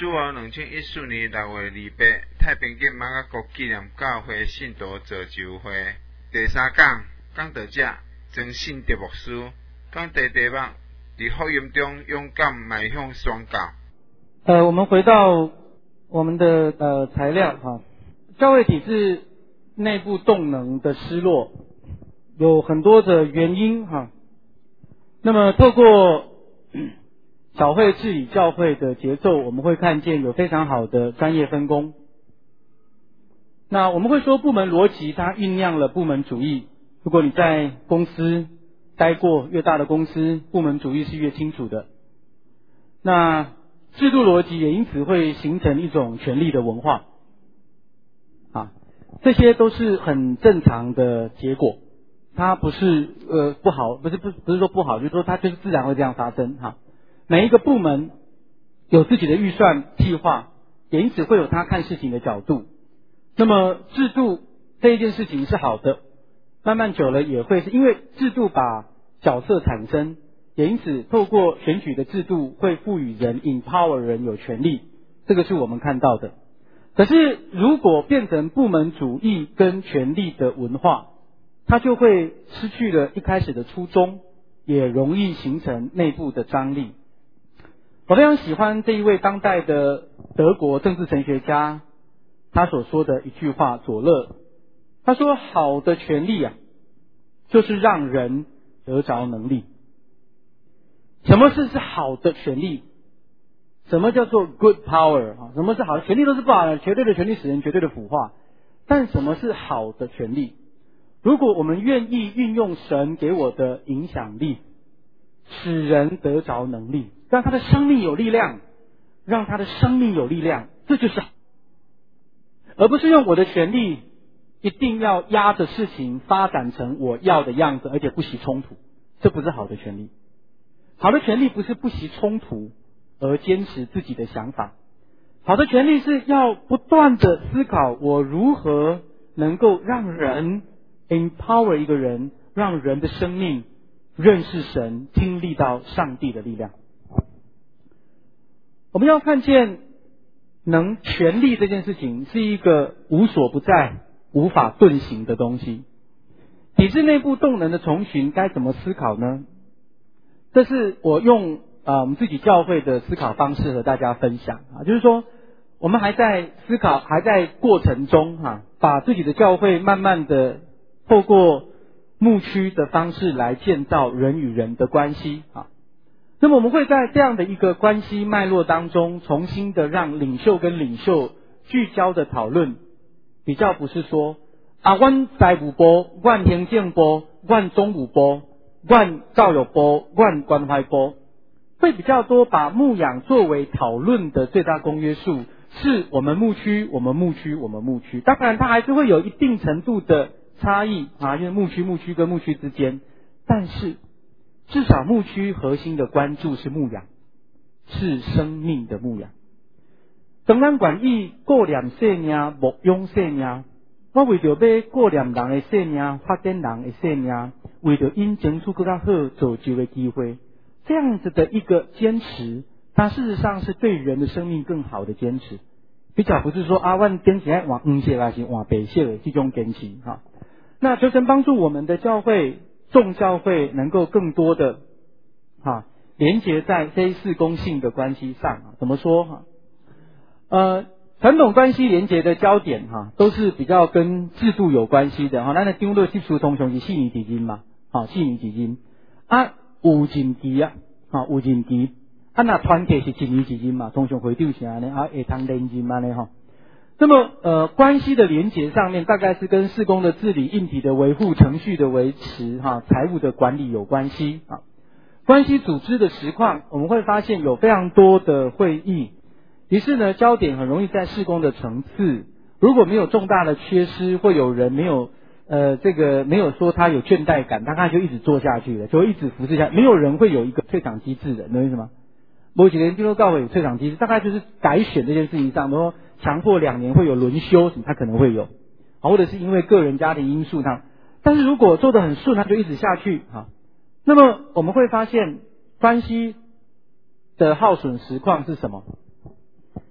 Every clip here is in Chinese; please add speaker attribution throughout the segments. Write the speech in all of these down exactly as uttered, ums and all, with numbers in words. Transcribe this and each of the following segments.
Speaker 1: 主后二零一四年六月二八，太平间马甲国纪念教会信徒造就会第三讲讲到这，真信德牧师讲第第目，伫福音中勇敢迈向宣教。
Speaker 2: 呃，我们回到我们的呃材料哈，教会体制内部动能的失落有很多的原因哈。那么透过小会治理教会的节奏，我们会看见有非常好的专业分工。那我们会说部门逻辑它酝酿了部门主义。如果你在公司待过，越大的公司部门主义是越清楚的。那制度逻辑也因此会形成一种权力的文化啊，这些都是很正常的结果，它不是呃不好，不是不不是说不好，就是说它就是自然会这样发生哈。每一个部门有自己的预算计划，也因此会有他看事情的角度。那么制度这一件事情是好的，慢慢久了也会是因为制度把角色产生，也因此透过选举的制度会赋予人 empower 人有权利，这个是我们看到的。可是如果变成部门主义跟权力的文化，它就会失去了一开始的初衷，也容易形成内部的张力。我非常喜欢这一位当代的德国政治神学家他所说的一句话，佐勒他说，好的权力啊就是让人得着能力。什么是是好的权力？什么叫做 good power 啊？什么是好的权力？都是不好的，绝对的权力使人绝对的腐化。但什么是好的权力？如果我们愿意运用神给我的影响力，使人得着能力，让他的生命有力量，让他的生命有力量，这就是好，而不是用我的权力一定要压着事情发展成我要的样子，而且不惜冲突，这不是好的权力。好的权力不是不惜冲突而坚持自己的想法，好的权力是要不断的思考我如何能够让人 empower 一个人，让人的生命认识神，经历到上帝的力量。我们要看见能权力这件事情是一个无所不在无法遁形的东西。体制内部动能的重寻该怎么思考呢？这是我用啊、呃、我们自己教会的思考方式和大家分享啊，就是说我们还在思考，还在过程中哈、啊，把自己的教会慢慢的透过牧区的方式来建造人与人的关系啊。那么我们会在这样的一个关系脉络当中，重新的让领袖跟领袖聚焦的讨论，比较不是说啊，阮财务部、阮行政部、阮总务部、阮教育部、阮关怀部，会比较多把牧养作为讨论的最大公约数，是我们牧区、我们牧区、我们牧区。当然，它还是会有一定程度的差异啊，因为牧区、牧区跟牧区之间，但是至少牧区核心的关注是牧养，是生命的牧养。当咱愿意顾念生命、牧养生命，我为着要顾念人的生命、发展人的生命，为着因争取更加好造就的机会，这样子的一个坚持，它事实上是对人的生命更好的坚持，比较不是说啊，阮坚持爱换黄色还是换白色的这种坚持哈。那求神帮助我们的教会、众教会能够更多的哈连结在非事公性的关系上啊。怎么说哈？呃，传统关系连结的焦点哈，都是比较跟制度有关系的哈。咱的丢落接触通常是四年基金嘛，好，四年基金啊，有任期啊，啊有任期啊，那团体是一年基金嘛，通常会丢啥呢？啊，会通连任嘛呢哈。那么呃，关系的连结上面大概是跟事工的治理、硬体的维护、程序的维持哈、财务的管理有关系啊。关系组织的实况，我们会发现有非常多的会议。于是呢，焦点很容易在事工的层次，如果没有重大的缺失，会有人没有呃这个没有说他有倦怠感，大概就一直做下去了，就会一直服侍下去，没有人会有一个退场机制的，懂我意思吗？某几个人进入教会有退场机制，大概就是改选这件事情上，然后强迫两年会有轮休什么，他可能会有，或者是因为个人家庭因素上，但是如果做得很顺，他就一直下去哈。那么我们会发现关系的耗损实况是什么？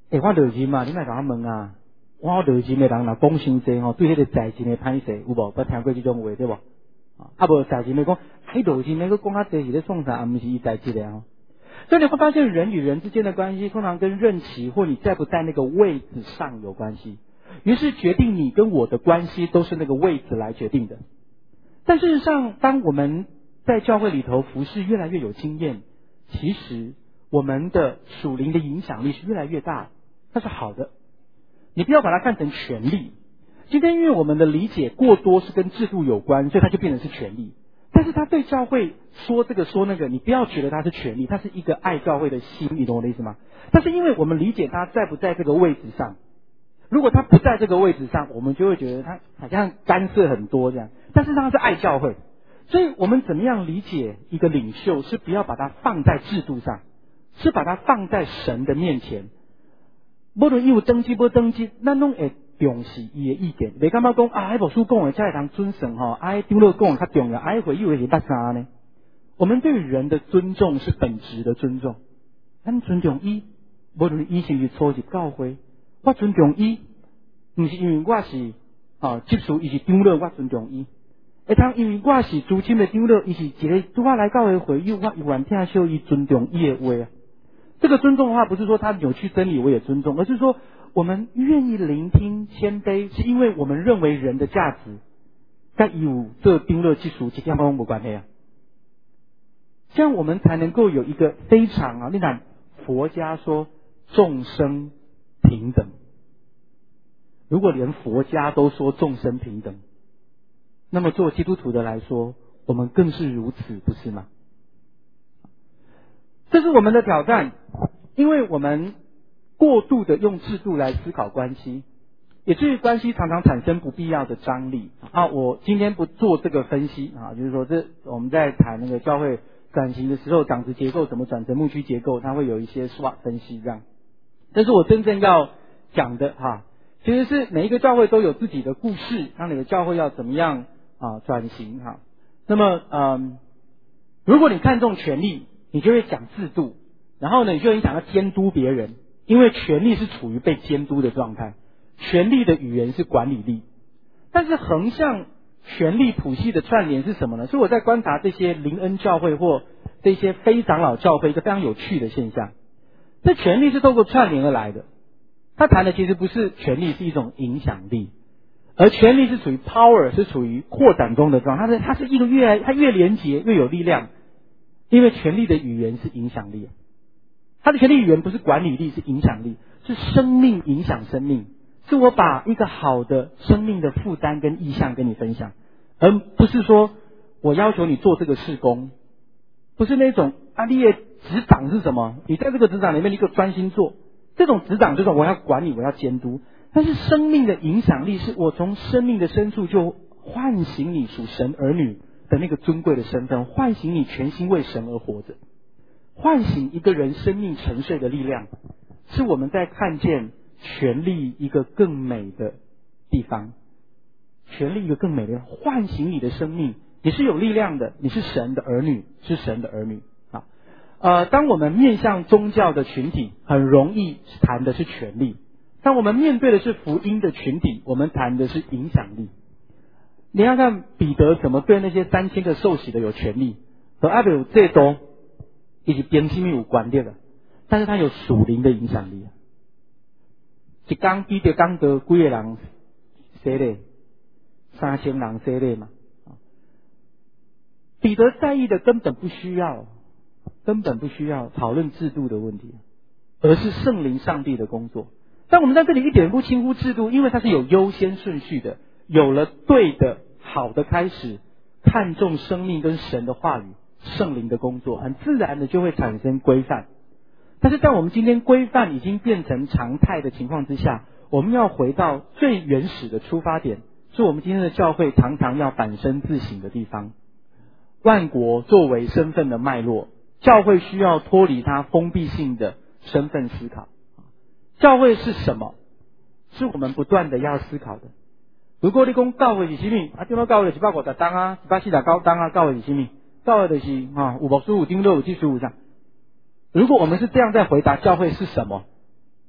Speaker 2: 诶、欸，我热心嘛，你莫甲我问啊。我热心的人若讲伤济吼，对迄个在心的歹势有无？捌听过这种话对无？啊，无在心的讲，迄热心的佫讲较济是咧创啥，啊，毋是伊在志的哦。所以你会发现，人与人之间的关系，通常跟任期或你在不在那个位置上有关系。于是决定你跟我的关系，都是那个位置来决定的。但事实上，当我们在教会里头服侍越来越有经验，其实我们的属灵的影响力是越来越大，那是好的。你不要把它看成权力。今天因为我们的理解过多是跟制度有关，所以它就变成是权力。但是他对教会说这个说那个，你不要觉得他是权力，他是一个爱教会的心，你懂我的意思吗？但是因为我们理解他在不在这个位置上，如果他不在这个位置上，我们就会觉得他好像干涉很多这样。但是他是爱教会，所以我们怎么样理解一个领袖，是不要把它放在制度上，是把它放在神的面前。无论伊有登记无登记，咱拢会重视伊的意见，袂感觉讲啊，迄牧师讲的才会通准算吼，啊，长老讲的较重要，啊，回以为是捌啥呢？我们对人的尊重是本质的尊重，咱尊重伊，无论伊是毋是初入教会，我尊重伊，毋是因为我是啊接受伊是长老，我尊重伊。会通因为我是资深的长老，伊是一个拄仔来教会会友，我永远听惜伊尊重伊的话啊。这个尊重的话，不是说他扭曲真理我也尊重，而是说我们愿意聆听谦卑，是因为我们认为人的价值跟有这长老技术这点方无关系啊。这样我们才能够有一个非常啊，你看佛家说众生平等，如果连佛家都说众生平等，那么作为基督徒的来说，我们更是如此，不是吗？这是我们的挑战，因为我们过度的用制度来思考关系，也至于关系常常产生不必要的张力啊。我今天不做这个分析啊，就是说这我们在谈那个教会转型的时候，长子结构怎么转成牧区结构，它会有一些 S W O T 分析这样。但是我真正要讲的哈，其实是每一个教会都有自己的故事，那你的教会要怎么样啊转型哈。那么嗯，如果你看重权力，你就会讲制度，然后呢，你就很想要监督别人，因为权力是处于被监督的状态，权力的语言是管理力。但是横向权力谱系的串联是什么呢？是我在观察这些灵恩教会或这些非长老教会一个非常有趣的现象。这权力是透过串联而来的，他谈的其实不是权力，是一种影响力，而权力是处于 power， 是处于扩展中的状态，它是它是一个越它越连结越有力量。因为权力的语言是影响力，它的权力语言不是管理力，是影响力，是生命影响生命，是我把一个好的生命的负担跟意向跟你分享，而不是说我要求你做这个事工，不是那种啊你的职掌是什么，你在这个职掌里面你给我专心做，这种职掌就是我要管理，我要监督。但是生命的影响力是我从生命的深处就唤醒你属神儿女的那个尊贵的身份，唤醒你全心为神而活着，唤醒一个人生命沉睡的力量，是我们在看见权力一个更美的地方。权力一个更美的唤醒你的生命，你是有力量的，你是神的儿女，是神的儿女啊。呃，当我们面向宗教的群体，很容易谈的是权力；当我们面对的是福音的群体，我们谈的是影响力。你要看彼得怎么对那些三千个受洗的有权利，和阿有最多以及边心有关联的，但是他有属灵的影响力。一刚彼得刚得几个人洗礼，三千人洗礼嘛。彼得在意的根本不需要，根本不需要讨论制度的问题，而是圣灵上帝的工作。但我们在这里一点不轻忽制度，因为它是有优先顺序的。有了对的好的开始，看重生命跟神的话语圣灵的工作，很自然的就会产生规范。但是在我们今天规范已经变成常态的情况之下，我们要回到最原始的出发点，是我们今天的教会常常要反身自省的地方。万国作为身份的脉络，教会需要脱离它封闭性的身份思考。教会是什么？是我们不断的要思考的。如果你讲教会是什么？啊，怎么教会是一百五十档啊，一百四十九档啊？教会是什么？教会就是啊，有牧师、有长老、有技术、有啥？如果我们是这样在回答教会是什么，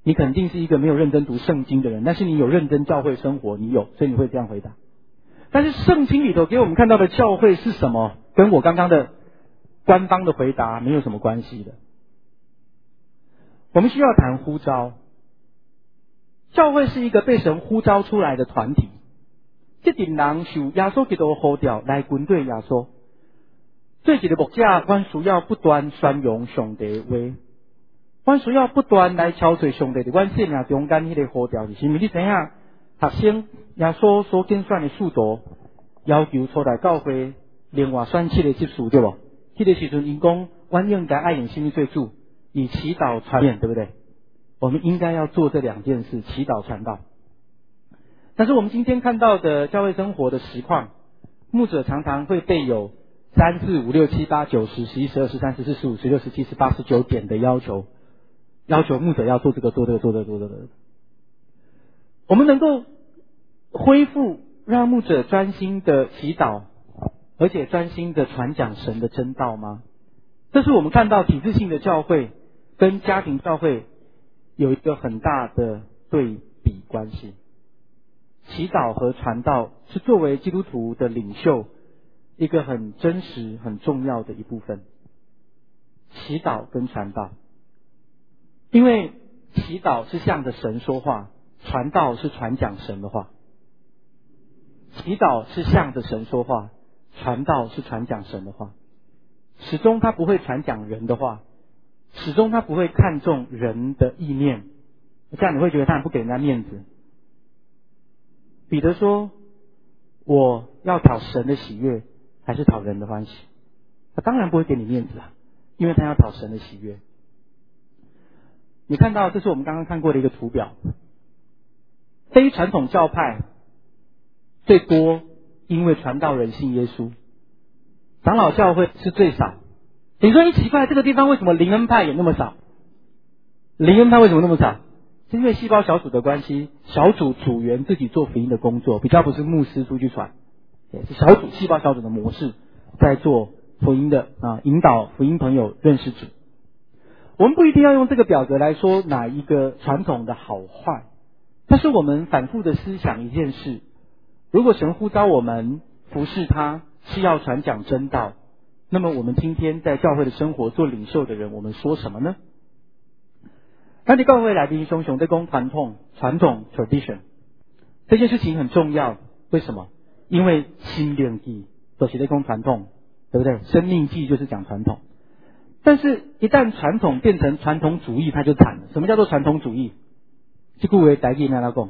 Speaker 2: 你肯定是一个没有认真读圣经的人，但是你有认真教会生活，你有，所以你会这样回答。但是圣经里头给我们看到的教会是什么，跟我刚刚的官方的回答没有什么关系的。我们需要谈呼召。教会是一个被神呼召出来的团体，这群人受耶稣基督呼召来跟对耶稣。做一个牧者，我们需要不断宣扬上帝的话，我们需要不断来敲碎上帝的我们生命中间迄个呼召是什么？你知影学生耶稣所拣选的使徒要求出来教会另外选七个执事对不？迄个时阵因讲，我们应该爱用什么做主？以祈祷传遍，对不对？我们应该要做这两件事，祈祷传道。但是我们今天看到的教会生活的实况，牧者常常会被有三四五六七八九十十一十二十三十四十五十六十七十八十九点的要求，要求牧者要做这个做这个做这个做这个。我们能够恢复让牧者专心的祈祷，而且专心的传讲神的真道吗？这是我们看到体制性的教会跟家庭教会有一个很大的对比关系。祈祷和传道是作为基督徒的领袖一个很真实很重要的一部分。祈祷跟传道，因为祈祷是向着神说话，传道是传讲神的话。祈祷是向着神说话，传道是传讲神的话。始终他不会传讲人的话，始终他不会看重人的意念，这样你会觉得他很不给人家面子。彼得说，我要讨神的喜悦还是讨人的欢喜？他当然不会给你面子啊，因为他要讨神的喜悦。你看到这是我们刚刚看过的一个图表，非传统教派最多，因为传道人信耶稣，长老教会是最少。你说一奇怪，这个地方为什么灵恩派也那么少？灵恩派为什么那么少？是因为细胞小组的关系，小组组员自己做福音的工作，比较不是牧师出去传，是小组细胞小组的模式在做福音的啊，引导福音朋友认识主。我们不一定要用这个表格来说哪一个传统的好坏，但是我们反复的思想一件事：如果神呼召我们服侍他是要传讲真道，那么我们今天在教会的生活做领袖的人，我们说什么呢？那你教会来宾兄兄在讲传统传统 tradition 这件事情很重要，为什么？因为新命记都是在讲传统，对不对？生命记就是讲传统，但是一旦传统变成传统主义，它就惨了。什么叫做传统主义？这句话台语哪来讲？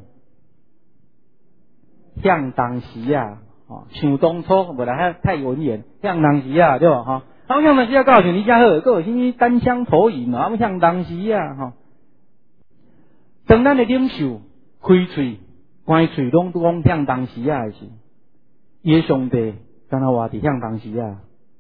Speaker 2: 像当时啊，哦，像当初不来太文言，像当时啊，对吧？哈，啊，像当时啊，告诉你家好，各有什么单枪投影嘛，啊，像当时啊，哈。当咱的领袖开嘴、关嘴拢都讲向当时啊的时，伊的上帝敢若话伫向当时啊。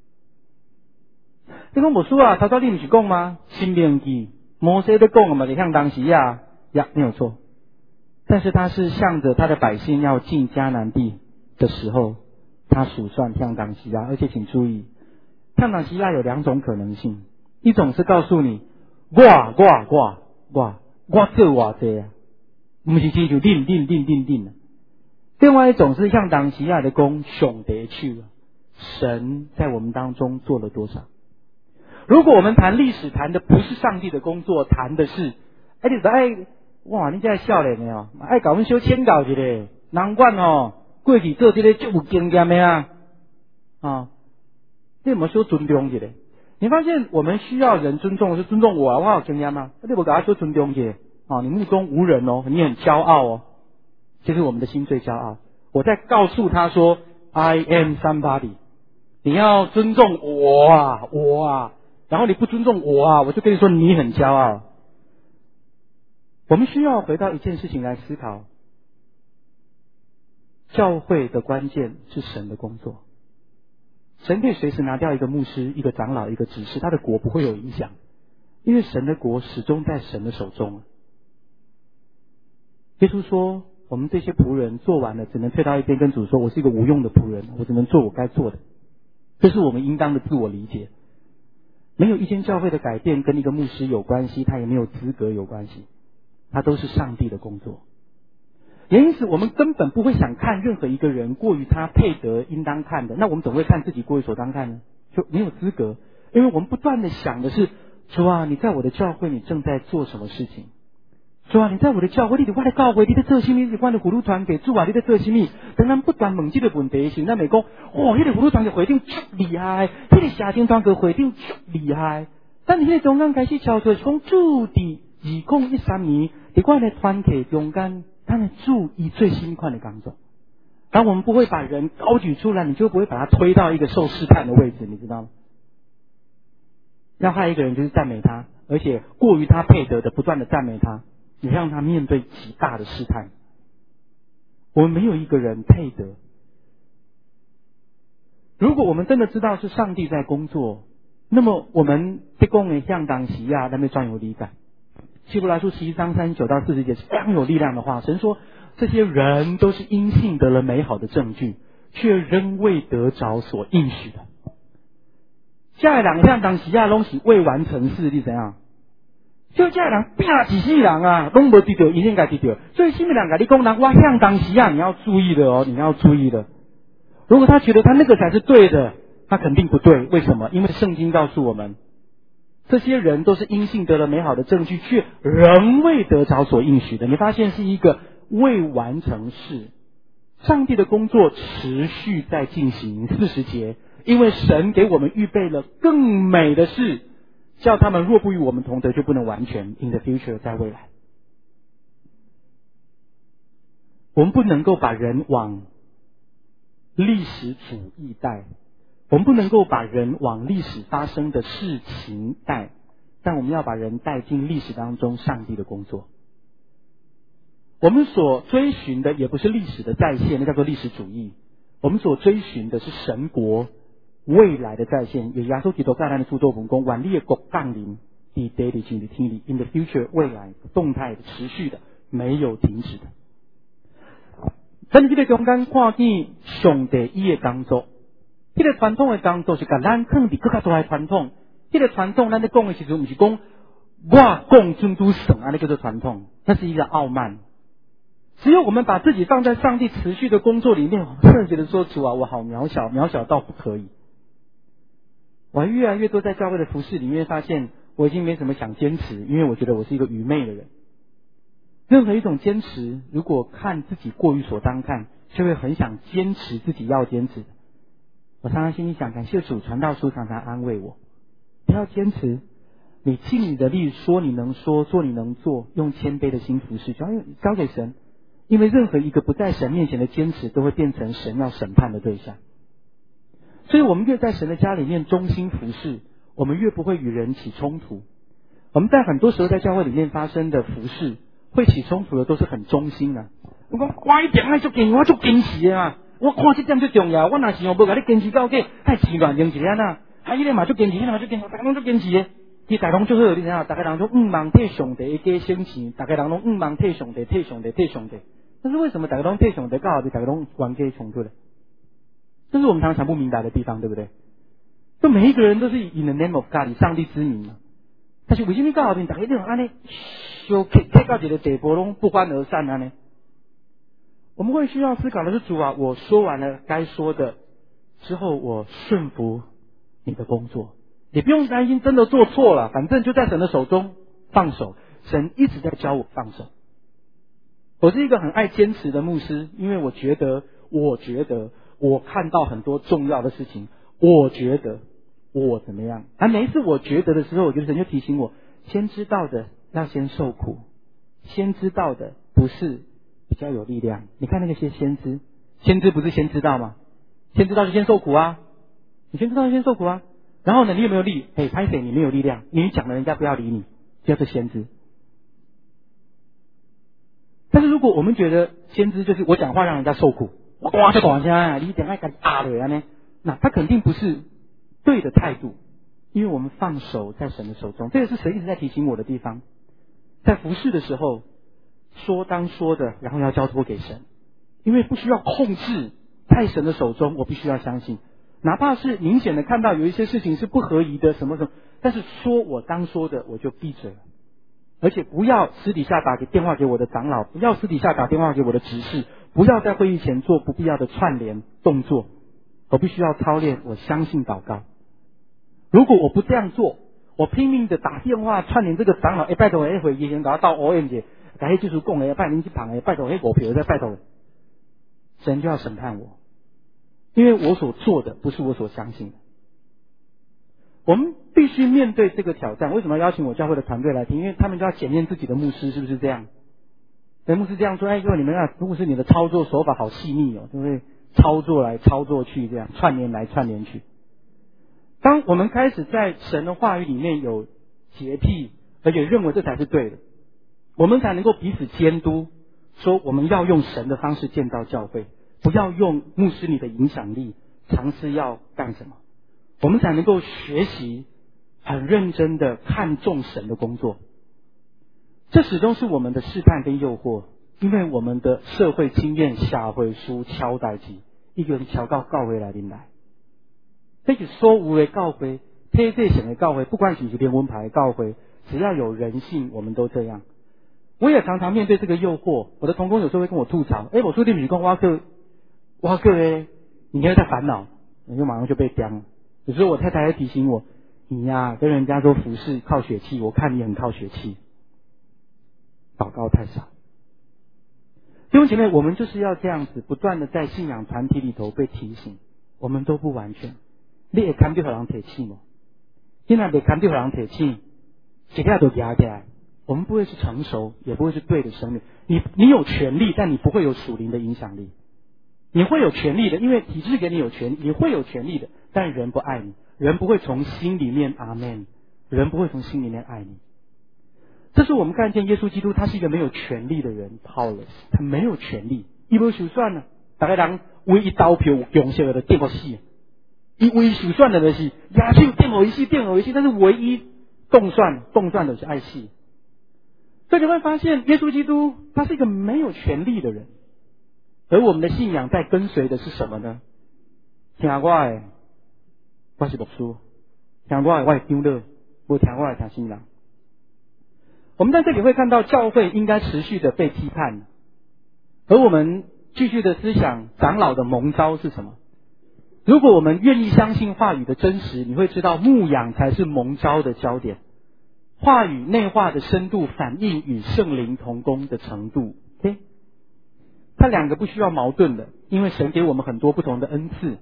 Speaker 2: 你讲无错啊，头头你不是讲吗？新命记摩西在讲嘛，伫向当时啊，呀，没有错。但是他是向着他的百姓要进迦南地的时候，他数算向当时啊，而且请注意，向当时啊有两种可能性，一种是告诉你，我我我我。我做偌济啊，不是亲像恁恁恁恁恁啊。另外一种是像当时啊的讲上帝去了，神在我们当中做了多少？如果我们谈历史，谈的不是上帝的工作，谈的是，哎，你哎，哇，你这少年的哦，爱搞我们小请教一下，难怪哦，过去做这个就有经验的啊，啊，你有没有说尊重一下？你发现我们需要人尊重，是尊重我啊，我有经验吗？你不给他说尊重些啊，你目中无人哦，你很骄傲哦，这是我们的心最骄傲。我在告诉他说 I am somebody， 你要尊重我啊，我啊，然后你不尊重我啊，我就跟你说你很骄傲。我们需要回到一件事情来思考，教会的关键是神的工作。神可以随时拿掉一个牧师、一个长老、一个执事，他的国不会有影响，因为神的国始终在神的手中。耶稣说，我们这些仆人做完了，只能退到一边跟主说，我是一个无用的仆人，我只能做我该做的。这是我们应当的自我理解。没有一间教会的改变跟一个牧师有关系，他也没有资格有关系。 它都是上帝的工作。也因此我们根本不会想看任何一个人过于他配得应当看的，那我们怎么会看自己过于所当看呢？就没有资格。因为我们不断的想的是，主啊，你在我的教会你正在做什么事情？主啊，你在我的教会，你在我的教会，你在做什么？你我的葫芦团给主啊，你在做什么？当咱不断问这个问题的时候，咱咪讲，哇，那个葫芦团嘅会长足厉害，那个夏天团嘅会长足厉害。但是那个中间开始敲出，从主的二零一三年，在我的团体中间，他们注意最新款的工作。然后我们不会把人高举出来，你就不会把他推到一个受试探的位置，你知道吗？要害一个人就是赞美他，而且过于他配得的不断的赞美他，也让他面对极大的试探。我们没有一个人配得。如果我们真的知道是上帝在工作，那么我们在讲的向当时啊，那边专有理解。希伯来书十一章三十九到四十节是非常有力量的话。神说，这些人都是因信得了美好的证据，却仍未得着所应许的。这个人向当时啊，拢是未完成事，你怎样？就这个人拼几世人啊，拢无得到，一定该得到。所以新的人跟你讲，人我向当时啊，你要注意的哦，你要注意的。如果他觉得他那个才是对的，他肯定不对。为什么？因为圣经告诉我们，这些人都是因信得了美好的证据，却仍未得着所应许的。你发现是一个未完成事，上帝的工作持续在进行。四十节，因为神给我们预备了更美的事，叫他们若不与我们同得，就不能完全 in the future， 在未来。我们不能够把人往历史主义带，我们不能够把人往历史发生的事情带，但我们要把人带进历史当中上帝的工作。我们所追寻的也不是历史的再现，那叫做历史主义。我们所追寻的是神国未来的再现。有耶稣基督在他的著作本讲，万历的国降临，地地里进的天里 ，in the future 未来动态的、持续的，没有停止的。咱这个中间看见上帝伊的工作，这个传统的工作是甲咱放伫更加大的传统。这个传统咱在讲的时候，不是讲我讲尊都神啊，那叫做传统，那是一个傲慢。只有我们把自己放在上帝持续的工作里面，我突然觉得说，主啊，我好渺小，渺小到不可以。我还越来越多在教会的服事里面发现，我已经没什么想坚持，因为我觉得我是一个愚昧的人。任何一种坚持，如果看自己过于所当看，就会很想坚持自己要坚持的。我常常心里想，感谢主，传道书常常安慰我，不要坚持，你尽你的力，说你能说，做你能做，用谦卑的心服侍，交交给神。因为任何一个不在神面前的坚持，都会变成神要审判的对象。所以我们越在神的家里面忠心服侍，我们越不会与人起冲突。我们在很多时候在教会里面发生的服侍，会起冲突的都是很忠心的。我讲我一点爱就坚，我就坚持啊！我看这点最重要，我若是要无甲你坚持到底，太奇乱定一下呐！啊，伊个嘛就坚持，伊个嘛就坚持，大家拢就坚持的。其实大家拢最好，你知影？大家人都唔望替上帝加升钱，大家人拢唔望替上帝、替上帝、替上帝。但是为什么大家拢替上帝，到后头大家拢冤家冲突呢？这是我们常常不明白的地方，对不对？就每一个人都是 in the name of God， 以上帝之名嘛。但是为什么到后面大家这种安尼，小客客到一个地步拢不欢而散啊呢？我们会需要思考的是，主啊，我说完了该说的之后，我顺服你的工作，也不用担心真的做错了，反正就在神的手中放手。神一直在教我放手。我是一个很爱坚持的牧师，因为我觉得，我觉得我看到很多重要的事情，我觉得我怎么样？而每一次我觉得的时候，我觉得神就提醒我，先知道的要先受苦，先知道的不是比较有力量。你看那个些先知，先知不是先知道吗？先知道就先受苦啊，你先知道就先受苦啊。然后呢，你有没有力？嘿，拍谁？你没有力量，你讲了人家不要理你，叫做先知。但是如果我们觉得先知就是我讲话让人家受苦，我哇就讲下，你点爱敢打了呢？那他肯定不是对的态度，因为我们放手在神的手中，这个是神一直在提醒我的地方。在服事的时候，说当说的，然后要交托给神，因为不需要控制，在神的手中，我必须要相信，哪怕是明显的看到有一些事情是不合宜的，什么什么，但是说我当说的，我就闭嘴了。 而且不要私底下打给电话给我的长老，不要私底下打电话给我的执事，不要在会议前做不必要的串联动作。我必须要操练，我相信祷告。如果我不这样做，我拼命的打电话串联这个长老，哎，拜托，哎，回以前搞他到 O M 节，改黑技术供哎，拜您去旁哎，拜托，哎，股票再拜托，神就要审判我，因为我所做的不是我所相信的。我们必须面对这个挑战。为什么要邀请我教会的团队来听？因为他们就要检验自己的牧师是不是这样。对，牧师这样说，哎，如果你们啊，牧师你的操作手法好细腻哦，就会操作来操作去，这样串联来串联去。当我们开始在神的话语里面有洁癖，而且认为这才是对的，我们才能够彼此监督，说我们要用神的方式建造教会，不要用牧师你的影响力尝试要干什么。我们才能够学习很认真的看重神的工作。这始终是我们的试探跟诱惑，因为我们的社会经验下回书敲代志，一个人敲到教会来临来。这是所有的教会，体制型的教会，不管是不是联文牌教会，只要有人性，我们都这样。我也常常面对这个诱惑，我的同工有时候会跟我吐槽，哎，我说对不起，跟我个我个诶，你应该在烦恼，你就马上就被刁了。有时候我太太会提醒我，你呀、啊、跟人家说服侍靠血气，我看你很靠血气，祷告太少。弟兄姐妹，我们就是要这样子不断的在信仰团体里头被提醒，我们都不完全。你会看到人提气吗？你若没看到人提气，一下都压起来，我们不会是成熟，也不会是对的生命。你你有权利，但你不会有属灵的影响力。你会有权利的，因为体制给你有权，你会有权利的，但人不爱你，人不会从心里面阿们，人不会从心里面爱你。这是我们看见耶稣基督，他是一个没有权利的人 ，powerless， 他没有权利，伊无手算了，大家人为一刀票用色的电过死，伊为手算的就是亚手电我一戏，电我一戏，但是唯一动算动算的是爱戏。所以你会发现，耶稣基督他是一个没有权利的人。而我们的信仰在跟随的是什么呢？听我的，我是牧师；听我的，我是长老；不听我的，听新人。我们在这里会看到教会应该持续的被批判，而我们继续的思想长老的蒙召是什么？如果我们愿意相信话语的真实，你会知道牧养才是蒙召的焦点，话语内化的深度反映与圣灵同工的程度。OK。它两个不需要矛盾的，因为神给我们很多不同的恩赐。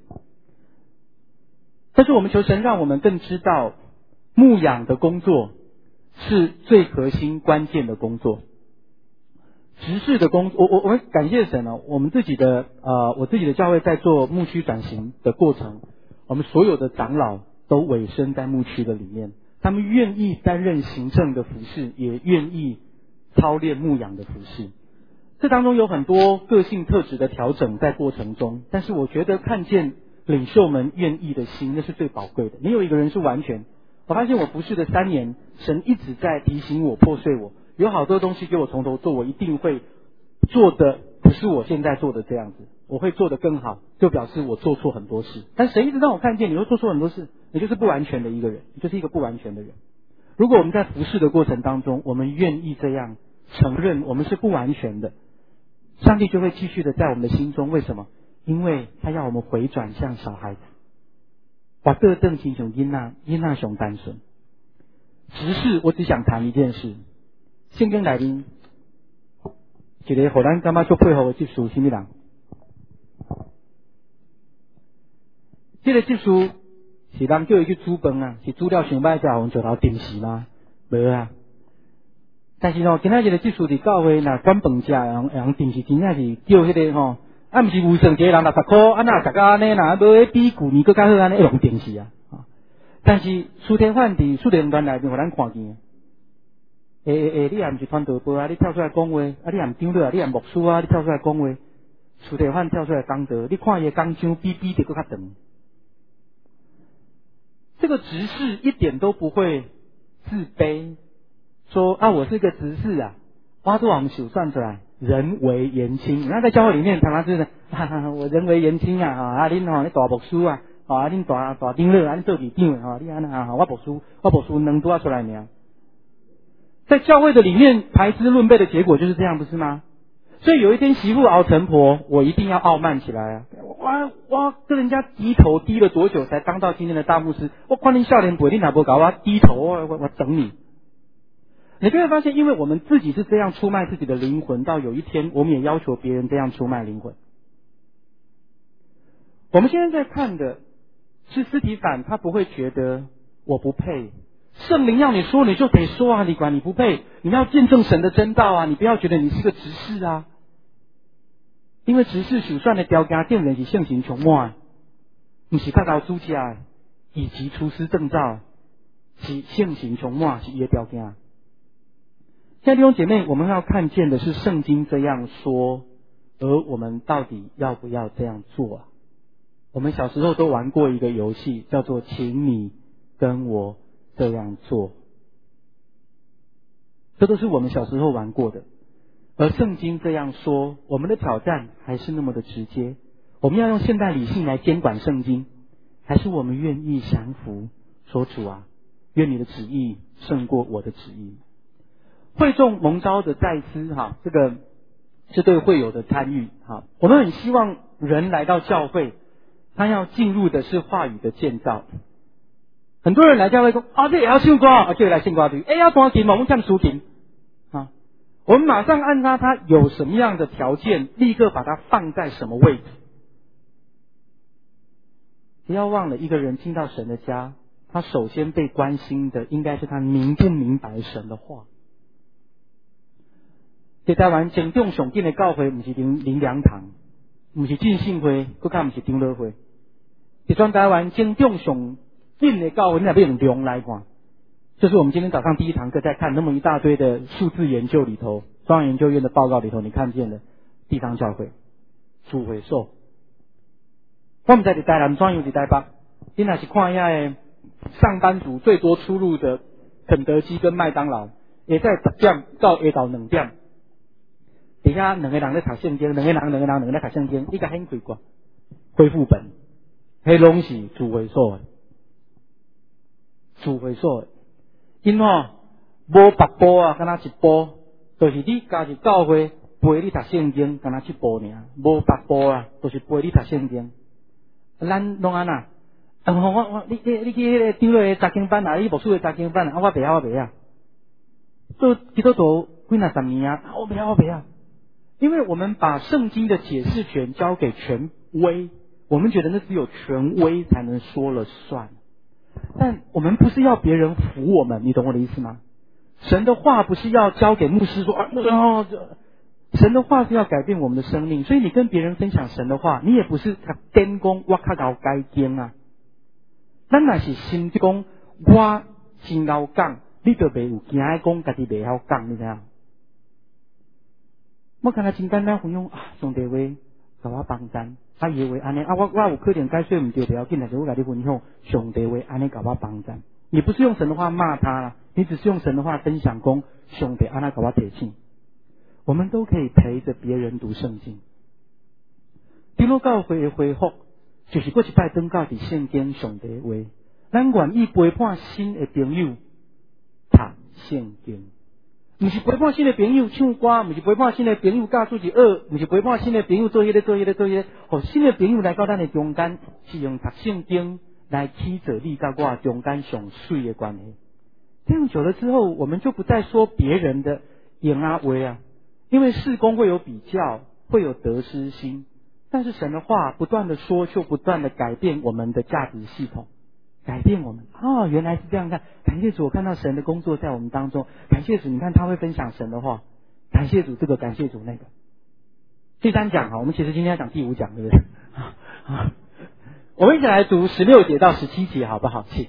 Speaker 2: 但是我们求神让我们更知道，牧养的工作是最核心关键的工作。执事的工作，我我我们感谢神哦，我们自己的呃，我自己的教会在做牧区转型的过程，我们所有的长老都委身在牧区的里面，他们愿意担任行政的服事，也愿意操练牧养的服事。这当中有很多个性特质的调整在过程中，但是我觉得看见领袖们愿意的心，那是最宝贵的。没有一个人是完全。我发现我服侍的三年，神一直在提醒我、破碎我，有好多东西给我从头做，我一定会做的不是我现在做的这样子，我会做得更好，就表示我做错很多事。但神一直让我看见，你会做错很多事，你就是不完全的一个人，你就是一个不完全的人。如果我们在服侍的过程当中，我们愿意这样承认我们是不完全的，上帝就会继续的在我们的心中。为什么？因为他要我们回转向小孩子，把这正心熊因那因那熊单纯。只是我只想谈一件事，圣经内面一个互咱感觉足配合的技术，什么人？这个技术是人叫伊去煮饭啊，是煮了上歹才互石头定时吗？无啊。但是吼，今仔日的技术伫教会若管饭食，人人定时真正是叫迄、那个吼，啊，毋是有算一个人六十箍，啊那食到安尼啦，无迄比旧年更较好安尼用定时啊。但是苏天焕伫数联团内面互咱看见，诶诶诶，你也毋是传道部啊，你跳出来讲话，啊你也毋长老啊，你也牧师啊，你跳出来讲话，苏天焕跳出来讲道，你看伊的讲章比比得更较长。这个执事一点都不会自卑。说啊，我是个执事啊，我都往手算出来，人为言轻。那在教会里面，常常就是，哈哈，我人为言轻啊，啊，恁吼，你大牧师啊，啊，恁大大长老啊，恁做队长啊，你安那啊，我牧师，我牧师能多出来尔。 在教会的里面排资论辈的结果就是这样，不是吗？所以有一天媳妇熬成婆，我一定要傲慢起来啊！我我跟人家低头低了多久才当到今天的大牧师？我看你少年不一定哪不搞，我要低头，我我我整你。你就会发现，因为我们自己是这样出卖自己的灵魂，到有一天我们也要求别人这样出卖灵魂。我们现在在看的是司提反，他不会觉得我不配。圣灵要你说你就得说啊，你管你不配，你要见证神的真道啊，你不要觉得你是个执事啊。因为执事手算的条件定人是性情穷满，不是较高主家，以及厨师证照是性情穷满是伊的条件。现在弟兄姐妹，我们要看见的是圣经这样说，而我们到底要不要这样做啊？我们小时候都玩过一个游戏，叫做请你跟我这样做，这都是我们小时候玩过的。而圣经这样说，我们的挑战还是那么的直接。我们要用现代理性来监管圣经，还是我们愿意降服，说主啊，愿你的旨意胜过我的旨意。会众蒙召的再思哈，这个是对会友的参与哈。我们很希望人来到教会，他要进入的是话语的建造。很多人来教会说啊，这也要信歌啊，就来信歌队，哎，要弹琴，我们唱抒琴啊。我们马上按照他有什么样的条件，立刻把它放在什么位置。不要忘了，一个人进到神的家，他首先被关心的应该是他明不明白神的话。在台湾正中上紧的教会，不是灵灵粮堂，不是浸信会，更加不是长老会。在全台湾正中上紧的教会，你若要用量来看，就是我们今天早上第一堂课在看那么一大堆的数字研究里头，中央研究院的报告里头，你看见的地方教会、主会所。我们在台南专有在台北，你若是看遐的上班族最多出入的肯德基跟麦当劳，也在十点到下昼两点。底下两个人在读圣经，两个人两个人两个在读圣经，一个很开过恢复本，迄拢是主会所的，主会所的，因吼无别步啊，敢若一步，就是你家己教会陪你读圣经，敢若一步尔，无别步啊，就是陪你读圣经。咱拢安那，啊我我我你你你去迄个长老的查经班啊，你牧师的查经班啊，我袂晓我袂晓，做基督徒几若十年啊，我袂晓我袂晓。因为我们把圣经的解释权交给权威，我们觉得那只有权威才能说了算。但我们不是要别人服我们，你懂我的意思吗？神的话不是要交给牧师说啊，哦，神的话是要改变我们的生命。所以你跟别人分享神的话，你也不是他颠公我较高该经啊。咱若是心讲我真够讲，你就袂有惊爱讲家己袂晓讲，你知影？我看他真简单分享啊，上帝话甲我帮赞，啊伊话安尼啊，我我有可能解说唔对，不要紧，但是我甲你分享上帝话安尼甲我帮赞。你不是用神的话骂他啦，你只是用神的话分享讲上帝安尼甲我提醒。我们都可以陪着别人读圣经。基督教会的恢复，就是过一摆登到伫圣经上帝话，咱愿意陪伴新的朋友读圣经。不是陪伴新的朋友唱歌，不是陪伴新的朋友教出去学，不是陪伴新的朋友做迄个做迄个做迄个。哦，新的朋友来到咱的中间，是用读圣经来起着你甲我中间上水的关系。这样久了之后，我们就不再说别人的言啊话啊，因为事工会有比较，会有得失心。但是神的话不断的说，就不断的改变我们的价值系统。改变我们哦，原来是这样看。感谢主，我看到神的工作在我们当中。感谢主，你看他会分享神的话。感谢主这个，感谢主那个。第三讲哈，我们其实今天要讲第五讲，对不对？啊，我们一起来读十六节到十七节，好不好？请。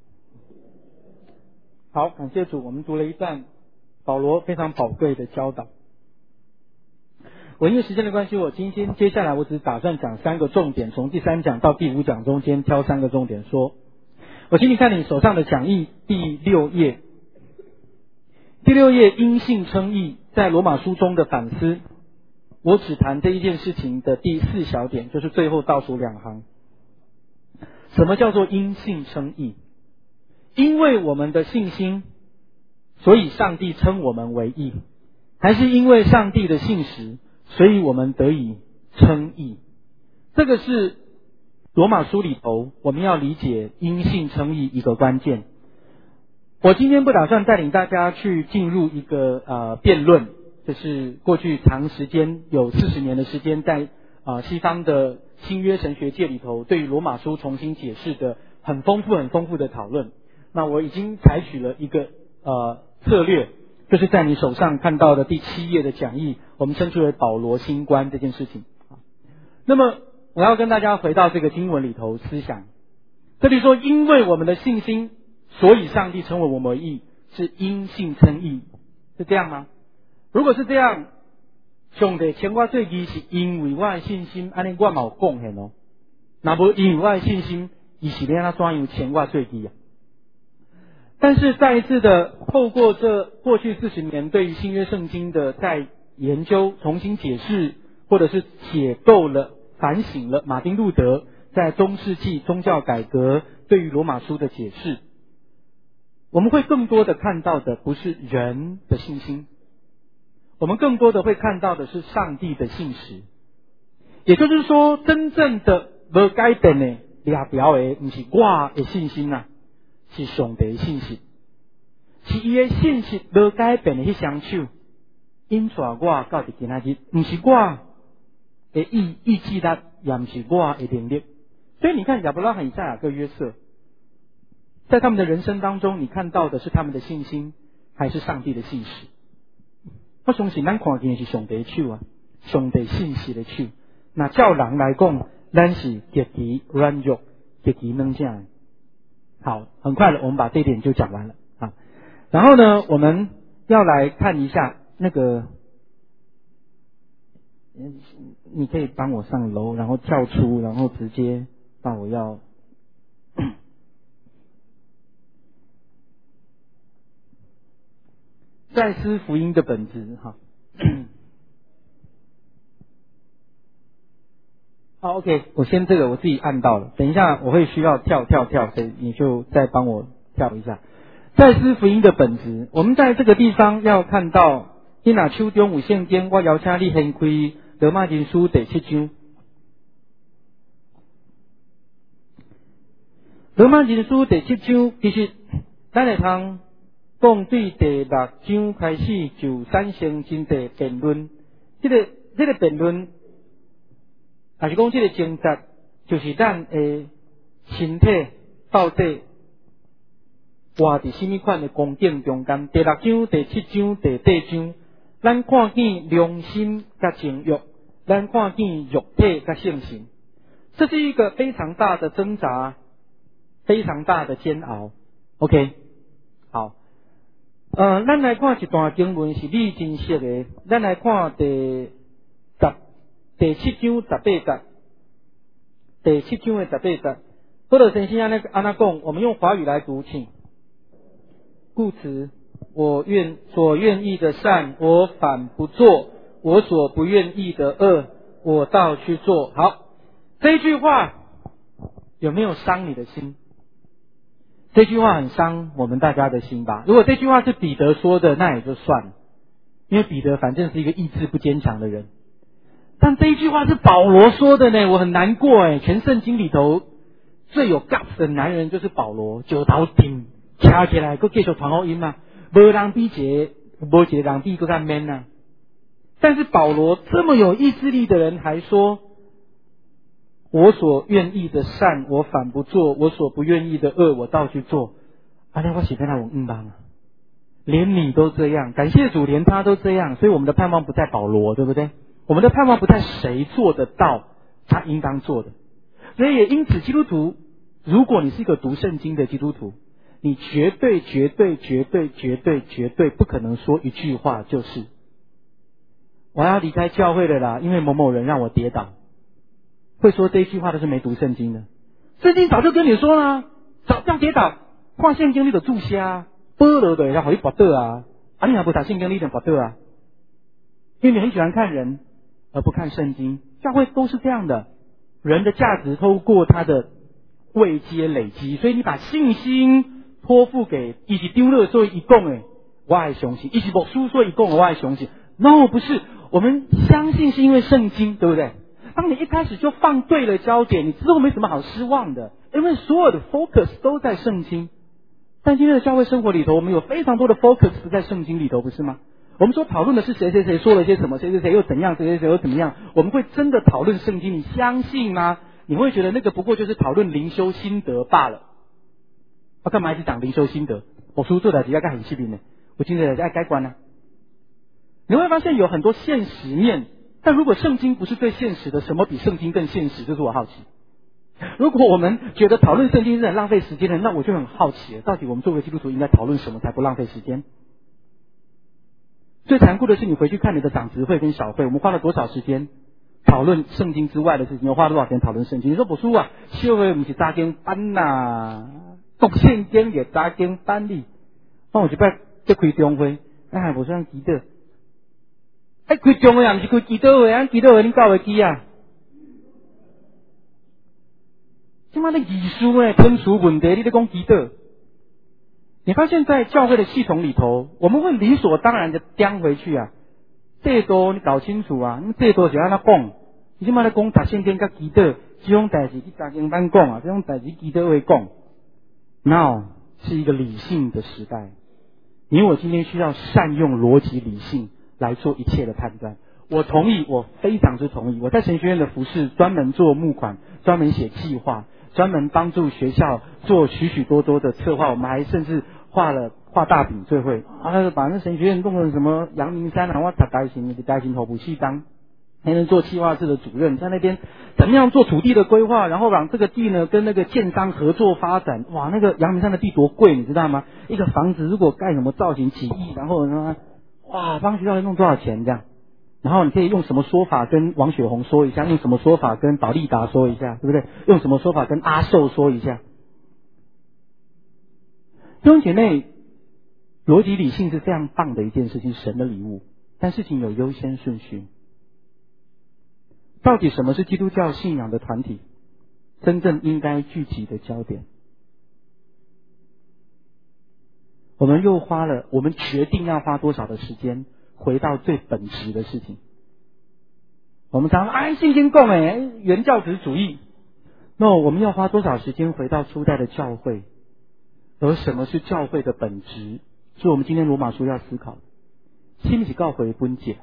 Speaker 2: 好，感谢主，我们读了一段保罗非常宝贵的教导。我因为时间的关系，我今天接下来我只打算讲三个重点，从第三讲到第五讲中间挑三个重点说。我请你看你手上的讲义第六页，第六页因信称义，在罗马书中的反思。我只谈这一件事情的第四小点，就是最后倒数两行。什么叫做因信称义？因为我们的信心所以上帝称我们为义，还是因为上帝的信实，所以我们得以称义？这个是罗马书里头我们要理解因信称义一个关键。我今天不打算带领大家去进入一个呃辩论，就是过去长时间有四十年的时间在呃西方的新约神学界里头对于罗马书重新解释的很丰富很丰富的讨论。那我已经采取了一个呃策略，就是在你手上看到的第七页的讲义，我们称之为保罗新观这件事情。那么我要跟大家回到这个经文里头思想，这里说因为我们的信心，所以上帝称为我们为义，是因信称义，是这样吗？如果是这样，上帝称我做义是因为我的信心，安尼我嘛有贡献哦。那不因为我的信心，伊是要怎样称我做义啊？但是再一次的透过这过去四十年对于新约圣经的在研究、重新解释，或者是解构了、反省了马丁路德在中世纪宗教改革对于罗马书的解释，我们会更多的看到的不是人的信心，我们更多的会看到的是上帝的信实。也就是说，真正的无改变的抓条的不是我的信心啊，是上帝的信息，是伊的信息无改变的迄双手引带我到伫今仔日，不是我的意意志力，也不是我的能力。所以你看亚伯拉罕、以赛亚跟约瑟，在他们的人生当中，你看到的是他们的信心，还是上帝的信实？我相信咱看见的是上帝的手啊，上帝信实的手。那照人来讲，咱是极其软弱、极其软正的。好，很快了，我们把这一点就讲完了啊。然后呢，我们要来看一下那个，你可以帮我上楼，然后跳出，然后直接到我要再思福音的本质哈。好 ，OK， 我先这个我自己按到了，等一下我会需要跳跳跳，所以你就再帮我跳一下。再思福音的本质，我们在这个地方要看到，你若手中有圣经，我邀请你掀开罗马人书第七章。罗马人书第七章，其实咱会通讲对第六章开始就产生真侪辩论，这个这个辩论。也是讲这个争执，就是咱的身体到底活伫什么款的光景中间。第六章、第七章、第八章，咱看见良心甲情欲，咱看见肉体甲性情，这是一个非常大的挣扎，非常大的煎熬。OK， 好，呃，咱来看一段经文是你真熟的，咱来看第十。第七章十八节，第七章的十八节，或者先生安那安那讲，我们用华语来读，请。故此，我愿所愿意的善，我反不做；我所不愿意的恶，我倒去做。好，这一句话有没有伤你的心？这句话很伤我们大家的心吧？如果这句话是彼得说的，那也就算了，因为彼得反正是一个意志不坚强的人。但这一句话是保罗说的呢，我很难过诶。全圣经里头最有 guts 的男人就是保罗，九头顶掐起来，佮继续传福音嘛，无人比这无一个人比佮较 man 啊。但是保罗这么有意志力的人，还说：我所愿意的善，我反不做；我所不愿意的恶，我倒去做。啊，那我写在那我嗯帮啊，连你都这样，感谢主，连他都这样，所以我们的盼望不在保罗，对不对？我们的盼望不在谁做得到他应当做的，所以也因此基督徒，如果你是一个读圣经的基督徒，你绝对绝对绝对绝对绝对不可能说一句话就是我要离开教会了啦，因为某某人让我跌倒。会说这一句话都是没读圣经的，圣经早就跟你说了，早这样跌倒，看圣经你就注瞎，菠萝的要回拔倒啊，啊你还不打圣经你就拔倒啊，因为你很喜欢看人。而不看圣经，教会都是这样的。人的价值透过他的位阶累积，所以你把信心托付给以及丢了，所以一共诶， 我爱相信，一起牧师说一共我爱相信。No， 不是，我们相信是因为圣经，对不对？当你一开始就放对了焦点，你之后没什么好失望的，因为所有的 focus 都在圣经。但今天的教会生活里头，我们有非常多的 focus 在圣经里头，不是吗？我们所讨论的是谁谁谁说了些什么，谁谁谁又怎样，谁谁谁又怎么样。我们会真的讨论圣经，你相信吗？你会觉得那个不过就是讨论灵修心得罢了。我干嘛一直讲灵修心得？我书做的几个很细腻呢，我今天在改观呢。你会发现有很多现实面，但如果圣经不是最现实的，什么比圣经更现实？这是我好奇。如果我们觉得讨论圣经是很浪费时间的，那我就很好奇了，到底我们作为基督徒应该讨论什么才不浪费时间？最残酷的是，你回去看你的长执会跟小会，我们花了多少时间讨论圣经之外的事情？我花了多少钱讨论圣经？你说不输啊，小会不是扎经班呐，读圣经也扎经班哩。那我就拜在开中会，哎，我算记得，哎，开中会也不是开基督会，俺基督会你教会记啊？他妈的艺术呢，喷出问题，你在讲基督？你发现在教会的系统里头，我们会理所当然的颠回去啊。这多你搞清楚啊，这多就按他讲，你他妈的讲读圣经跟基督这种代志，你查经班讲啊，这种代志基督会讲。Now 是一个理性的时代，你我今天需要善用逻辑理性来做一切的判断。我同意，我非常之同意。我在神学院的服事，专门做募款，专门写计划，专门帮助学校做许许多多的策划。我们还甚至画了画大饼最会啊，把那神学院弄成什么阳明山啊，我他担心，你担心头不细当，还能做计划室的主任，在那边怎么样做土地的规划，然后让这个地呢跟那个建商合作发展。哇，那个阳明山的地多贵，你知道吗？一个房子如果盖什么造型几亿，然后呢，哇，帮学校弄多少钱这样？然后你可以用什么说法跟王雪红说一下，用什么说法跟保利达说一下，对不对？用什么说法跟阿寿说一下。弟兄姐妹，逻辑理性是非常棒的一件事情，神的礼物，但事情有优先顺序。到底什么是基督教信仰的团体真正应该聚集的焦点？我们又花了，我们决定要花多少的时间回到最本质的事情。我们常说哎，信心共哎，原教旨主义。那我们要花多少时间回到初代的教会？而什么是教会的本质？是我们今天罗马书要思考的。是不是教会本质？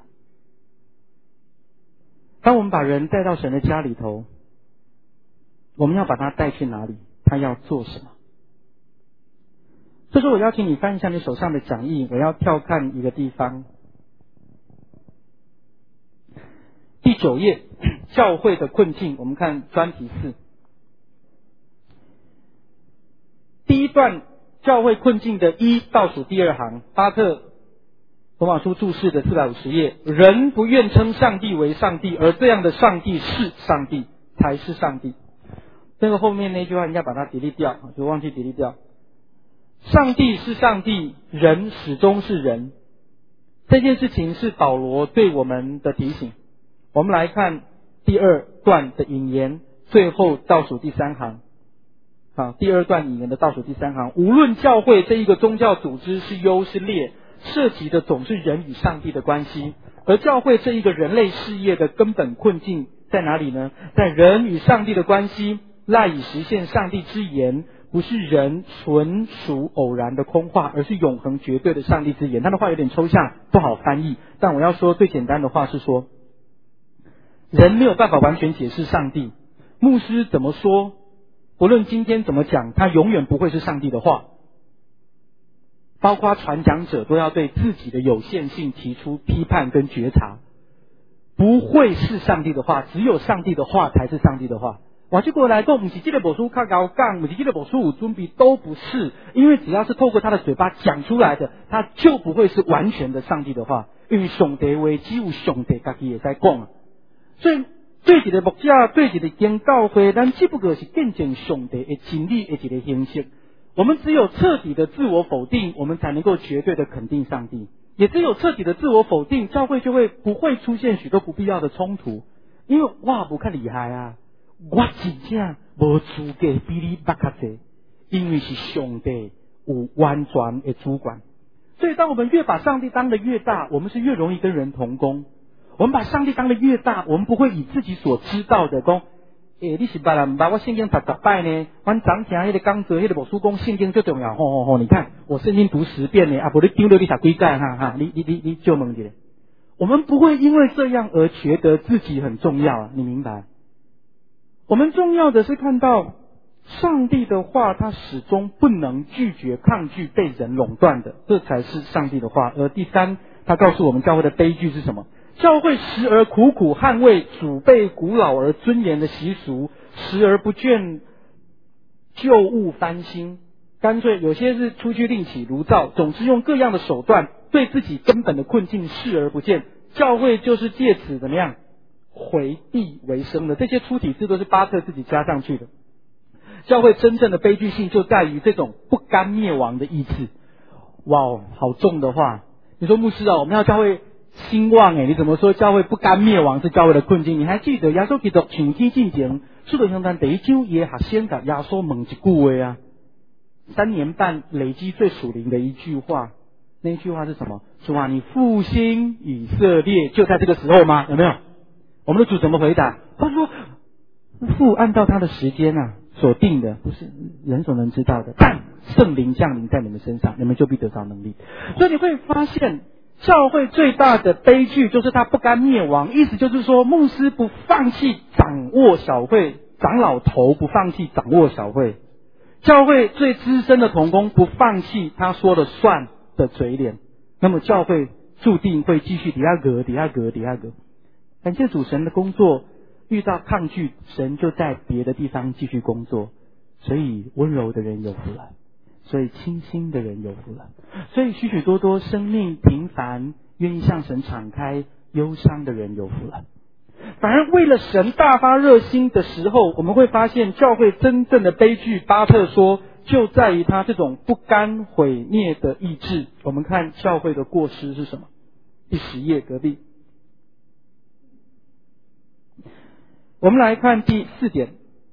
Speaker 2: 当我们把人带到神的家里头，我们要把他带去哪里？他要做什么？这时候我邀请你翻一下你手上的讲义，我要跳看一个地方。第九页，教会的困境，我们看专题四。第一段教会困境的一倒数第二行，巴特罗马书注释的四百五十页，人不愿称上帝为上帝，而这样的上帝是上帝，才是上帝。这个后面那句话应该把它 delete 掉，就忘记 delete 掉。上帝是上帝，人始终是人。这件事情是保罗对我们的提醒。我们来看第二段的引言，最后倒数第三行。好，第二段引言的倒数第三行，无论教会这一个宗教组织是优是劣，涉及的总是人与上帝的关系。而教会这一个人类事业的根本困境在哪里呢？在人与上帝的关系赖以实现上帝之言，不是人纯属偶然的空话，而是永恒绝对的上帝之言。他的话有点抽象，不好翻译，但我要说最简单的话是说，人没有办法完全解释上帝，牧师怎么说，不论今天怎么讲，他永远不会是上帝的话。包括传讲者都要对自己的有限性提出批判跟觉察，不会是上帝的话，只有上帝的话才是上帝的话。我就过来说，不是这个本书看高杠，不是这个本书有准备，都不是，因为只要是透过他的嘴巴讲出来的，他就不会是完全的上帝的话，因为上帝话只有上帝自己也在讲啊。所以对一个牧者，对一个经教会，咱只不过是见证上帝的真理的一个形式。我们只有彻底的自我否定，我们才能够绝对的肯定上帝。也只有彻底的自我否定，教会就会不会出现许多不必要的冲突。因为哇，不看厉害啊，我真正无资格比你捌较济，因为是上帝有完全的主管。 所以当我们越把上帝当得越大，我们是越容易跟人同工。我们把上帝当得越大，我们不会以自己所知道的说，诶、欸，你是捌啦唔捌？我圣经读十摆呢，阮昨听迄个讲座，迄个牧师讲圣经最重要，吼吼吼！你看我圣经读十遍呢，啊，不你丢了你十几盖哈哈，你你你你就问一下，我们不会因为这样而觉得自己很重要啊，你明白？我们重要的是看到上帝的话，它始终不能拒绝、抗拒被人垄断的，这才是上帝的话。而第三，他告诉我们教会的悲剧是什么？教会时而苦苦捍卫祖辈古老而尊严的习俗，时而不倦旧物翻新，干脆有些是出去另起炉灶，总是用各样的手段对自己根本的困境视而不见。教会就是借此怎么样回避为生的，这些出体字都是巴特自己加上去的。教会真正的悲剧性就在于这种不甘灭亡的意志。哇哦，好重的话！你说牧师啊，我们要教会兴旺诶，你怎么说教会不甘灭亡是教会的困境？你还记得耶稣基督上天进前，使徒行传第一章也学先甲耶稣问一句话啊，三年半累积最属灵的一句话，那一句话是什么？主啊，你复兴以色列就在这个时候吗？有没有？我们的主怎么回答？他说父按照他的时间啊所定的，不是人所能知道的，但圣灵降临在你们身上，你们就必得着能力。所以你会发现教会最大的悲剧就是它不甘灭亡，意思就是说牧师不放弃掌握小会，长老头不放弃掌握小会，教会最资深的同工不放弃他说了算的嘴脸，那么教会注定会继续底下隔底下隔底下隔。感谢主，神的工作遇到抗拒，神就在别的地方继续工作。所以温柔的人有福了，所以清心的人有福了，所以许许多多生命平凡愿意向神敞开忧伤的人有福了。反而为了神大发热心的时候，我们会发现教会真正的悲剧，巴特说就在于他这种不甘毁灭的意志。我们看教会的过失是什么？第十页隔壁，我们来看第四点。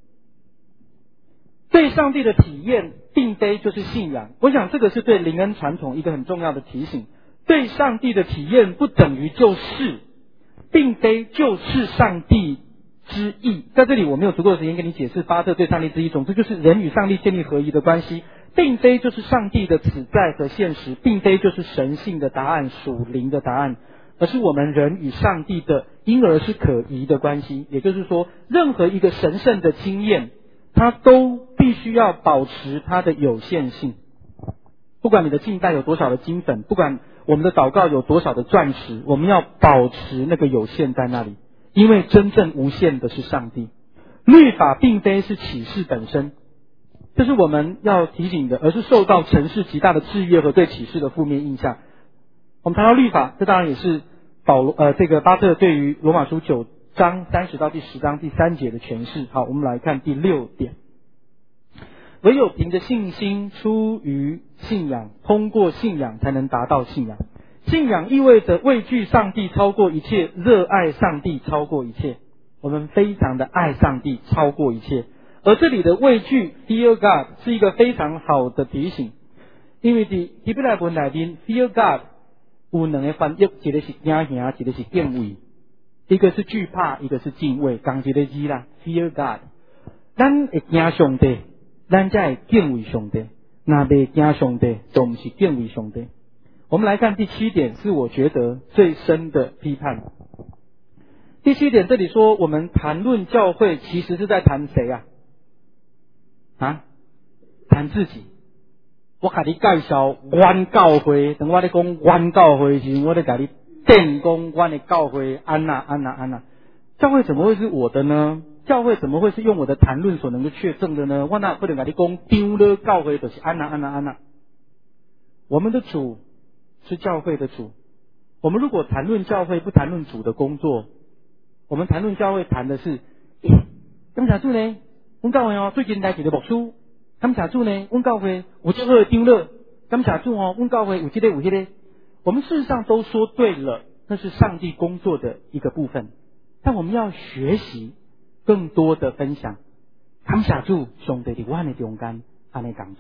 Speaker 2: 对上帝的体验并非就是信仰，我想这个是对灵恩传统一个很重要的提醒。对上帝的体验不等于就是，并非就是上帝之意。在这里我没有足够的时间跟你解释巴特对上帝之意，总之就是人与上帝建立合一的关系，并非就是上帝的此在和现实，并非就是神性的答案、属灵的答案，而是我们人与上帝的因而是可疑的关系。也就是说，任何一个神圣的经验，它都必须要保持它的有限性。不管你的敬拜有多少的金粉，不管我们的祷告有多少的钻石，我们要保持那个有限在那里，因为真正无限的是上帝。律法并非是启示本身，这是我们要提醒的，而是受到尘世极大的制约和对启示的负面印象。我们谈到律法，这当然也是保罗呃这个巴特对于罗马书九章三十到第十章第三节的诠释。好，我们来看第六点。唯有凭着信心出于信仰，通过信仰才能达到信仰。信仰意味着畏惧上帝超过一切，热爱上帝超过一切。我们非常的爱上帝超过一切，而这里的畏惧 fear God 是一个非常好的提醒，因为在希伯来文里面 fear God 有两个翻译，一个是惊吓，一个是敬畏，一个是惧怕，一个是敬畏，同一个字啦 fear God。 咱会惊上帝，咱才会敬畏上帝，若未惊上帝就不是敬畏上帝。我们来看第七点，是我觉得最深的批判。第七点这里说我们谈论教会其实是在谈谁啊？啊？谈自己。我给你介绍阮教会，等我咧讲阮教会时，我咧给你电讲阮的教会安那安那安那。教会怎么会是我的呢？教会怎么会是用我的谈论所能够确证的呢？我哪不能给你讲丢了教会就是安那安那安那。我们的主是教会的主，我们如果谈论教会不谈论主的工作，我们谈论教会谈的是，感谢主呢，阮教会哦最近来一个牧师，感谢主呢，阮教会有这个丢了，感谢主哦，阮教会有这个有这个。我们事实上都说对了，那是上帝工作的一个部分，但我们要学习更多的分享。感谢主，上帝在我们的中间安尼工作。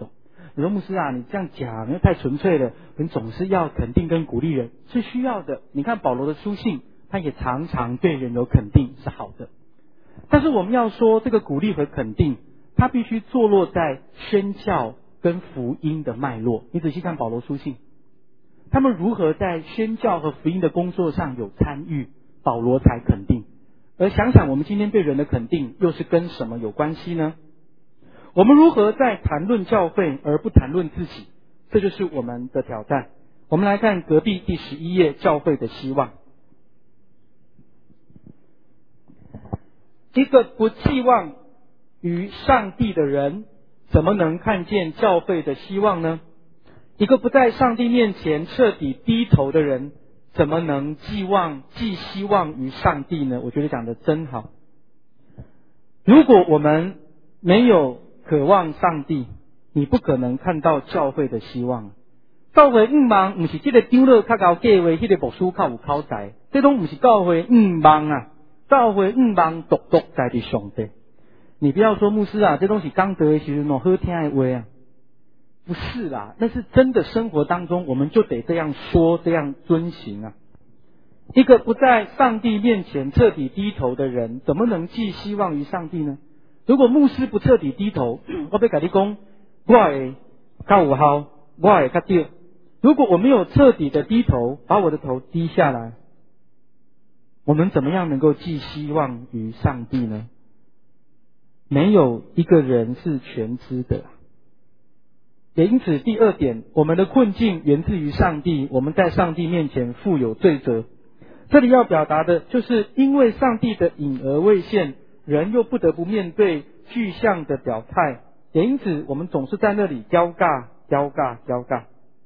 Speaker 2: 你说牧师啊，你这样讲因为太纯粹了，你总是要肯定跟鼓励人，是需要的。你看保罗的书信，他也常常对人有肯定，是好的。但是我们要说这个鼓励和肯定，它必须坐落在宣教跟福音的脉络。你仔细看保罗书信，他们如何在宣教和福音的工作上有参与，保罗才肯定。而想想我们今天对人的肯定又是跟什么有关系呢？我们如何在谈论教会而不谈论自己？这就是我们的挑战。我们来看隔壁第十一页，教会的希望。一个不寄望于上帝的人，怎么能看见教会的希望呢？一个不在上帝面前彻底低头的人，怎么能寄望寄希望于上帝呢？我觉得讲得真好。如果我们没有渴望上帝，你不可能看到教会的希望。教会五望不是这个长老较高价位，那个牧师较有口才，这种不是教会五望啊。教会五望独独在的上帝。你不要说牧师啊，这东西刚得的时候好听的话啊，不是啦，那是真的生活当中我们就得这样说，这样遵行啊。一个不在上帝面前彻底低头的人，怎么能寄希望于上帝呢？如果牧师不彻底低头，我要跟你讲，我会较有效，我会较对。如果我没有彻底的低头，把我的头低下来，我们怎么样能够寄希望于上帝呢？没有一个人是全知的。也因此，第二点，我们的困境源自于上帝，我们在上帝面前负有罪责。这里要表达的就是因为上帝的隐而未现，人又不得不面对具象的表态，也因此我们总是在那里交尬交尬交尬。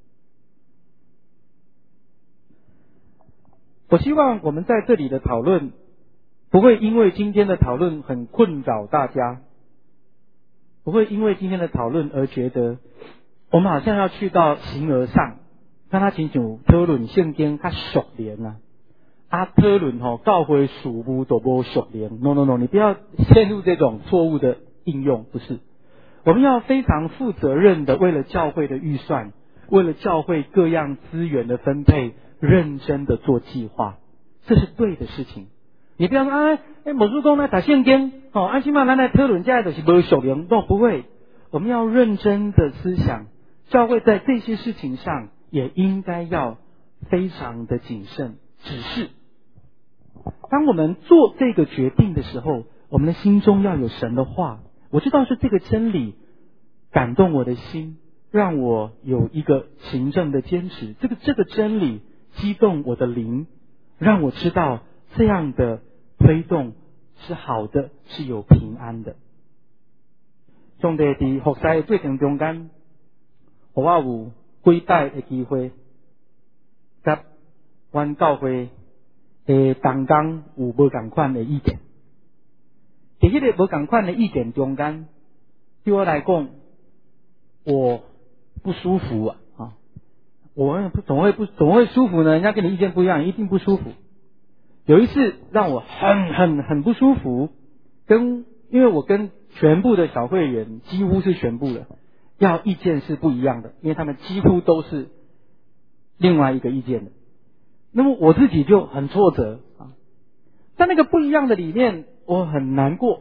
Speaker 2: 我希望我们在这里的讨论不会因为今天的讨论很困扰大家，不会因为今天的讨论而觉得我们好像要去到形而上，让他亲像讨论圣经较熟练啊，啊讨论吼教会事务都无熟练。No no no， 你不要陷入这种错误的应用，不是。我们要非常负责任的，为了教会的预算，为了教会各样资源的分配，认真的做计划，这是对的事情。你不要说啊，哎，某书公来打圣经，哦，安心嘛，咱来讨论这就是无熟练，都不会。我们要认真的思想，教会在这些事情上也应该要非常的谨慎。只是，当我们做这个决定的时候，我们的心中要有神的话。我知道是这个真理感动我的心，让我有一个行政的坚持。这个这个真理激动我的灵，让我知道这样的推动是好的，是有平安的。上帝伫服侍的过程中间，互我有几摆的机会，甲阮教会的同工有无同款的意见。在迄个无同款的意见中间，对我来讲，我不舒服啊！啊，我总会不总会舒服呢？人家跟你意见不一样，一定不舒服。有一次让我很很很不舒服，跟因为我跟全部的小会员几乎是全部的，要意见是不一样的，因为他们几乎都是另外一个意见的。那么我自己就很挫折啊，在那个不一样的里面，我很难过。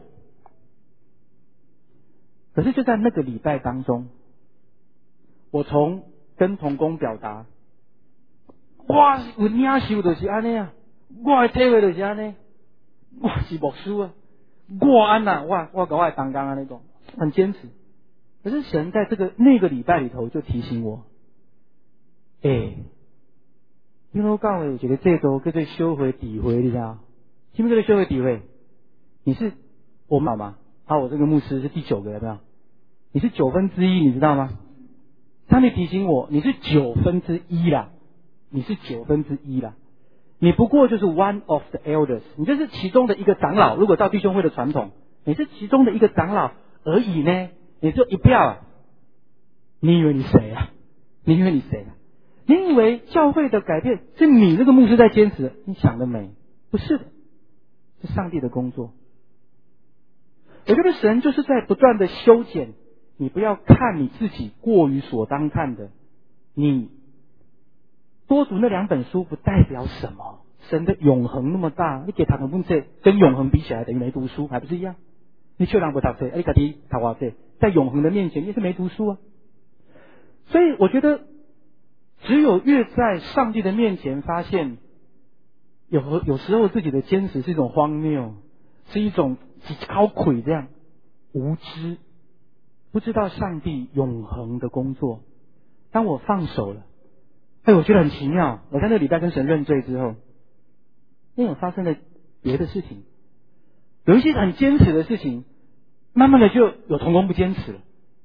Speaker 2: 可是就在那个礼拜当中，我从跟同工表达，我有领受就是安尼啊，我的体会就是安尼，我是牧师啊，我安呐，我我跟我的同工安尼讲，很坚持。可是神在这个那个礼拜里头就提醒我，诶、欸，因为我教会有一个制度叫做收回诋毁，你知道？什么叫做收回诋毁？你是我妈妈，啊，我这个牧师是第九个，有没有？你是九分之一，你知道吗？上帝提醒我，你是九分之一啦，你是九分之一啦，你不过就是 one of the elders， 你就是其中的一个长老。如果照弟兄会的传统，你是其中的一个长老而已呢，你就一票啊！你以为你谁啊？你以为你谁啊？你以为教会的改变是你这个牧师在坚持？你想得美，不是的，是上帝的工作。我觉得神就是在不断的修剪， 你不要看你自己过于所当看的，你多读那两本书不代表什么。神的永恒那么大，你给他们问这跟永恒比起来等于没读书，还不是一样？你就让不读这，你自己读话这，在永恒的面前你也是没读书啊。所以我觉得，只有越在上帝的面前发现，有有时候自己的坚持是一种荒谬，是一种高魁这样无知，不知道上帝永恒的工作。当我放手了，哎，我觉得很奇妙。我在那个礼拜跟神认罪之后，因为我发生了别的事情，有一些很坚持的事情，慢慢的就有同工不坚持了。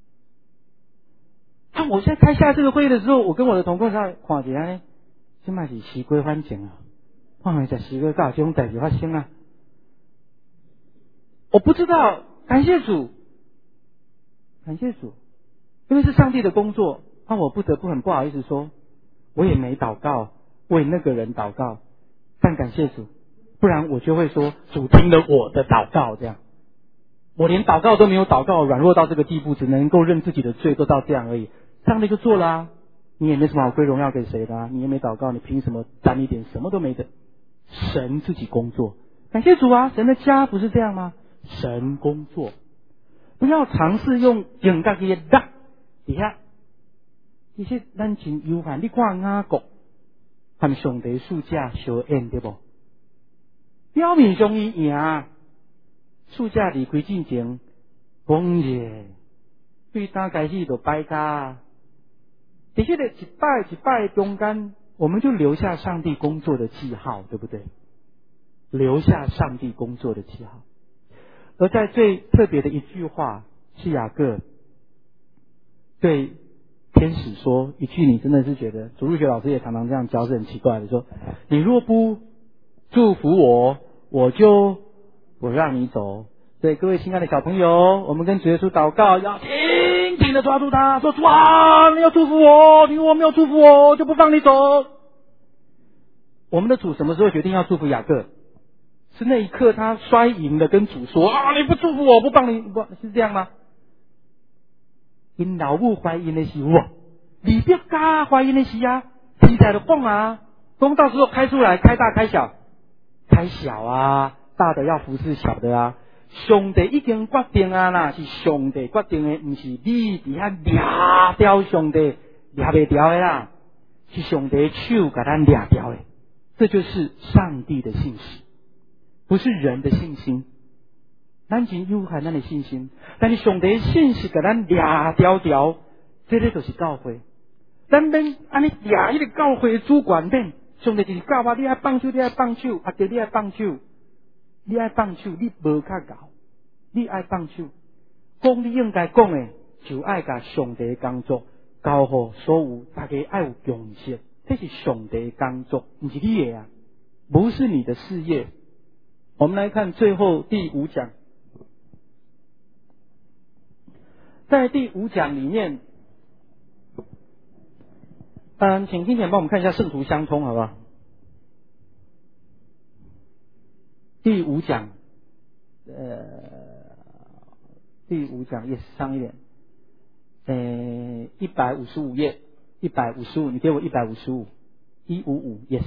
Speaker 2: 啊，我在开下这个会议的时候，我跟我的同工在看一下呢，现在是时归反境啊，看一下时归搞这种代志发生啊。我不知道，感谢主，感谢主，因为是上帝的工作，那我不得不很不好意思说，我也没祷告为那个人祷告，但感谢主，不然我就会说主听了我的祷告，这样我连祷告都没有祷告，软弱到这个地步，只能够认自己的罪，都到这样而已。上帝就做了啊，你也没什么好归荣耀给谁的啊，你也没祷告，你凭什么沾一点？什么都没的，神自己工作，感谢主啊！神的家不是这样吗？神工作，不要尝试用警觉的打底下，其实咱真有限。你看雅各和上帝属下相演对不？表面上伊赢，属下离开进前，讲耶，对他开始就摆架。在这个一拜一拜中间，我们就留下上帝工作的记号，对不对？留下上帝工作的记号。而在最特别的一句话，是雅各对天使说一句，你真的是觉得主日学老师也常常这样教，是很奇怪的，说你若不祝福我，我就不让你走。所以各位亲爱的小朋友，我们跟主耶稣祷告，要紧紧的抓住他，说主啊，你要祝福我，你如果没有祝福我，就不放你走。我们的主什么时候决定要祝福雅各？是那一刻他摔赢了，跟主说啊，你不祝福我，不帮你，不是这样吗？因老母怀孕的时候，李别家怀孕的时啊，题材的讲啊，讲到时候开出来，开大开小，开小啊，大的要服侍小的啊。上帝已经决定啊啦，是上帝决定的，不是你伫遐抓掉上帝抓不掉的啦，是上帝手给咱抓掉的。这就是上帝的信实，不是人的信心。咱真有限咱的信心，但是上帝的信实给咱抓掉掉，这个就是教会。咱免安尼抓一个教会的主管免，上帝就是教我，你爱放手，你爱放手，啊对，你爱放手。你爱放手，你无较搞，你爱放手，讲你应该讲的，就爱甲上帝的工作交互所有大家爱有共识，这是上帝的工作，不是你的啊，不是你的事业。我们来看最后第五讲，在第五讲里面，嗯，请金钱帮我们看一下圣徒相通，好不好？第五讲，呃，第五讲页上一点，呃，一百五十五页，一百五十五，你给我一百五十五，一五五 ，yes。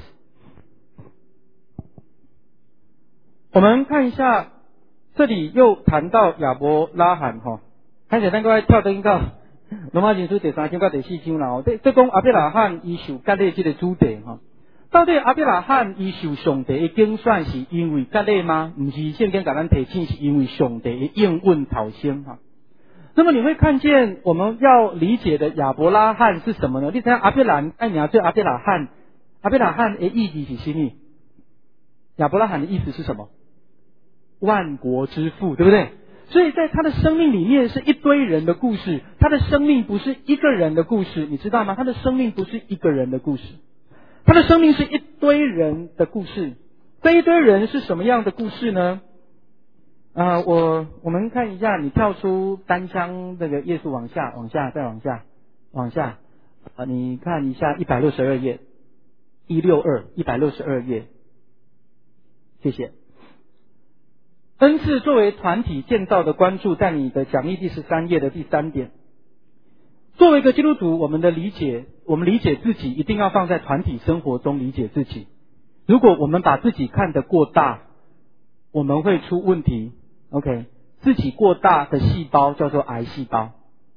Speaker 2: 我们看一下，这里又谈到亚伯拉罕哈，看起来咱个跳得应该罗马经书第三章到第四章啦，这这讲亚伯拉罕伊受割礼这个主题哈。到底亚伯拉罕伊受上帝的拣选是因为割礼吗？不是，圣经给咱提醒是因为上帝的应允讨先哈。那么你会看见我们要理解的亚伯拉罕是什么呢？你睇亚伯兰爱名叫亚伯拉罕，亚伯拉罕的意义是什么？亚伯拉罕的意思是什么？万国之父，对不对？所以在他的生命里面是一堆人的故事，他的生命不是一个人的故事，你知道吗？他的生命不是一个人的故事。他的生命是一堆人的故事，这一堆人是什么样的故事呢？啊、呃，我我们看一下，你跳出单枪这个页数往下，往下，再往下，往下啊，你看一下一百六十二页，一六二，一百六十二页，谢谢。 恩赐作为团体建造的关注，在你的讲义第十三页的第三点。作为一个基督徒，我们的理解，我们理解自己一定要放在团体生活中理解自己。如果我们把自己看得过大，我们会出问题。OK， 自己过大的细胞叫做癌细胞。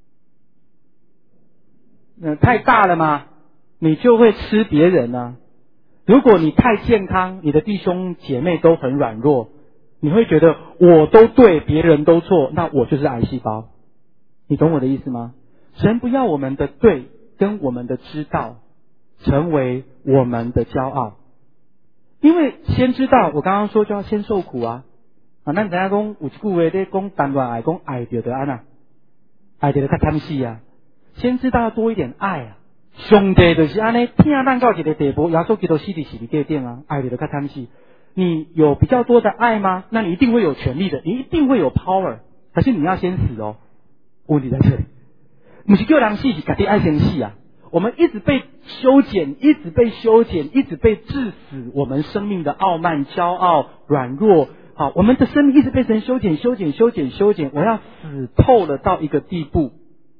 Speaker 2: 呃，太大了吗？你就会吃别人啊。如果你太健康，你的弟兄姐妹都很软弱，你会觉得我都对，别人都错，那我就是癌细胞。你懂我的意思吗？神不要我们的对跟我们的知道成为我们的骄傲，因为先知道，我刚刚说就要先受苦啊。啊，咱知影讲有一句话在讲谈恋爱，讲爱着就安那，爱着就较贪死啊。先知道要多一点爱啊。上帝就是安尼，听咱到一个地步，耶稣基督死伫十字架顶啊，爱着就较贪死。你有比较多的爱吗？那你一定会有权利的，你一定会有 power， 可是你要先死哦。问题在这里。不是叫人死，是自己爱先死啊！我们一直被修剪，一直被修剪，一直被致死我们生命的傲慢、骄傲、软弱。好，我们的生命一直被神修剪、修剪、修剪、修剪。我要死透了到一个地步。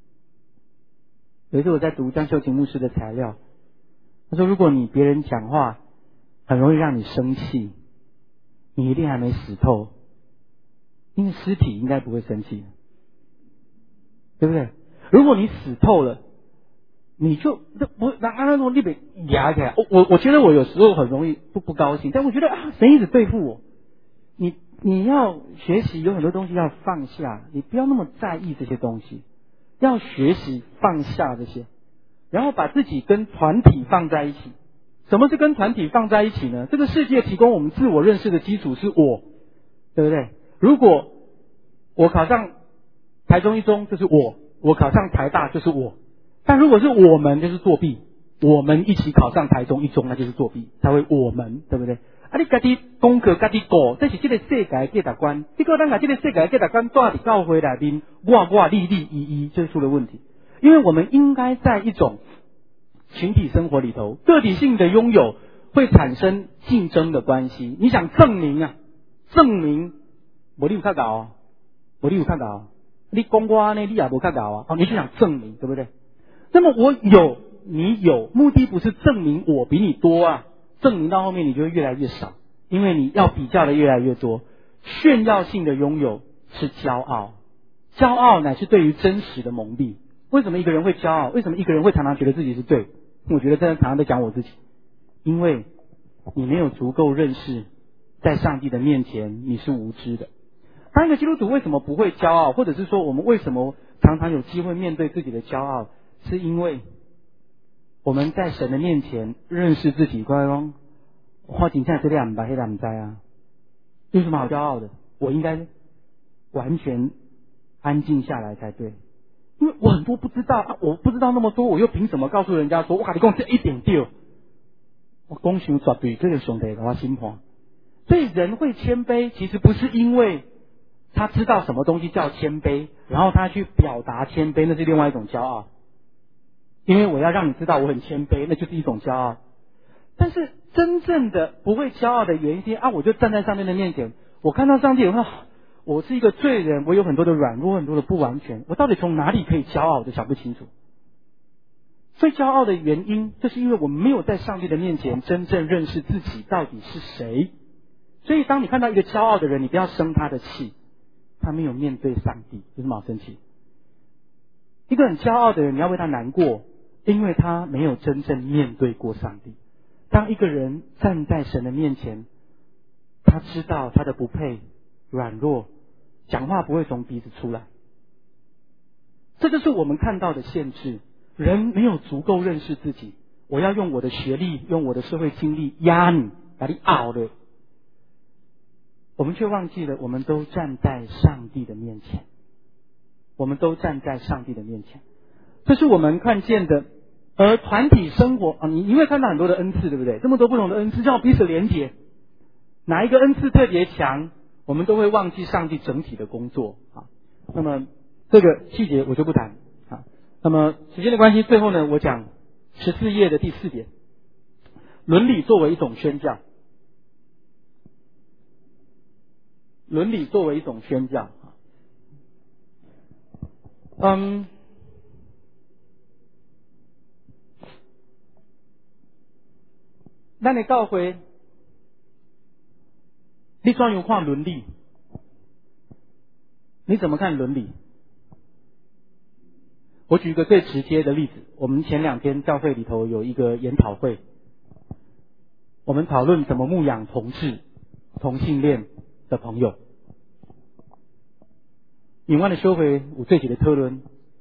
Speaker 2: 有一次我在读江秀琴牧师的材料，他说：如果你别人讲话很容易让你生气，你一定还没死透，因为尸体应该不会生气，对不对？如果你死透了，你就不那那种你被压起来。我我觉得我有时候很容易不不高兴，但我觉得啊，神一直对付我。你你要学习有很多东西要放下，你不要那么在意这些东西，要学习放下这些，然后把自己跟团体放在一起。什么是跟团体放在一起呢？这个世界提供我们自我认识的基础是我，对不对？如果我考上台中一中，就是我。我考上台大就是我，但如果是我们就是作弊，我们一起考上台中一中那就是作弊，才会我们，对不对？啊，你家己功课家己过，这是这个世界的价值观。结果咱把这个世界的价值观带伫教会内面，我我利利一一，这出了问题。因为我们应该在一种群体生活里头，个体性的拥有会产生竞争的关系。你想证明啊，证明我你有较高啊，我你有较高啊。你讲我呢，你也无较高啊！哦，你就想证明，对不对？那么我有，你有，目的不是证明我比你多啊，证明到后面你就会越来越少，因为你要比较的越来越多。炫耀性的拥有是骄傲，骄傲乃是对于真实的蒙蔽。为什么一个人会骄傲？为什么一个人会常常觉得自己是对？我觉得真的常常在讲我自己，因为你没有足够认识，在上帝的面前你是无知的。当一个基督徒为什么不会骄傲，或者是说我们为什么常常有机会面对自己的骄傲，是因为我们在神的面前认识自己。乖乖，我真正这两百黑两灾啊，有什么好骄傲的？我应该完全安静下来才对，因为我很多不知道啊，我不知道那么多，我又凭什么告诉人家说，哇，你讲这一点对，我讲伤绝对，这个上帝给我心判。所以人会谦卑，其实不是因为他知道什么东西叫谦卑，然后他去表达谦卑，那是另外一种骄傲。因为我要让你知道我很谦卑，那就是一种骄傲。但是真正的不会骄傲的原因啊，我就站在上帝的面前，我看到上帝，我我是一个罪人，我有很多的软弱，很多的不完全，我到底从哪里可以骄傲，我就想不清楚。最骄傲的原因，就是因为我们没有在上帝的面前真正认识自己到底是谁。所以当你看到一个骄傲的人，你不要生他的气，他没有面对上帝，有什么好生气？一个很骄傲的人，你要为他难过，因为他没有真正面对过上帝。当一个人站在神的面前，他知道他的不配、软弱，讲话不会从鼻子出来。这就是我们看到的限制。人没有足够认识自己，我要用我的学历，用我的社会经历压你，把你熬了。我们却忘记了，我们都站在上帝的面前，我们都站在上帝的面前，这是我们看见的。而团体生活啊，你你会看到很多的恩赐，对不对？这么多不同的恩赐，叫彼此连结。哪一个恩赐特别强，我们都会忘记上帝整体的工作啊。那么这个细节我就不谈啊。那么时间的关系，最后呢，我讲十四页的第四点，伦理作为一种宣教。 伦理作为一种宣教。嗯，咱的教会，你怎样看伦理？你怎么看伦理？我举一个最直接的例子，我们前两天教会里头有一个研讨会，我们讨论怎么牧养同志、同性恋的朋友。另外的小会有做一个讨论，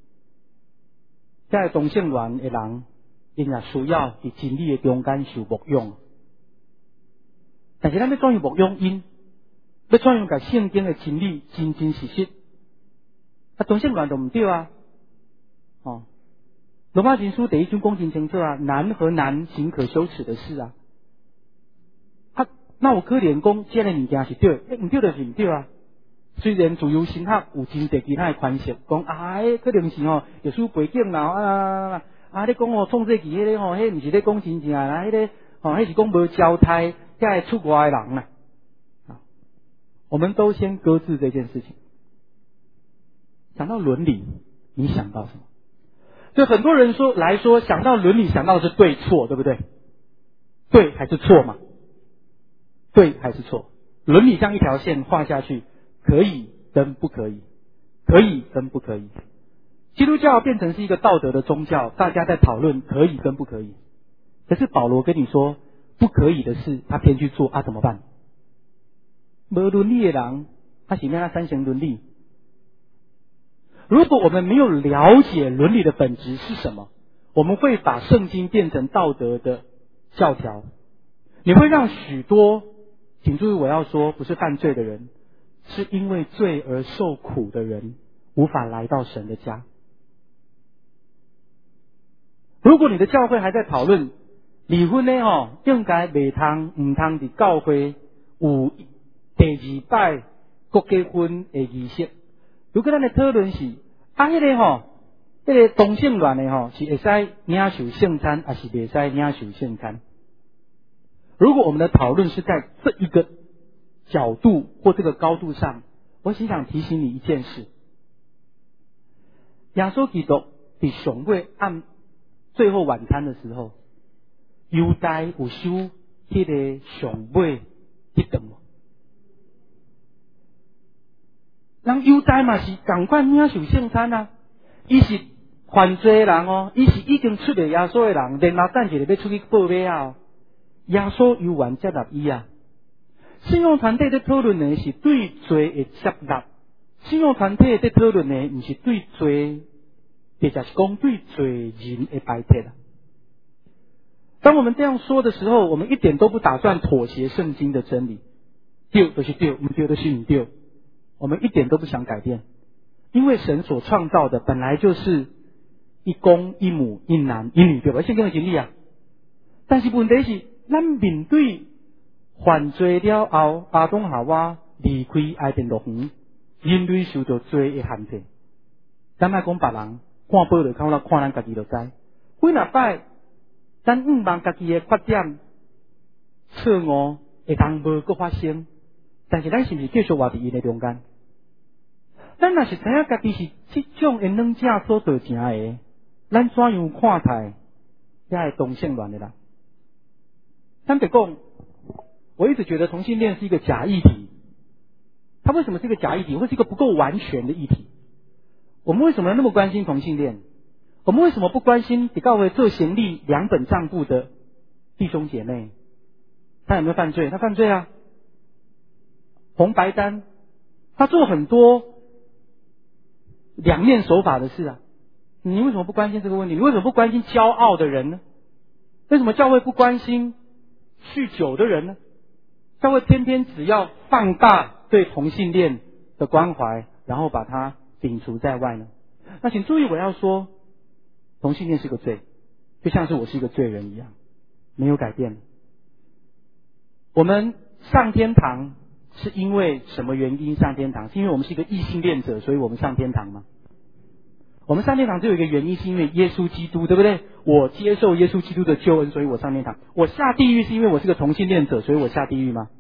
Speaker 2: 在同性恋的人，因也需要在真理的中间受牧养，但是咱要怎样牧养因？要怎样把圣经的真理真真实实？啊，同性恋就唔对啊！哦，罗马经书第一章讲真清楚啊，男和男行可羞耻的事啊。啊，那有可能讲这个物件是对，诶，唔对就是唔对啊。虽然自由神学有真侪其他的宽恕，讲啊，迄可能是吼历史背景啦，啊啊，你讲哦创世纪迄个吼，迄毋是咧讲真正啦，迄个吼，迄是讲无交胎，才会出外的人啦。啊，我们都先搁置这件事情。想到伦理，你想到什么？对很多人说来说，想到伦理，想到的是对错，对不对？对还是错嘛？对还是错？伦理像一条线画下去。可以跟不可以，可以跟不可以。基督教变成是一个道德的宗教，大家在讨论可以跟不可以。可是保罗跟你说不可以的事，他偏去做啊，怎么办？没伦理的人，他喜欢他三贤伦理。如果我们没有了解伦理的本质是什么，我们会把圣经变成道德的教条。你会让许多，请注意我要说，不是犯罪的人。是因为罪而受苦的人无法来到神的家。如果你的教会还在讨论离婚呢，吼，应该袂通唔通伫教会有第二摆国结婚的仪式。如果咱的讨论是啊，迄个吼，迄个同性恋的吼，是会使领受圣餐，还是袂使领受圣餐？如果我们的讨论是在这一个角度或这个高度上，我只想提醒你一件事：耶稣基督在上尾按最后晚餐的时候，犹大有收迄个上尾迄顿。人犹大嘛是同款领受圣餐啊，伊是犯罪的人哦，伊是已经出卖耶稣的人，然后等一下要出去报尾啊，耶稣犹原接纳伊啊。信用团体在讨论的是对罪的接纳，信用团体在讨论的不是对罪，也就是讲对罪人的排斥啦。当我们这样说的时候，我们一点都不打算妥协圣经的真理，对就是对，唔对就是唔对，我们一点都不想改变，因为神所创造的本来就是一公一母一男一女，对吧？圣经的真理啊。但是问题是，咱面对犯罪了后，亚当夏娃离开爱甸乐园，人类受到罪的限制。咱莫讲别人，看报就看咱看咱家己就知。几若摆，咱毋望家己的缺点、错误会当无搁发生，但是咱是毋是继续活伫伊的中间？咱若是知影家己是这种的软件所造成的，咱怎样看待遐个同性恋的人？咱别讲。我一直觉得同性恋是一个假议题，它为什么是一个假议题，或是一个不够完全的议题？我们为什么那么关心同性恋？我们为什么不关心比教会做贤弟两本账簿的弟兄姐妹？他有没有犯罪？他犯罪啊，红白单，他做很多两面手法的事啊。你为什么不关心这个问题？你为什么不关心骄傲的人呢？为什么教会不关心酗酒的人呢？教会偏偏只要放大对同性恋的关怀，然后把它摒除在外呢？那请注意，我要说，同性恋是个罪，就像是我是一个罪人一样，没有改变。我们上天堂是因为什么原因上天堂？是因为我们是一个异性恋者，所以我们上天堂吗？我们上天堂只有一个原因，是因为耶稣基督，对不对？我接受耶稣基督的救恩，所以我上天堂。我下地狱是因为我是个同性恋者，所以我下地狱吗？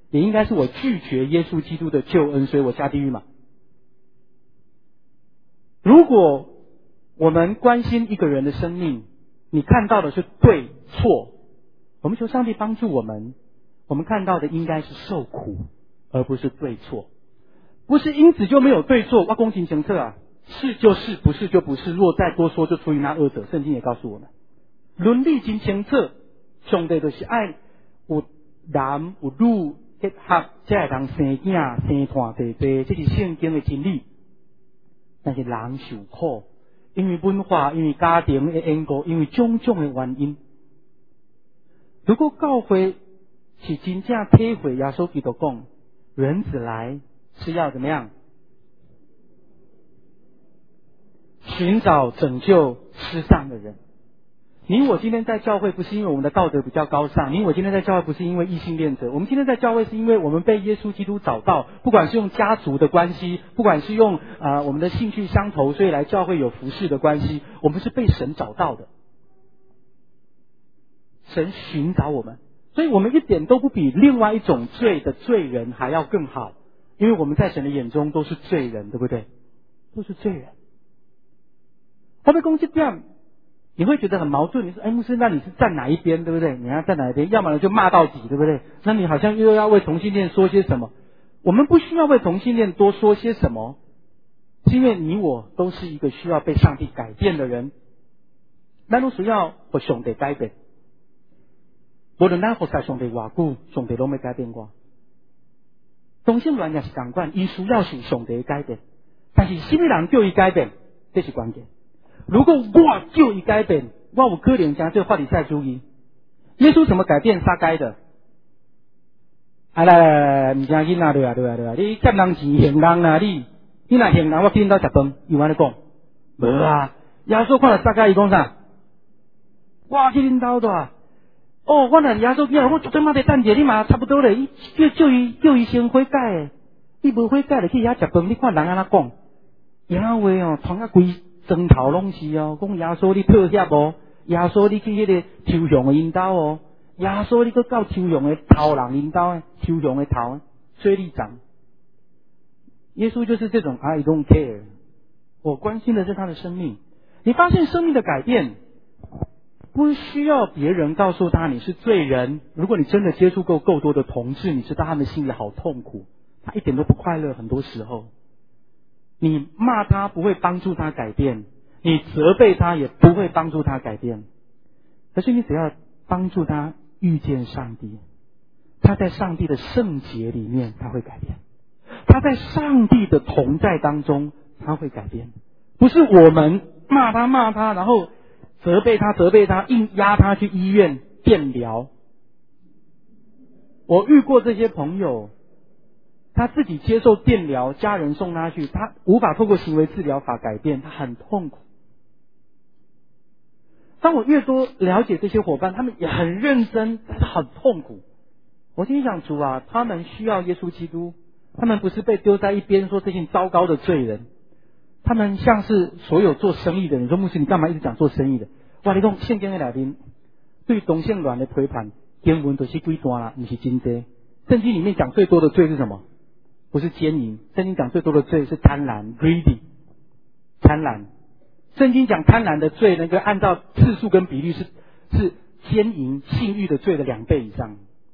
Speaker 2: 也应该是我拒绝耶稣基督的救恩，所以我下地狱嘛。如果我们关心一个人的生命，你看到的是对错，我们求上帝帮助我们，我们看到的应该是受苦，而不是对错。不是因此就没有对错，哇，公平清澈啊，是就是，不是就不是，若再多说就出于那恶者。圣经也告诉我们，伦理真清澈，上帝就是爱有男有女结合，才会当生囝生团地地，这是圣经的真理。但是人受苦，因为文化，因为家庭的因果，因为种种的原因。如果教会是真正体会耶稣基督讲，人子来是要怎么样？寻找拯救失丧的人。你我今天在教会不是因为我们的道德比较高尚，你我今天在教会不是因为异性恋者，我们今天在教会是因为我们被耶稣基督找到，不管是用家族的关系，不管是用呃我们的兴趣相投，所以来教会有服侍的关系，我们是被神找到的。神寻找我们，所以我们一点都不比另外一种罪的罪人还要更好，因为我们在神的眼中都是罪人，对不对？都是罪人。会不会攻击这样？你会觉得很矛盾，你说哎牧师，那你是站哪一边，对不对？你要站哪一边？要么就骂到底，对不对？那你好像又要为同性恋说些什么？我们不需要为同性恋多说些什么，是因为你我都是一个需要被上帝改变的人。咱都需要被上帝改变，无论咱服侍上帝偌久，上帝都没改变过。同性恋也是同款，伊需要是上帝改变，但是什么人叫伊改变，这是关键。如果我就一改变，我有可能将这个法利赛主义。耶稣怎么改变撒该的？啊来来来，唔正经啊，对啊对啊对啊！你欠人钱还人啊你，你若还人，我去恁兜食饭，有安尼讲？无啊！耶稣看到撒该，伊讲啥？我去恁兜的啊！哦，我若耶稣叫我绝对嘛得等者，你嘛差不多咧。伊叫叫伊叫伊先悔改诶，伊无悔改咧去遐食饭，你看人安怎讲？耶话哦，同啊规。砖头拢是哦，讲耶稣你退遐无？耶稣你去迄个抽象的因兜哦，耶稣你去到抽象的头人因兜诶，抽象的头，水里长。耶稣就是这种 I don't care， 我关心的是他的生命。你发现生命的改变，不需要别人告诉他你是罪人。如果你真的接触够够多的同志，你知道他们心里好痛苦，他一点都不快乐，很多时候。你骂他不会帮助他改变，你责备他也不会帮助他改变。可是你只要帮助他遇见上帝，他在上帝的圣洁里面他会改变，他在上帝的同在当中他会改变。不是我们骂他骂他，然后责备他责备他，硬压他去医院电疗。我遇过这些朋友，他自己接受电疗，家人送他去，他无法透过行为治疗法改变，他很痛苦。当我越多了解这些伙伴，他们也很认真，但是很痛苦。我心想主啊，他们需要耶稣基督，他们不是被丢在一边说这些糟糕的罪人，他们像是所有做生意的人。你说牧师你干嘛一直讲做生意的？哇，你讲圣经的内面对同性恋的批判，经文都是几段啦，不是真多。圣经里面讲最多的罪是什么？不是奸淫，圣经讲最多的罪是贪婪 greedy， 贪婪。圣经讲贪婪的罪能够按照次数跟比例是是奸淫性欲的罪的两倍以上。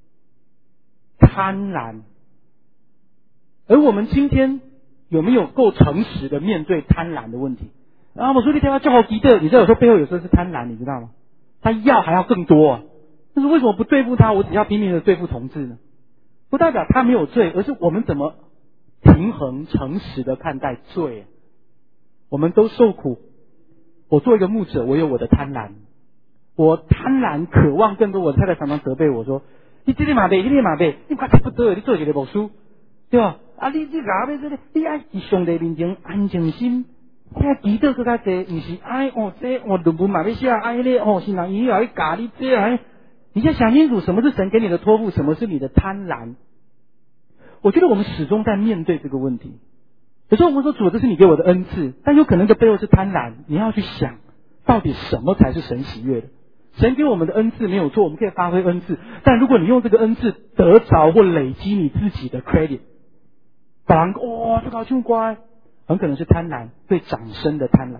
Speaker 2: 贪婪。而我们今天有没有够诚实的面对贪婪的问题？啊，我说你听他叫好极的，你知道有时候背后有时候是贪婪，你知道吗？他要还要更多啊。但是为什么不对付他，我只要拼命的对付同志呢？不代表他没有罪，而是我们怎么平衡诚实的看待罪。我们都受苦，我做一个牧者，我有我的贪婪，我贪婪渴望更多。我太太常常责备我说，你这个嘛背，那个嘛背，你快差不多了，你做一个牧师，对吧？啊，你你搞咩这个？你爱在上帝面前安静心，遐祈祷更加多，不是爱哦这哦论文嘛要写爱咧哦，是人伊要去教你这哎，你先想清楚什么是神给你的托付，什么是你的贪婪。我觉得我们始终在面对这个问题。有时候我们说主，这是你给我的恩赐，但有可能这背后是贪婪。你要去想，到底什么才是神喜悦的？ 神给我们的恩赐没有错，我们可以发挥恩赐，但如果你用这个恩赐得着或累积你自己的 credit， 把人哇这个好像乖，很可能是贪婪，对掌声的贪婪。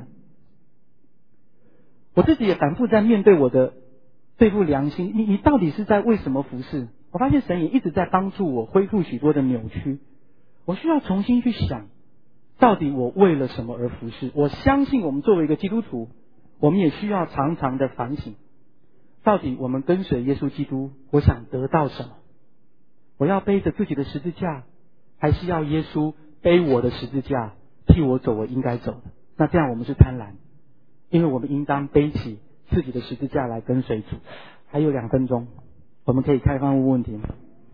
Speaker 2: 我自己也反复在面对我的对付良心，你你到底是在为什么服侍？我发现神也一直在帮助我恢复许多的扭曲，我需要重新去想，到底我为了什么而服侍？我相信我们作为一个基督徒，我们也需要常常的反省，到底我们跟随耶稣基督，我想得到什么？我要背着自己的十字架，还是要耶稣背我的十字架，替我走我应该走的？那这样我们是贪婪，因为我们应当背起自己的十字架来跟随主。还有两分钟，我们可以开放问问题吗？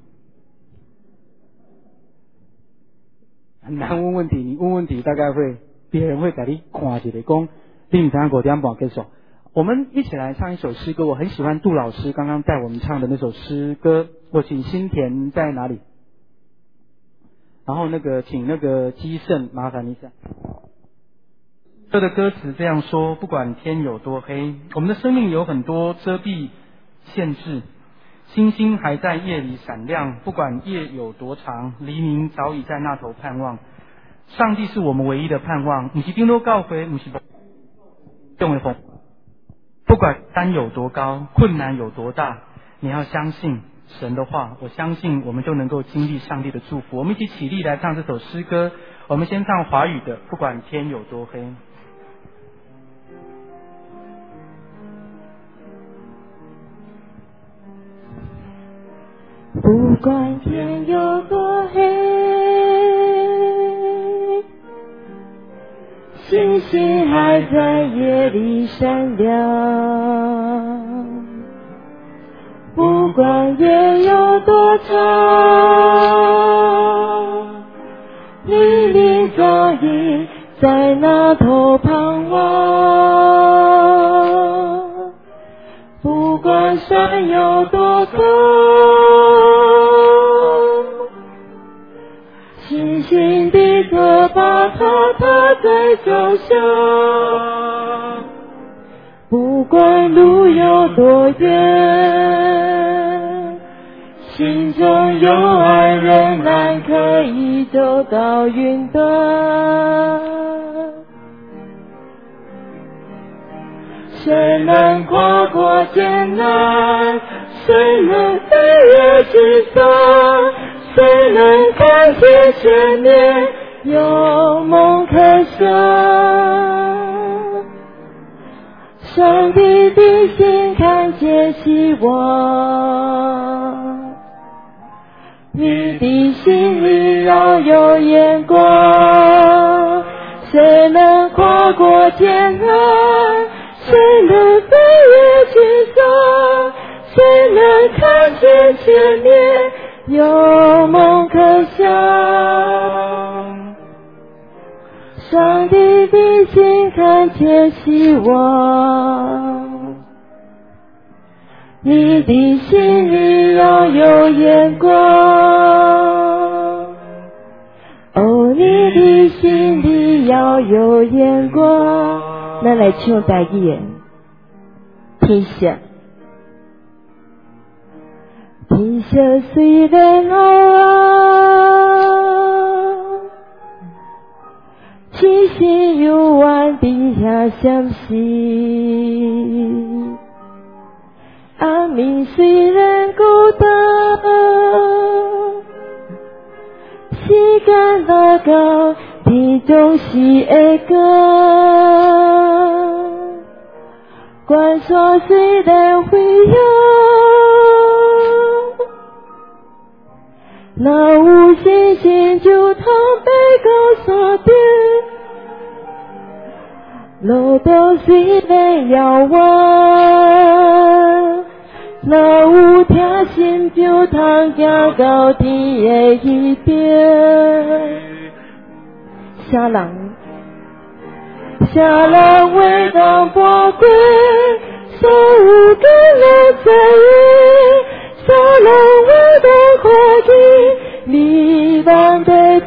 Speaker 2: 很难问问题，你问问题大概会别人会给你看一个讲，你唔知五点半结束。我们一起来唱一首诗歌，我很喜欢杜老师刚刚带我们唱的那首诗歌。我请新田在哪里？然后那个请那个基胜麻烦一下。这的歌词这样说：不管天有多黑，我们的生命有很多遮蔽限制，星星还在夜里闪亮，不管夜有多长，黎明早已在那头盼望。上帝是我们唯一的盼望，不是顶多教会，不是用的风。不管山有多高，困难有多大，你要相信神的话，我相信我们就能够经历上帝的祝福。我们一起起立来唱这首诗歌，我们先唱华语的，不管天有多黑。
Speaker 3: 不管天有多黑，星星还在夜里闪亮，不管夜有多长，黎明早已在那头盼望，不管山有多高，星星的可把它踏在脚下，不管路有多远，心中有爱仍然可以走到云端。谁能跨过艰难？谁能飞越沮丧？谁能看见前面有梦可想？上帝的心看见希望，你的心里要有眼光。谁能跨过艰难？谁能飞越沮丧？谁能看见前面有梦可想？上帝的心看见希望，你的心里要有眼光。哦，你的心里要有眼光。咱来唱台语的，天色，天色虽然黑暗，星星犹原伫遐闪烁。暗暝虽然孤单，时间若到，天总是会光。关山虽然飞扬，若有星星就通飞到山顶。路途虽然遥远，若有疼心就通行到天的迄边。啥人？啥人为人宝贵？所有的人在意，啥人为人欢喜？你人的陪。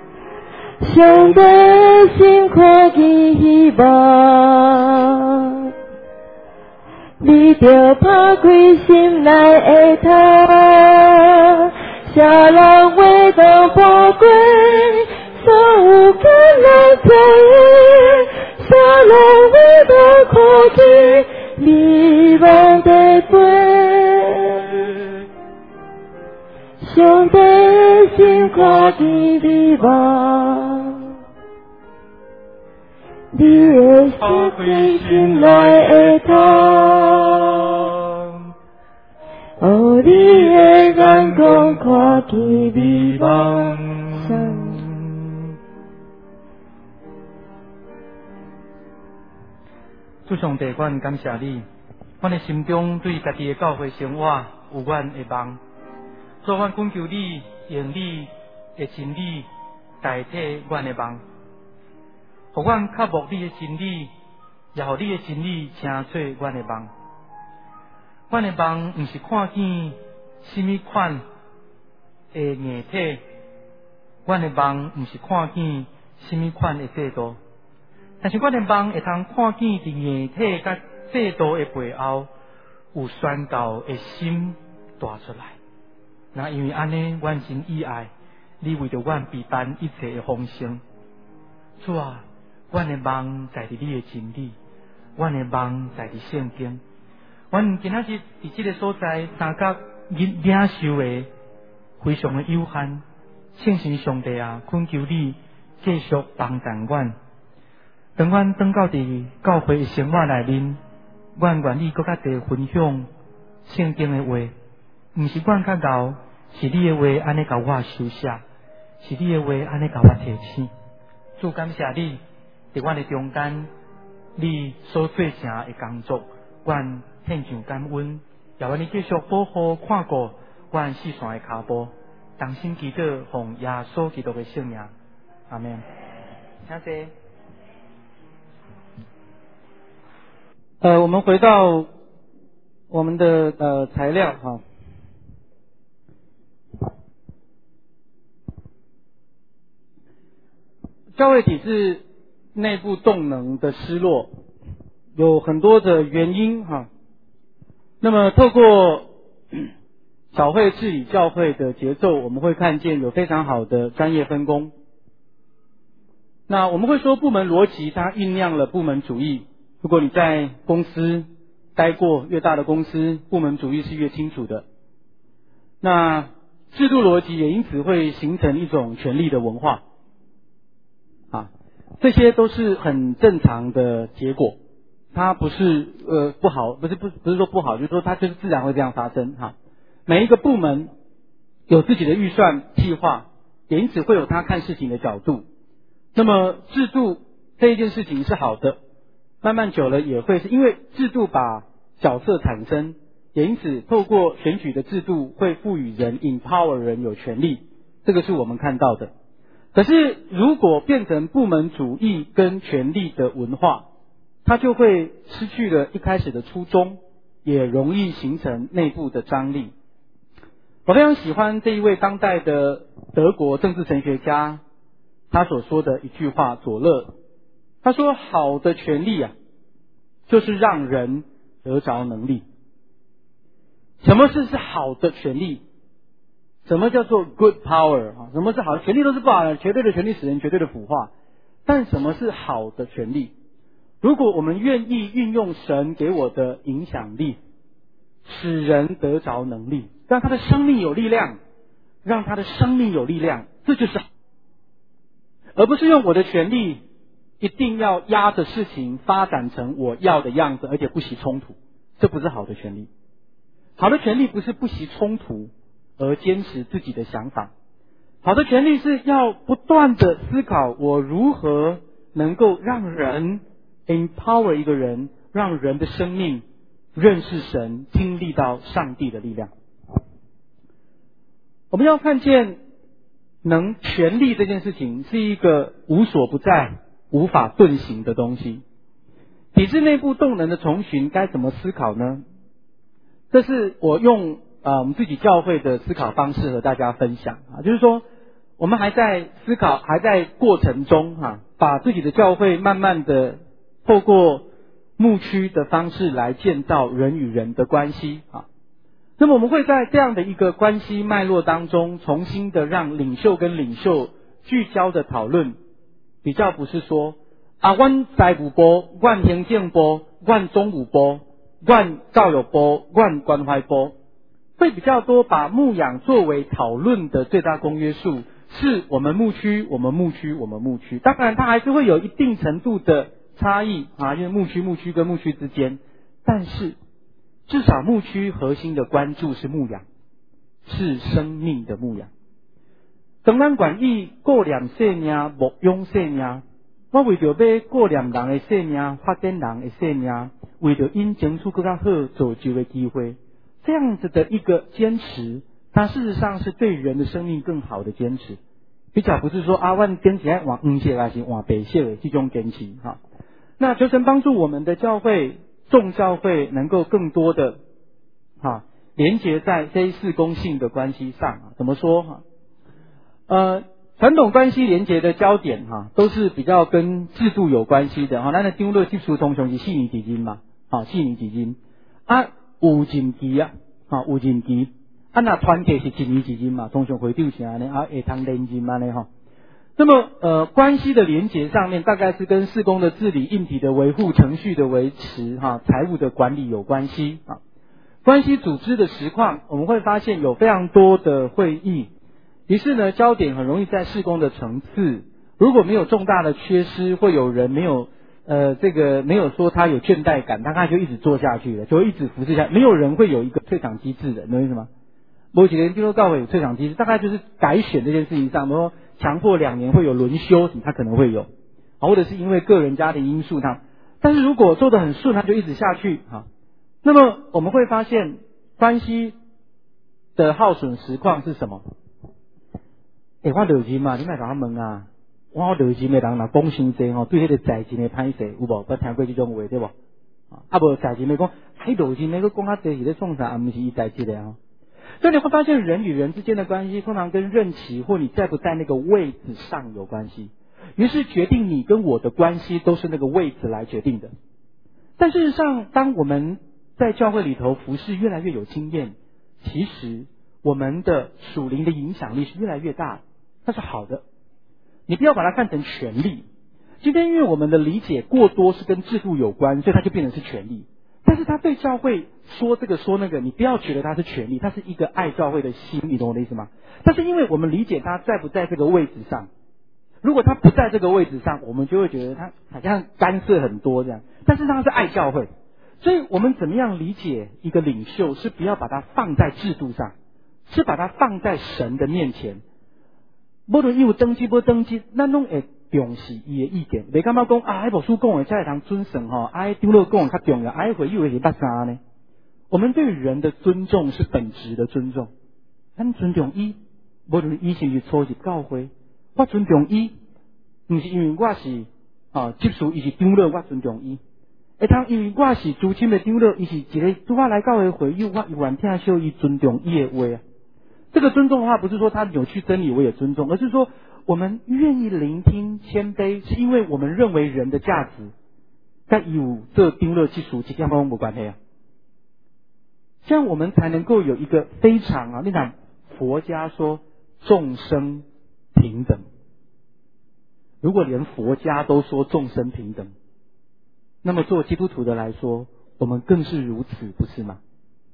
Speaker 3: 上帝心看见希望， 你着打开心内的窗，啥人话都无过，所有艰难遭遇，啥人话都可见，美梦在飞。上帝的心看见美梦，你的心开心内的窗，哦，你的眼光看见美梦。
Speaker 2: 主上帝，阮感谢你，阮的心中对家己的教会生活有阮的梦，所以阮恳求你用你的真理代替阮的梦，互阮较慕你的真理，也互你的真理清楚阮的梦。阮的梦毋是看见什么款的硬体，阮的梦毋是看见什么款的制度。但是，阮的梦会通看见伫硬体甲制度的背后，有宣告的心大出来。那因为安尼，阮真意爱你为着阮避担一切的风声。主啊，阮的梦在伫你的真理，阮的梦在伫圣经。阮今仔日伫即个所在，三角领领受的非常的有限。圣神上帝啊，恳求你继续帮助阮。当阮转到伫教会的生活内面，阮愿意搁较多分享圣经的话，毋是阮较敖，是你的话安尼甲我修写，是你的话安尼甲我提醒。主感谢你，伫阮的中间，你所做成的工作，阮献上感恩，也愿你继续保护看顾阮四线的脚步，同心祈祷，奉耶稣基督的圣名，阿门。谢谢。呃，我们回到我们的呃材料哈。教会体制内部动能的失落有很多的原因哈。那么透过小会治理教会的节奏，我们会看见有非常好的专业分工。那我们会说部门逻辑它酝酿了部门主义。如果你在公司待过，越大的公司，部门主义是越清楚的。那制度逻辑也因此会形成一种权力的文化，啊，这些都是很正常的结果。它不是呃不好，不是不不是说不好，就是说它就是自然会这样发生哈。每一个部门有自己的预算计划，也因此会有他看事情的角度。那么制度这一件事情是好的。慢慢久了也会是因为制度把角色产生，也因此透过选举的制度会赋予人 empower 人有权利，这个是我们看到的。可是如果变成部门主义跟权力的文化，它就会失去了一开始的初衷，也容易形成内部的张力。我非常喜欢这一位当代的德国政治神学家他所说的一句话，佐勒他说，好的权力啊，就是让人得着能力。什么是是好的权力？什么叫做 good power 啊？什么是好的权力？都是不好的，绝对的权力使人绝对的腐化。但什么是好的权力？如果我们愿意运用神给我的影响力，使人得着能力，让他的生命有力量，让他的生命有力量，这就是好，而不是用我的权力一定要压着事情发展成我要的样子，而且不惜冲突，这不是好的权力。好的权力不是不惜冲突而坚持自己的想法，好的权力是要不断的思考我如何能够让人 empower 一个人，让人的生命认识神，经历到上帝的力量。我们要看见能权力这件事情是一个无所不在无法遁形的东西。体制内部动能的重寻该怎么思考呢？这是我用啊我们自己教会的思考方式和大家分享啊，就是说我们还在思考，还在过程中哈、啊，把自己的教会慢慢的透过牧区的方式来建造人与人的关系啊。那么我们会在这样的一个关系脉络当中，重新的让领袖跟领袖聚焦的讨论，比较不是说啊，阮财务部、阮行政部、阮总务部、阮教育部、阮关怀部，会比较多把牧养作为讨论的最大公约数，是我们牧区、我们牧区、我们牧区。当然，它还是会有一定程度的差异啊，因为牧区、牧区跟牧区之间，但是至少牧区核心的关注是牧养，是生命的牧养。当咱愿意顾念生命、牧养生命，我为着要顾念人的生命、发展人的生命，为着因争取更加好造就的机会，这样子的一个坚持，它事实上是对人的生命更好的坚持，比较不是说啊，我坚持往黄色还是往白色的这种坚持哈。那求神帮助我们的教会、众教会能够更多的哈连结在这四公性的关系上啊。怎么说哈？呃，传统关系连结的焦点哈，都是比较跟制度有关系的哈。咱的长老接触通常是四年一任嘛，啊，四年一任啊，有任期啊，啊，有任期啊，那团体是一年一任嘛，通常会长是安尼啊，会通连任安尼哈。那么呃，关系的连结上面，大概是跟事工的治理、硬体的维护、程序的维持哈、财务的管理有关系啊。关系组织的实况，我们会发现有非常多的会议。于是呢，焦点很容易在事工的层次，如果没有重大的缺失，会有人没有呃这个没有说他有倦怠感，他他就一直做下去了，就会一直服侍下，没有人会有一个退场机制的，你懂意思吗？某几个人听说教会有退场机制，大概就是改选这件事情上，然后强迫两年会有轮休，他可能会有，或者是因为个人家庭因素他，但是如果做得很顺，他就一直下去哈。那么我们会发现关系的耗损实况是什么？诶、欸，我热心嘛，你莫甲我问啊！我热心的人若讲伤济吼，对迄个在前的歹势有无？捌听过这种话对无？啊，无在前的讲，迄热心的佫讲较济是咧创啥，啊，毋是伊在前的哦。所以你会发现人与人之间的关系，通常跟任期或你在不在那个位置上有关系。于是决定你跟我的关系都是那个位置来决定的。但事实上，当我们在教会里头服侍越来越有经验，其实我们的属灵的影响力是越来越大的。它是好的，你不要把它看成权力。今天因为我们的理解过多是跟制度有关，所以它就变成是权力。但是他对教会说这个说那个，你不要觉得他是权力，他是一个爱教会的心，你懂我的意思吗？但是因为我们理解他在不在这个位置上，如果他不在这个位置上，我们就会觉得他好像干涉很多这样。但是他是爱教会，所以我们怎么样理解一个领袖，是不要把它放在制度上，是把它放在神的面前。无论伊有登记无登记，咱拢会重视伊的意见，袂感觉讲啊，迄牧师讲的才会通准算吼，啊，长老讲的较重要，啊，回以为是捌啥呢？我们对人的尊重是本质的尊重，咱尊重伊，无论伊是毋是初入教会，我尊重伊，毋是因为我是啊接受伊是长老，我尊重伊。会通因为我是资深的长老，伊是一个拄我来教会会友，我永远听小伊尊重伊的话啊。这个尊重的话，不是说他扭曲真理我也尊重，而是说我们愿意聆听谦卑，是因为我们认为人的价值跟有这长老技术这点跟我们无关系啊。这样我们才能够有一个非常啊，你看佛家说众生平等，如果连佛家都说众生平等，那么做基督徒的来说，我们更是如此，不是吗？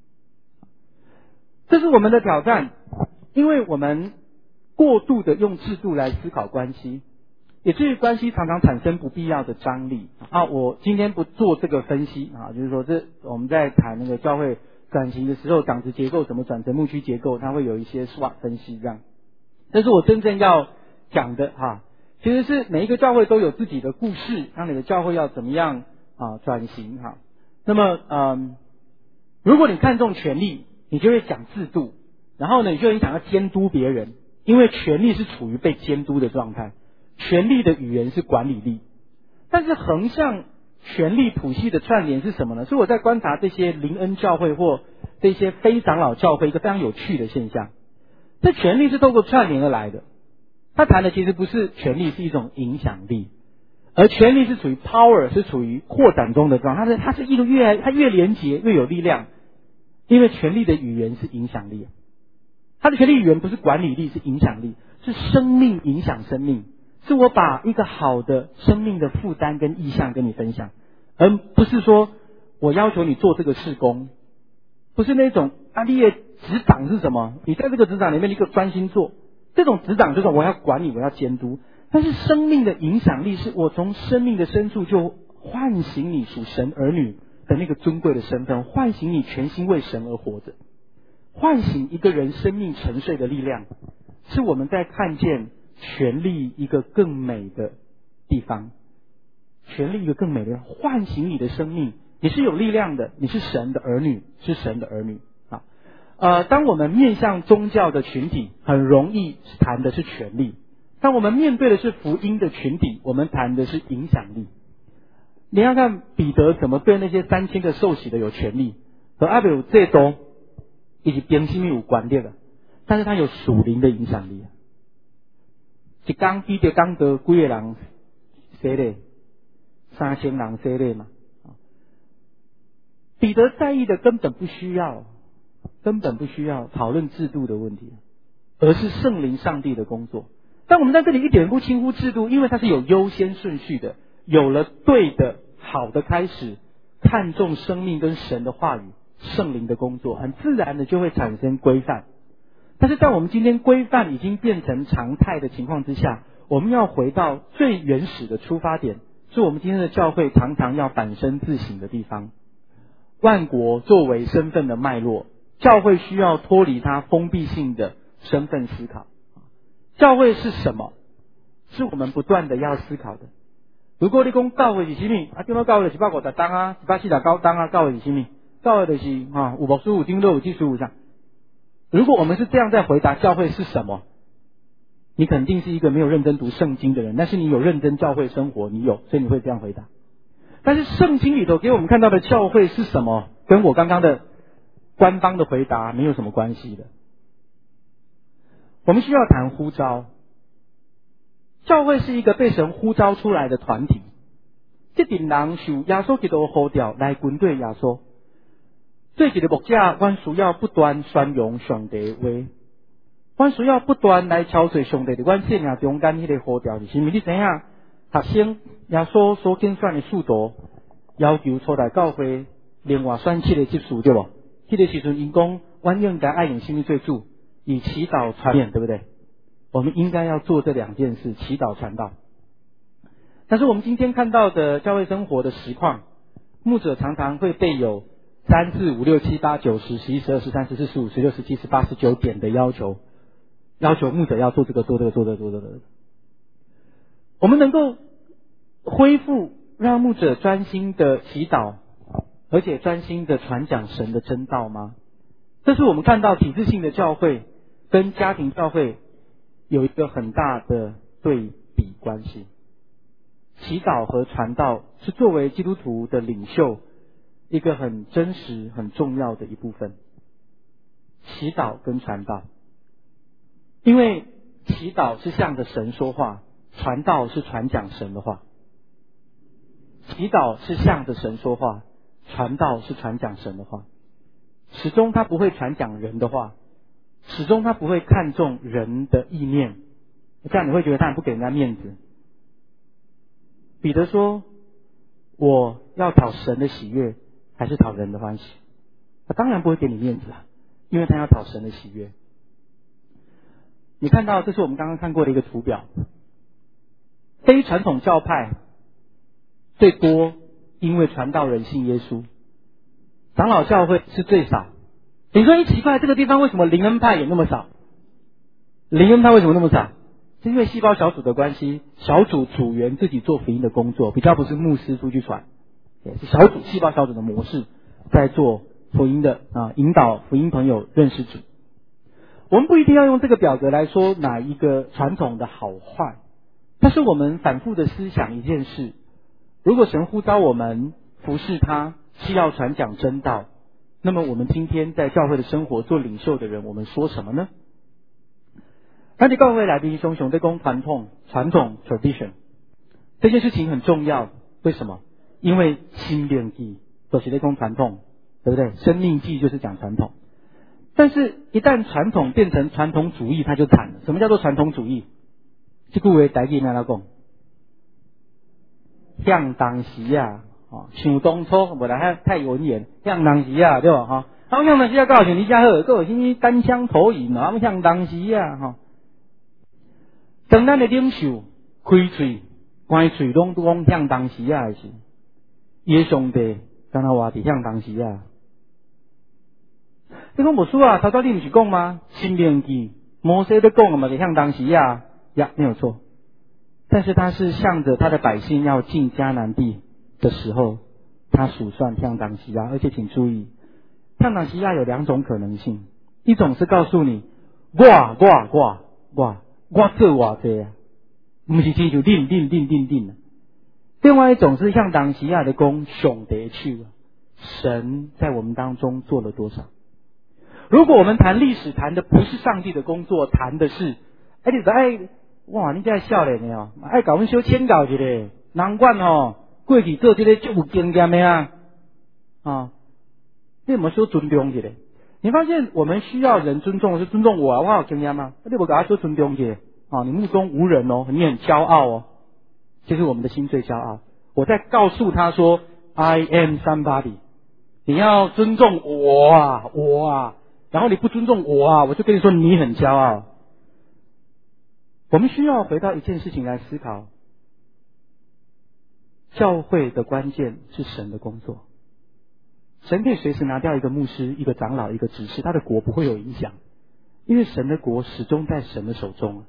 Speaker 2: 这是我们的挑战，因为我们过度的用制度来思考关系，也至于关系常常产生不必要的张力啊。我今天不做这个分析啊，就是说这我们在谈那个教会转型的时候，长子结构怎么转成牧区结构，它会有一些 SWOT 分析这样。但是我真正要讲的哈、啊，其实是每一个教会都有自己的故事，让你的教会要怎么样啊转型哈、啊。那么嗯，如果你看重权力，你就会讲制度，然后呢，你就很想要监督别人，因为权力是处于被监督的状态，权力的语言是管理力。但是横向权力谱系的串联是什么呢？是我在观察这些灵恩教会或这些非长老教会一个非常有趣的现象。这权力是透过串联而来的，他谈的其实不是权力，是一种影响力， 而权力是处于 power， 是处于扩展中的状态，它是它是一个越它越连结越有力量，因为权力的语言是影响力，它的权力语言不是管理力，是影响力，是生命影响生命，是我把一个好的生命的负担跟意向跟你分享，而不是说我要求你做这个事工，不是那种啊，你的职掌是什么？你在这个职掌里面，你给我专心做。这种职掌就是我要管你，我要监督。但是生命的影响力是我从生命的深处就唤醒你属神儿女的那个尊贵的身份，唤醒你全心为神而活着，唤醒一个人生命沉睡的力量，是我们在看见权力一个更美的地方。权力一个更美的，唤醒你的生命，你是有力量的，你是神的儿女，是神的儿女啊。呃，当我们面向宗教的群体，很容易谈的是权力；当我们面对的是福音的群体，我们谈的是影响力。你要看彼得怎么对那些三千个受洗的有权利，和阿伯有这多以及边心有关联的，但是他有属灵的影响力。一刚彼得刚得几个人洗礼，三千人洗礼嘛。彼得在意的根本不需要，根本不需要讨论制度的问题，而是圣灵上帝的工作。但我们在这里一点不轻忽制度，因为它是有优先顺序的，有了对的好的开始，看重生命跟神的话语，圣灵的工作，很自然的就会产生规范。但是在我们今天规范已经变成常态的情况之下，我们要回到最原始的出发点，是我们今天的教会常常要反身自省的地方。万国作为身份的脉络，教会需要脱离它封闭性的身份思考。教会是什么？是我们不断的要思考的。如果你讲教会是什么？啊，对吗？教会是一百五十档啊，一百四十九档啊，教会是什么？教会就是啊，有牧师、有长老、有技术、有啥。如果我们是这样在回答教会是什么，你肯定是一个没有认真读圣经的人，但是你有认真教会生活，你有，所以你会这样回答。但是圣经里头给我们看到的教会是什么，跟我刚刚的官方的回答没有什么关系的。我们需要谈呼召，教会是一个被神呼召出来的团体，这群人受耶稣基督呼召来跟对耶稣。做一个牧者，我们需要不断宣扬上帝的话，我们需要不断来敲碎上帝的我们生命中间那个呼召是什么？你知影学生耶稣所拣选的使徒要求初代教会另外选七个执事，对不？那个时阵因讲，我们应该爱用什么做主？以祈祷传遍，对不对？我们应该要做这两件事，祈祷传道。但是我们今天看到的教会生活的实况，牧者常常会被有三四五六七八九十十一十二十三十四十五十六十七十八十九点的要求，要求牧者要做这个做这个做这个做这个。我们能够恢复让牧者专心的祈祷，而且专心的传讲神的真道吗？这是我们看到体制性的教会跟家庭教会有一个很大的对比关系。祈祷和传道是作为基督徒的领袖一个很真实很重要的一部分。祈祷跟传道，因为祈祷是向着神说话，传道是传讲神的话。祈祷是向着神说话，传道是传讲神的话。始终他不会传讲人的话，始终他不会看重人的意念，这样你会觉得他很不给人家面子。彼得说，我要讨神的喜悦还是讨人的欢喜？他当然不会给你面子啊，因为他要讨神的喜悦。你看到这是我们刚刚看过的一个图表，非传统教派最多因为传道人信耶稣，长老教会是最少。你说一奇怪，这个地方为什么灵恩派也那么少？灵恩派为什么那么少？是因为细胞小组的关系，小组组员自己做福音的工作，比较不是牧师出去传，也是小组细胞小组的模式在做福音的啊，引导福音朋友认识主。我们不一定要用这个表格来说哪一个传统的好坏，但是我们反复的思想一件事：如果神呼召我们服侍他，是要传讲真道，那么我们今天在教会的生活做领袖的人，我们说什么呢？咱哋教会内边常常在讲传统，传统 tradition， 这件事情很重要，为什么？因为生命记都是在讲传统，对不对？生命记就是讲传统，但是一旦传统变成传统主义，它就惨了。什么叫做传统主义？这句话台语怎样讲？向当时啊，哦，像当初，不然太太文言，向当时啊，对吧？哈、哦，啊，向当时啊，搞像你家好，还有什么单枪投影啊，向当时啊，哈、哦。当咱的领袖开嘴、关嘴拢都讲向当时啊的时，伊的上帝敢若话伫向当时啊。你讲无错啊，头头你不是讲吗？新命记摩西在讲的嘛，是向当时啊，呀，没有错。但是他是向着他的百姓要进迦南地的时候，他数算向当时啊，而且请注意，向当时啊有两种可能性，一种是告诉你，我我我我我做偌济啊，不是亲像恁恁恁恁恁啊。另外一种是向当时啊的讲上帝去了，神在我们当中做了多少？如果我们谈历史，谈的不是上帝的工作，谈的是，哎，你说哎，哇，你这少年的哦，爱搞阮小签稿一个，难怪哦，过去做这个就有经验的啊，啊，你有没有说尊重一个？你发现我们需要人尊重，是尊重我啊，我有经验吗？你不给他说尊重一个，啊，你目中无人哦，你很骄傲哦，其实我们的心最骄傲。我在告诉他说 ，I am somebody， 你要尊重我啊，我啊。然后你不尊重我啊，我就跟你说你很骄傲。我们需要回到一件事情来思考，教会的关键是神的工作。神可以随时拿掉一个牧师、一个长老、一个执事，他的国不会有影响，因为神的国始终在神的手中。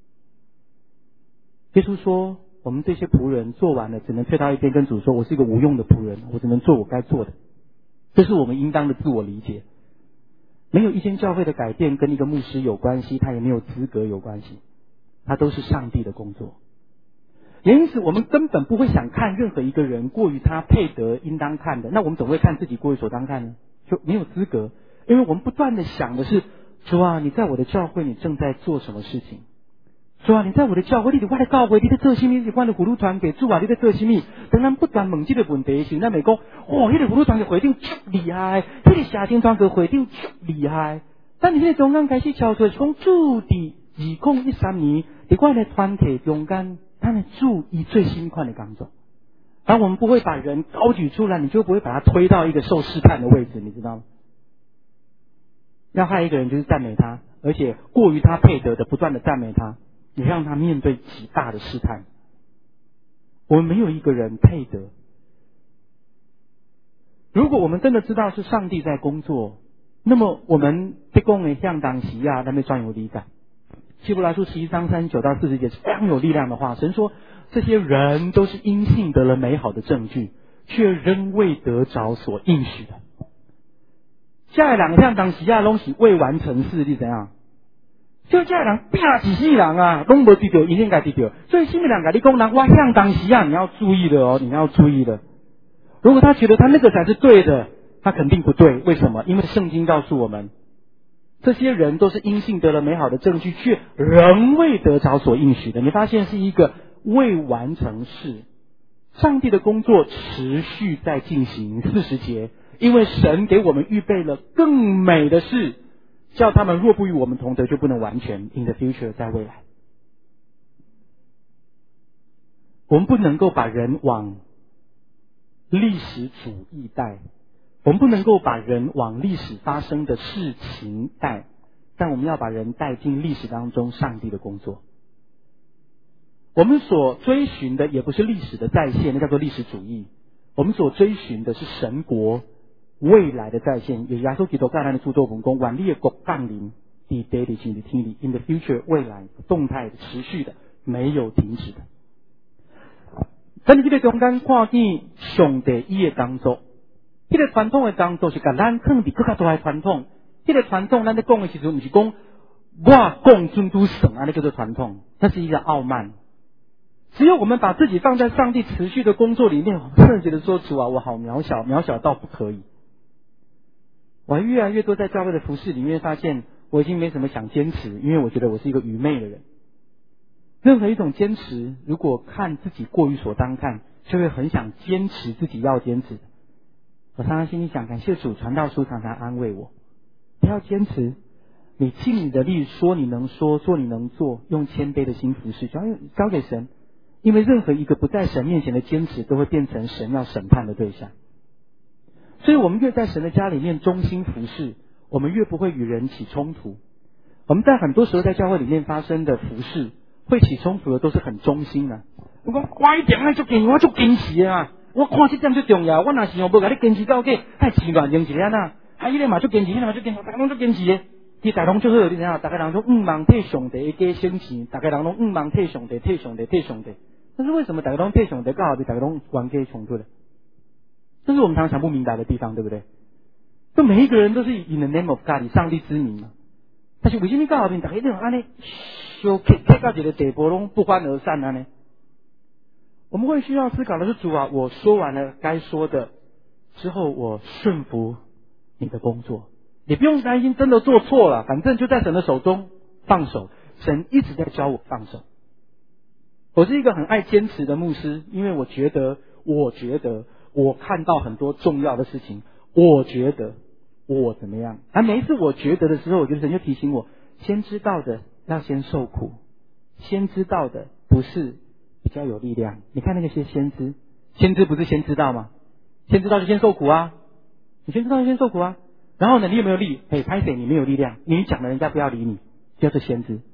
Speaker 2: 耶稣说，我们这些仆人做完了，只能退到一边跟主说，我是一个无用的仆人，我只能做我该做的。这是我们应当的自我理解。没有一间教会的改变跟一个牧师有关系，他也没有资格有关系，他都是上帝的工作。也因此我们根本不会想看任何一个人过于他配得应当看的，那我们怎么会看自己过于所当看呢？就没有资格，因为我们不断的想的是，主啊，你在我的教会你正在做什么事情？主啊，你在我的教会，你在我的教会，你在做什么？你在我的葫芦团给主啊，你在做什么？当咱不断问这个问题时，咱咪讲，哇，那个葫芦团的会长足厉害，那个社青团的会长足厉害。但是那个中间开始敲出，讲主的二零一三年，在我的团体中间，他们主以最新款的工作。而我们不会把人高举出来，你就不会把他推到一个受试探的位置，你知道吗？要害一个人就是赞美他，而且过于他配得的，不断的赞美他。也让他面对极大的试探。我们没有一个人配得。如果我们真的知道是上帝在工作，那么我们被供为向当时啊，那边专有理感。希伯来书十一章三十九到四十节是非常有力量的话。神说，这些人都是因信得了美好的证据，却仍未得着所应许的。下两个向当时啊，东西未完成事，你怎样？就这样人拼几世人啊，拢无得到，一定该得到。所以新的人跟你讲，人我向当时啊，你要注意的哦，你要注意的。如果他觉得他那个才是对的，他肯定不对。为什么？因为圣经告诉我们，这些人都是因信得了美好的证据，却仍未得着所应许的。你发现是一个未完成式，上帝的工作持续在进行。四十节，因为神给我们预备了更美的事。叫他们若不与我们同得，就不能完全 in the future 在未来。我们不能够把人往历史主义带，我们不能够把人往历史发生的事情带，但我们要把人带进历史当中上帝的工作。我们所追寻的也不是历史的再现，那叫做历史主义。我们所追寻的是神国未来的再现，也耶稣基督在他的著作本讲，万里的国降临，地地的天的天里 ，in the future 未来动态的、持续的，没有停止的。在这个中间看见上帝伊的工作，这个传统的工作是把咱放伫更加大的传统。这个传统咱在讲的时候，不是讲我讲尊都省啊，那叫做传统，那是一个傲慢。只有我们把自己放在上帝持续的工作里面，我真的觉得说主啊，我好渺小，渺小到不可以。我越来越多在教会的服事里面发现，我已经没什么想坚持，因为我觉得我是一个愚昧的人。 任何一种坚持，如果看自己过于所当看，就会很想坚持自己要坚持。我常常心里想，感谢主，传道书常常安慰我，不要坚持，你尽你的力，说你能说，做你能做，用谦卑的心服侍，交交给神。因为任何一个不在神面前的坚持，都会变成神要审判的对象。所以我们越在神的家里面忠心服侍，我们越不会与人起冲突。我们在很多时候在教会里面发生的服侍，会起冲突的都是很忠心的。我讲我一点爱就坚，我就坚持啊！我看这点最重要，我若是用无甲你坚持到底，太自乱用一下呐。啊，伊咧嘛就坚持，伊咧嘛就坚持，大家拢就坚持的。其实大家拢最好，你知影？大家人都毋望替上帝加升钱，大家人拢毋望替上帝、替上帝、替上帝。但是为什么大家拢替上帝，到后面大家拢冤家冲突了？这是我们常常想不明白的地方，对不对？就每一个人都是 in the name of God， 以上帝之名嘛。但是为什么到后面大家一定安尼，小客客到一个地步拢不欢而散了呢？我们会需要思考的是，主啊，我说完了该说的之后，我顺服你的工作。你不用担心真的做错了，反正就在神的手中放手。神一直在教我放手。我是一个很爱坚持的牧师，因为我觉得，我觉得我看到很多重要的事情，我觉得我怎么样？而每一次我觉得的时候，我觉得神就提醒我，先知道的要先受苦，先知道的不是比较有力量。你看那些先知，先知不是先知道吗？先知道就先受苦啊，你先知道就先受苦啊。然后呢，你有没有力？嘿，拍谁？你没有力量，你讲了人家不要理你，就是先知。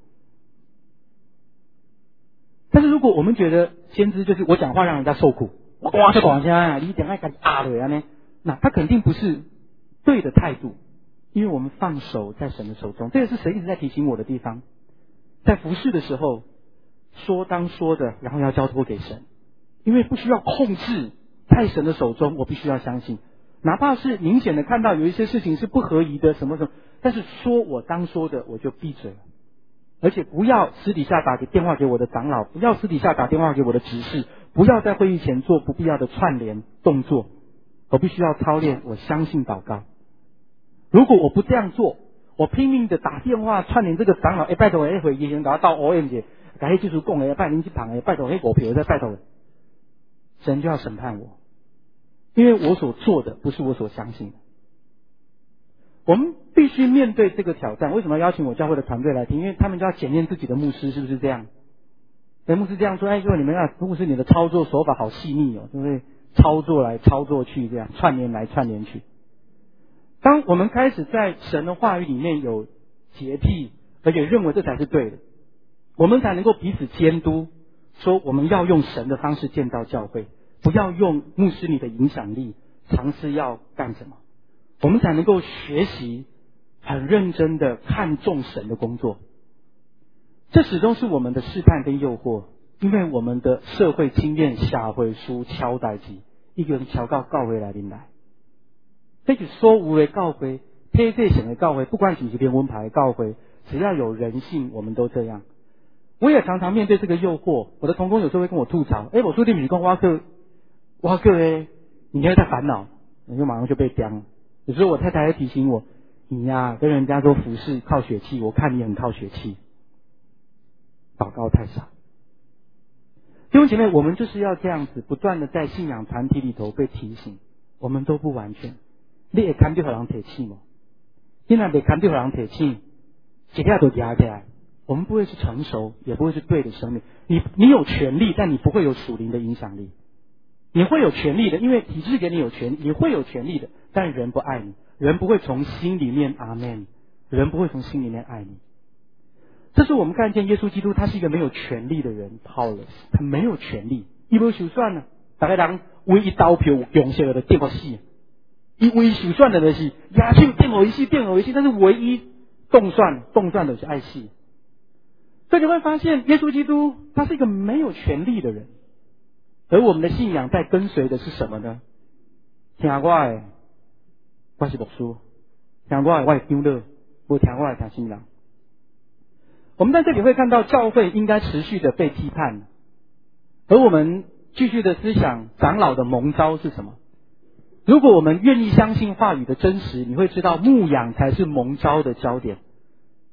Speaker 2: 但是如果我们觉得先知就是我讲话让人家受苦，我哇就广下，你讲爱敢啊的呢，那他肯定不是对的态度，因为我们放手在神的手中，这也是神一直在提醒我的地方。在服侍的时候，说当说的，然后要交托给神，因为不需要控制，在神的手中，我必须要相信。哪怕是明显的看到有一些事情是不合宜的什么什么，但是说我当说的我就闭嘴了，而且不要私底下打个电话给我的长老，不要私底下打电话给我的执事，不要在会议前做不必要的串联动作。我必须要操练，我相信祷告。如果我不这样做，我拼命的打电话串联这个长老，哎，拜托哎，会议前搞到 O M 节，改迄就是讲的，拜您去旁的，拜托迄股票再拜托，神就要审判我。因为我所做的不是我所相信的。我们必须面对这个挑战。为什么要邀请我教会的团队来听？因为他们就要检验自己的牧师是不是这样。对，牧师这样说，哎，如果你们要牧师你的操作手法好细腻哦，就会操作来操作去，这样串联来串联去。当我们开始在神的话语里面有洁癖，而且认为这才是对的，我们才能够彼此监督，说我们要用神的方式建造教会。不要用牧师你的影响力尝试要干什么，我们才能够学习很认真的看重神的工作。这始终是我们的试探跟诱惑，因为我们的社会经验下回书敲代机，一个人敲到教会来临来，这就所有的教会，贴这型的教会，不管是不是连文牌的教会，只要有人性，我们都这样。我也常常面对这个诱惑，我的同工有时候会跟我吐槽，哎，我说你们讲挖克。哇，各位，你现在在烦恼，你就马上就被刁了。有时候我太太会提醒我，你呀、啊、跟人家说服侍靠血气，我看你很靠血气，祷告太少。弟兄姐妹，我们就是要这样子，不断的在信仰团体里头被提醒，我们都不完全。你会看到有人提气吗？你若没看到有人提气，一下都压起来，我们不会是成熟，也不会是对的生命。你你有权利，但你不会有属灵的影响力。你会有权利的，因为体制给你有权，你会有权利的，但人不爱你，人不会从心里面阿们，人不会从心里面爱你。这是我们看见耶稣基督，他是一个没有权利的人 ，powerless， 他没有权利，伊无受算了，大家人为一刀票用下来的电我死，伊为受算的就是亚手电我一死，电我一死，但是唯一动算动算的是爱死。所以你会发现，耶稣基督他是一个没有权利的人。而我们的信仰在跟随的是什么呢？听我的，我是牧师；听我的，我是长老；不听我的，听新郎。我们在这里会看到教会应该持续的被批判，而我们继续的思想长老的蒙召是什么？如果我们愿意相信话语的真实，你会知道牧养才是蒙召的焦点。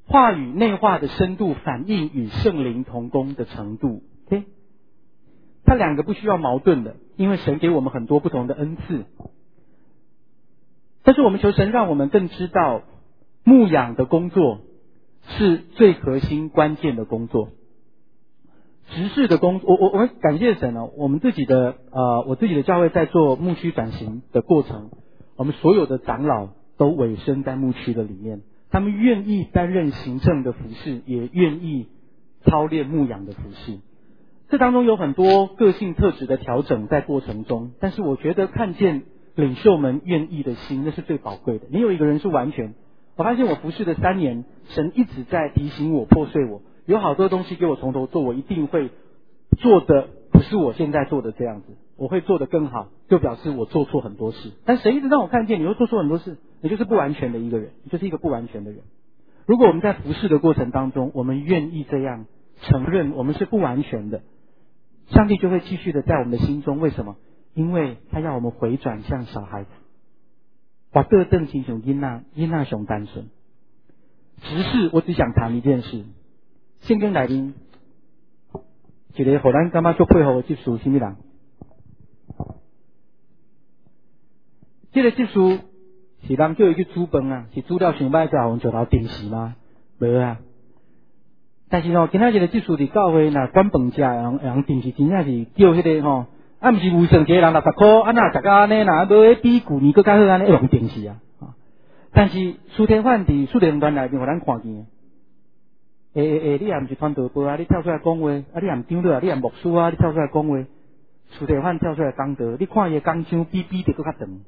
Speaker 2: 话语内化的深度反映与圣灵同工的程度。OK， 它两个不需要矛盾的，因为神给我们很多不同的恩赐。但是我们求神让我们更知道，牧养的工作是最核心关键的工作。执事的工，我我我们感谢神哦，我们自己的呃，我自己的教会在做牧区转型的过程，我们所有的长老都委身在牧区的里面，他们愿意担任行政的服事，也愿意操练牧养的服事。这当中有很多个性特质的调整在过程中，但是我觉得看见领袖们愿意的心，那是最宝贵的。你有一个人是完全，我发现我服事的三年，神一直在提醒我、破碎我。有好多东西给我从头做，我一定会做的不是我现在做的这样子，我会做得更好，就表示我做错很多事。但神一直让我看见，你会做错很多事，你就是不完全的一个人，你就是一个不完全的人。如果我们在服侍的过程当中，我们愿意这样承认我们是不完全的，上帝就会继续的在我们的心中。为什么？因为他要我们回转向小孩子，把各正心熊因那因那熊单纯。只是我只想谈一件事。圣经内面一个互咱感觉足配合的执事是什么人？这个执事是人叫伊去煮饭啊，是煮了上歹才互石头定时吗？无啊。但是吼，今仔日的执事伫教会若管饭食，人人定时真正是叫迄个吼，啊，毋是为剩一个人六十箍，啊，若食到安尼，若买比旧年更较好安尼用定时啊。但是苏天焕伫苏联团内面互咱看见。诶诶诶，你也毋是传道部啊，你跳出来讲话，啊，你也毋长老啊，你也牧师啊，你跳出来讲话，苏地范跳出来讲道，你看伊的讲腔比比得更较长。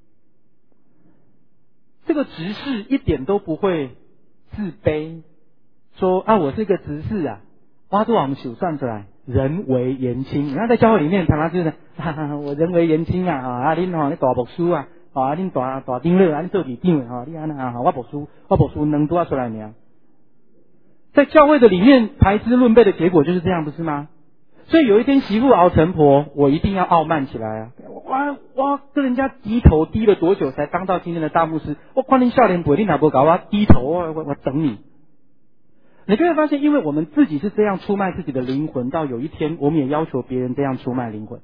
Speaker 2: 这个执事一点都不会自卑，说啊，我是一个执事啊，挖多我们手算出来，人为言轻。你看在教会里面，常常就是，哈哈，我人为言轻啊，啊，恁吼，你大牧师啊，啊，恁大大长老啊，恁做里长的吼，你安那啊，我牧师，我牧师能多出来尔。在教会的里面排资论辈的结果就是这样，不是吗？所以有一天媳妇熬成婆，我一定要傲慢起来啊！我我跟人家低头低了多久才当到今天的大牧师？我看你少年不，你哪不搞我低头，我我我等你。你就会发现，因为我们自己是这样出卖自己的灵魂，到有一天我们也要求别人这样出卖灵魂。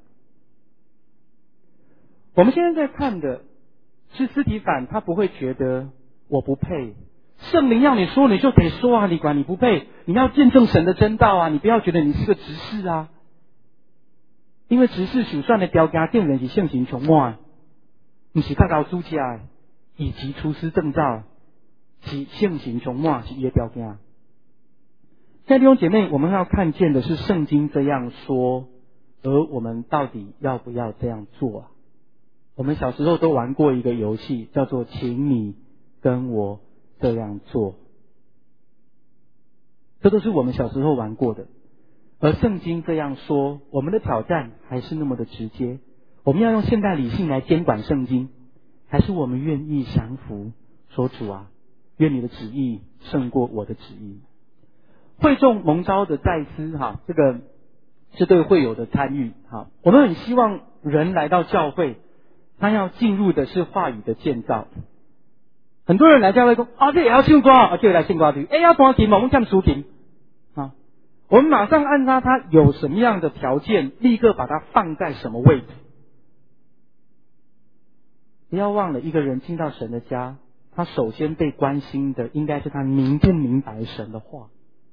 Speaker 2: 我们现在在看的是司提反，他不会觉得我不配。圣灵要你说，你就得说啊！你管你不配，你要见证神的真道啊！你不要觉得你是个执事啊，因为执事手算的标杆定人是性情穷满，不是较高主家的，以及出师证照是性情穷满是伊的标杆。现在弟兄姐妹，我们要看见的是圣经这样说，而我们到底要不要这样做啊？我们小时候都玩过一个游戏，叫做请你跟我这样做，这都是我们小时候玩过的。而圣经这样说，我们的挑战还是那么的直接。我们要用现代理性来监管圣经，还是我们愿意降服，说主啊，愿你的旨意胜过我的旨意。会众蒙召的再思哈，这个是对会友的参与哈。我们很希望人来到教会，他要进入的是话语的建造。很多人来教会说啊，这也要唱歌啊，就来唱歌去。哎，要弹琴，我们唱抒琴啊。我们马上按照他有什么样的条件，立刻把他放在什么位置。不要忘了，一个人进到神的家，他首先被关心的应该是他明不明白神的话。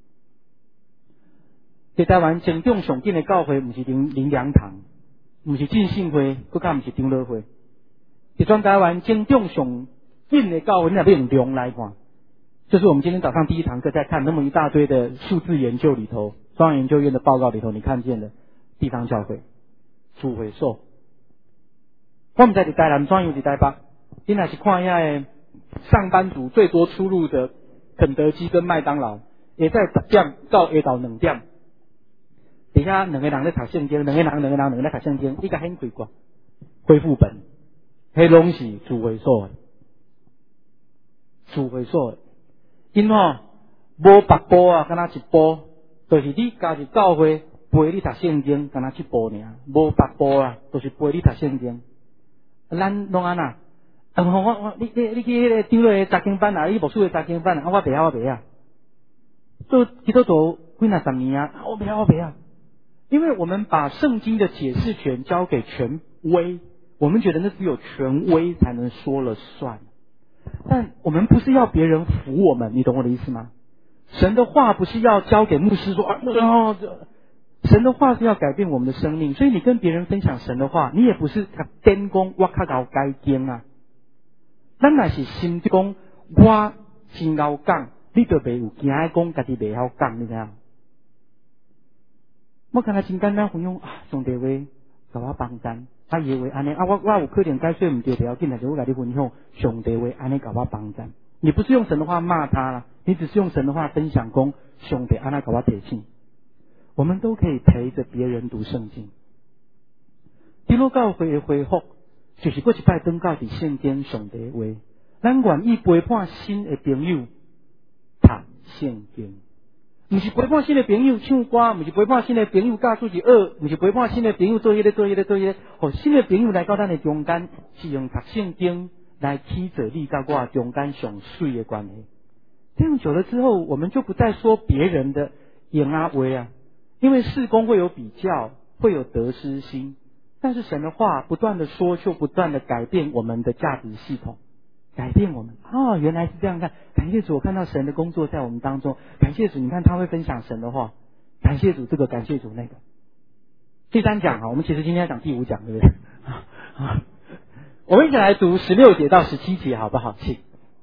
Speaker 2: 在台湾正中上紧的教会，不是灵灵粮堂，不是浸信会，更加不是长老会。在全台湾正中上进的教会，你也要用量来看，就是我们今天早上第一堂课在看那么一大堆的数字研究里头，中央研究院的报告里头，你看见的地方教会主会所。我们在伫台南，专有伫台北，你若是看遐的上班族最多出入的肯德基跟麦当劳，也在十点到下昼两点，底下两个人在读圣经，两个人两个人两个在读圣经，一个很开挂恢复本，迄拢是主会所的。主会所的，因吼无别步啊，敢若一步，就是你加入教会陪你读圣经，敢若一步尔，无别步啊，就是陪你读圣经。咱拢安那，啊我我你你你去迄个长老的查经班啊，你牧师的查经班啊，我袂晓我袂晓， 做基督徒几那十年啊，我不要我不要，因为我们把圣经的解释权交给权威，我们觉得那只有权威才能说了算。但我们不是要别人服我们，你懂我的意思吗？神的话不是要交给牧师说啊，哦，神的话是要改变我们的生命，所以你跟别人分享神的话，你也不是天公我较高该经啊，咱若是心讲我真够讲，你就袂有惊爱讲家己袂晓讲，你知影？我刚才真简单分享啊，上帝话甲我帮咱，啊伊话安尼啊，我我有可能解说唔对，不要紧，但是我甲你分享上帝话安尼甲我帮咱。你不是用神的话骂他了，你只是用神的话分享讲上帝安尼甲我提醒。我们都可以陪着别人读圣经。基督教会的恢复，就是过一摆登到伫圣经上帝话，咱愿意陪伴新的朋友读圣经。不是陪伴新的朋友唱歌，不是陪伴新的朋友教出去学，不是陪伴新的朋友做迄个做迄个做迄个。哦，新的朋友来到咱的中间，是用读圣经来起着你甲我中间上水的关系。这样久了之后，我们就不再说别人的言啊话啊，因为事工会有比较，会有得失心。但是神的话不断的说，就不断的改变我们的价值系统。改变我们哦，原来是这样看。感谢主，我看到神的工作在我们当中。感谢主，你看他会分享神的话。感谢主这个，感谢主那个。第三讲啊，我们其实今天要讲第五讲，对不对？啊，我们一起来读十六节到十七节，好不好？请。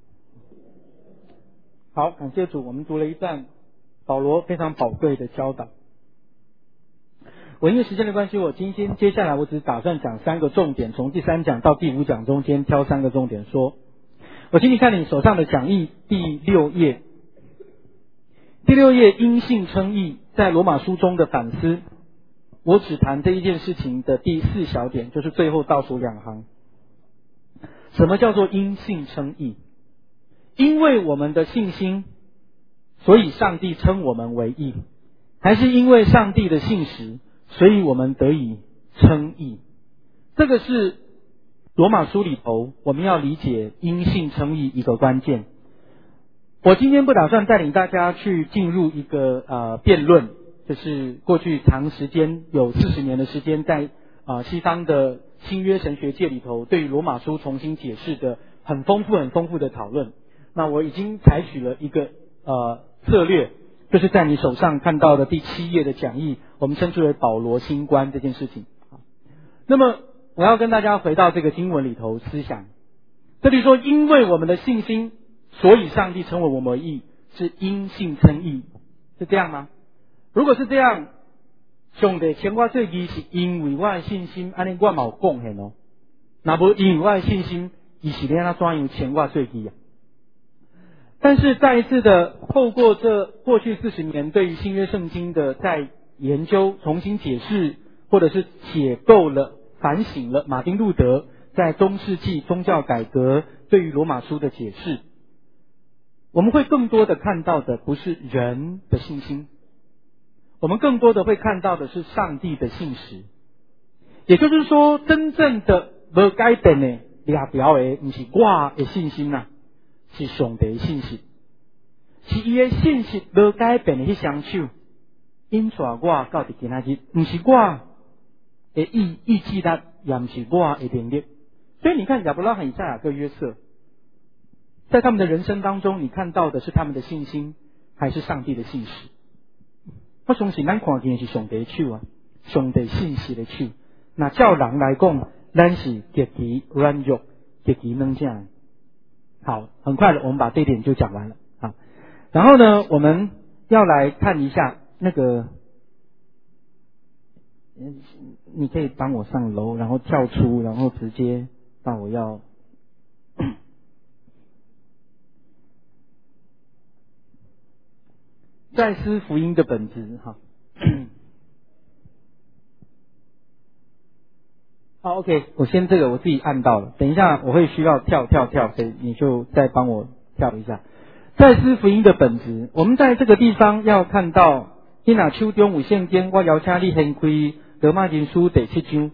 Speaker 2: 好，感谢主，我们读了一段保罗非常宝贵的教导。我因为时间的关系，我今天接下来我只打算讲三个重点，从第三讲到第五讲中间挑三个重点说。我请你看你手上的讲义第六页，第六页因信称义，在罗马书中的反思。我只谈这一件事情的第四小点，就是最后倒数两行。什么叫做因信称义？因为我们的信心，所以上帝称我们为义，还是因为上帝的信实，所以我们得以称义？这个是罗马书里头我们要理解因信称义一个关键。我今天不打算带领大家去进入一个呃辩论，就是过去长时间有四十年的时间在啊、呃、西方的新约神学界里头对于罗马书重新解释的很丰富很丰富的讨论。那我已经采取了一个呃策略，就是在你手上看到的第七页的讲义，我们称之为保罗新观这件事情。那么我要跟大家回到这个经文里头思想，这里说因为我们的信心，所以上帝称为我们为义，是因信称义，是这样吗？如果是这样，上帝称我做义是因为我的信心，安尼我嘛有贡献哦。那无因为我的信心，伊是要怎样称我做义啊？但是再一次的透过这过去四十年对于新约圣经的在研究、重新解释，或者是解构了、反省了马丁路德在中世纪宗教改革对于罗马书的解释，我们会更多的看到的不是人的信心，我们更多的会看到的是上帝的信实。也就是说，真正的无改变的抓条的不是我的信心啊，是上帝的信息，是伊的信息无改变的迄双手引带我到伫今仔日，不是我的意意志力，也不是我的能力。所以你看亚伯拉罕、以赛亚各、约瑟，在他们的人生当中，你看到的是他们的信心，还是上帝的信实？我相信咱看见的是上帝的手啊，上帝信实的手。那照人来讲，咱是极其软弱、极其软性的。好，很快的，我们把这一点就讲完了啊。然后呢，我们要来看一下那个，你可以帮我上楼，然后跳出，然后直接到我要再思福音的本质哈。好 ，OK， 我先这个我自己按到了，等一下我会需要跳跳跳，所以你就再帮我跳一下。再思福音的本质，我们在这个地方要看到，你若手中有圣经，我邀请你掀开罗马人书第七章。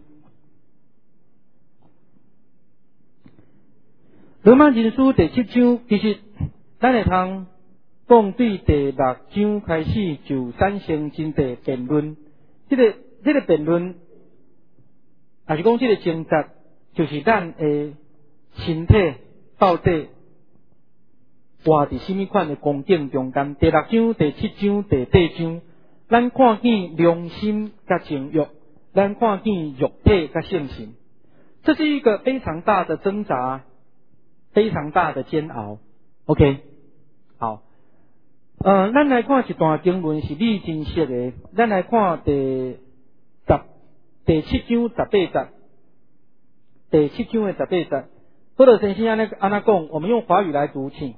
Speaker 2: 罗马人书第七章，其实咱会通讲对第六章开始就产生真侪辩论。这个这个辩论，也是讲这个争执，就是咱的身体到底活伫什么款的光景中间。第六章、第七章、第八章，咱看见良心甲情欲，咱看见肉体甲性情，这是一个非常大的挣扎，非常大的煎熬。OK， 好，呃，咱来看一段经文是你真熟的，咱来看第十第七章十八节，第七章的十八节，或者先生安尼安那讲，我们用华语来读，请。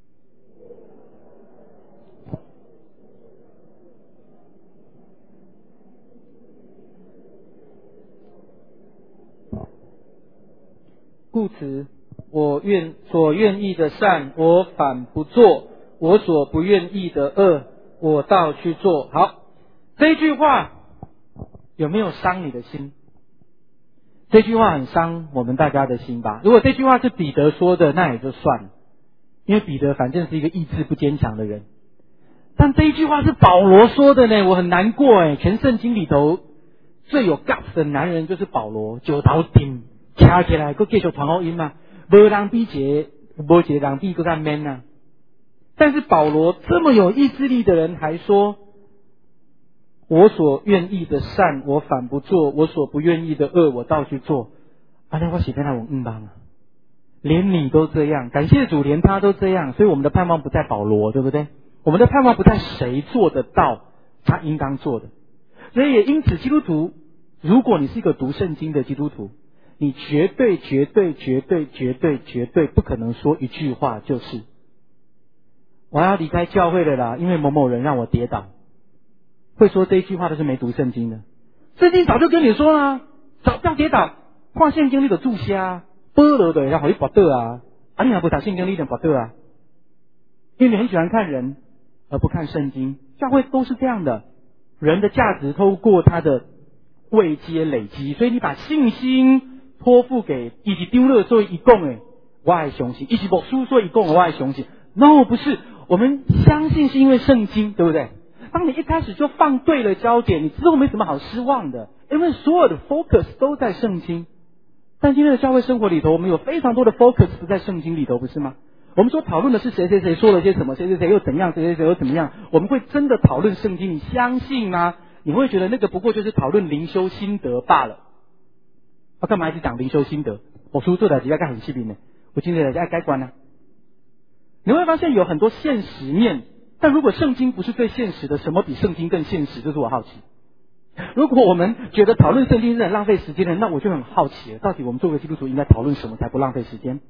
Speaker 2: 故此，我愿所愿意的善，我反不做；我所不愿意的恶，我倒去做。好，这一句话有没有伤你的心？这句话很伤我们大家的心吧？如果这句话是彼得说的，那也就算了，因为彼得反正是一个意志不坚强的人。但这一句话是保罗说的呢，我很难过诶。全圣经里头最有 guts 的男人就是保罗，九头顶。站起来，佮继续传福音嘛，无人比一个，无一个人比佮较 man 啊。但是保罗这么有意志力的人，还说：我所愿意的善，我反不做；我所不愿意的恶，我倒去做。啊，那我写在那我嗯帮啊，连你都这样，感谢主，连他都这样，所以我们的盼望不在保罗，对不对？我们的盼望不在谁做得到他应当做的。所以也因此，基督徒，如果你是一个读圣经的基督徒，你绝对绝对绝对绝对绝对不可能说一句话就是我要离开教会了啦，因为某某人让我跌倒。会说这一句话都是没读圣经的。圣经早就跟你说了，早要跌倒，看圣经你就注瞎，菠萝的要好你拔倒啊，啊你还不打圣经你就拔倒啊，因为你很喜欢看人而不看圣经。教会都是这样的，人的价值透过他的位阶累积，所以你把信心托付给以及丢了，所以一共诶，我爱相信；以及牧师所以一共我爱相信。No， 不是，我们相信是因为圣经，对不对？当你一开始就放对了焦点，你之后没什么好失望的，因为所有的 focus 都在圣经。但今天的教会生活里头，我们有非常多的 focus 不在圣经里头，不是吗？我们所讨论的是谁谁谁说了些什么，谁谁谁又怎样，谁谁谁又怎么样。我们会真的讨论圣经，你相信吗？你会觉得那个不过就是讨论灵修心得罢了。我干嘛一直讲灵修心得？我书做的几个很细明的，我今天在该关呢。你会发现有很多现实面，但如果圣经不是最现实的，什么比圣经更现实？这是我好奇。如果我们觉得讨论圣经是很浪费时间的，那我就很好奇了，到底我们作为基督徒应该讨论什么才不浪费时间？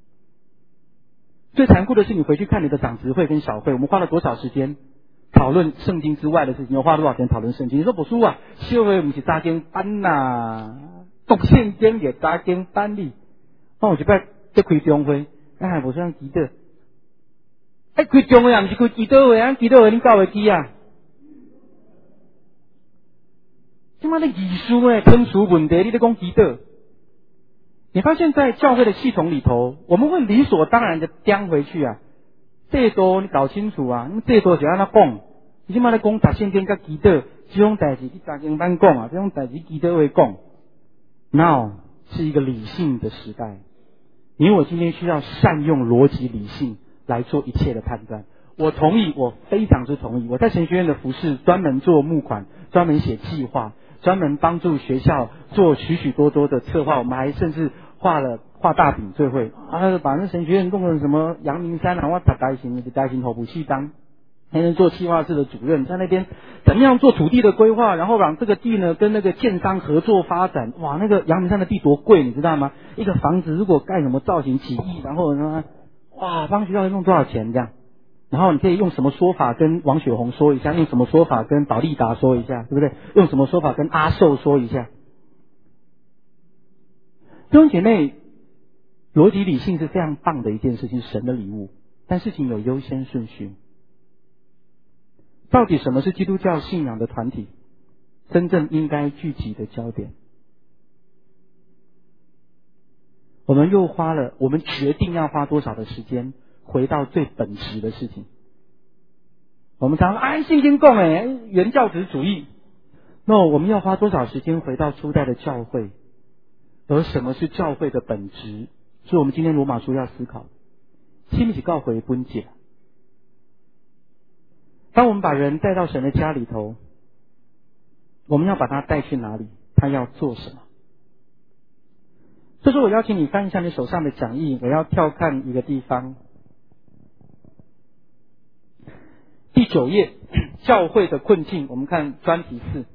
Speaker 2: 最残酷的是，你回去看你的长执会跟小会，我们花了多少时间讨论圣经之外的事情？又花多少钱讨论圣经？你说不输啊，小会不是扎经班呐，读圣经也扎经班哩。我有一摆在开中会，咱还无想记得。哎，开中会也不是开祈祷会，咱祈祷会你教会记啊？他妈的艺术呢，通俗问题，你在讲祈祷？你发现在教会的系统里头，我们会理所当然的颠回去啊。这多你搞清楚啊，那么这多就按他讲，你起码在讲读圣经跟祈祷，这种代志你查经班讲啊，这种代志祈祷会讲。Now 是一个理性的时代，你我今天需要善用逻辑理性来做一切的判断。我同意，我非常之同意。我在神学院的服事，专门做募款，专门写计划，专门帮助学校做许许多多的策划。我们还甚至画了画大饼最会啊，把那神学院弄成什么阳明山啊，我打呆型的呆型头补系当，还能做计划室的主任，在那边怎么样做土地的规划，然后让这个地呢跟那个建商合作发展。哇，那个阳明山的地多贵，你知道吗？一个房子如果盖什么造型几亿，然后呢，哇，帮学校弄多少钱这样？然后你可以用什么说法跟王雪红说一下，用什么说法跟保利达说一下，对不对？用什么说法跟阿寿说一下。弟兄姐妹，逻辑理性是非常棒的一件事情，神的礼物，但事情有优先顺序。到底什么是基督教信仰的团体真正应该聚集的焦点？我们又花了，我们决定要花多少的时间回到最本质的事情。 我们常说啊，圣经讲诶，原教旨主义。那我们要花多少时间回到初代的教会？而什么是教会的本质？所以我们今天罗马书要思考，是不是教会本质？当我们把人带到神的家里头，我们要把他带去哪里？他要做什么？这时候我邀请你翻一下你手上的讲义，我要跳看一个地方。第九页，教会的困境，我们看专题四。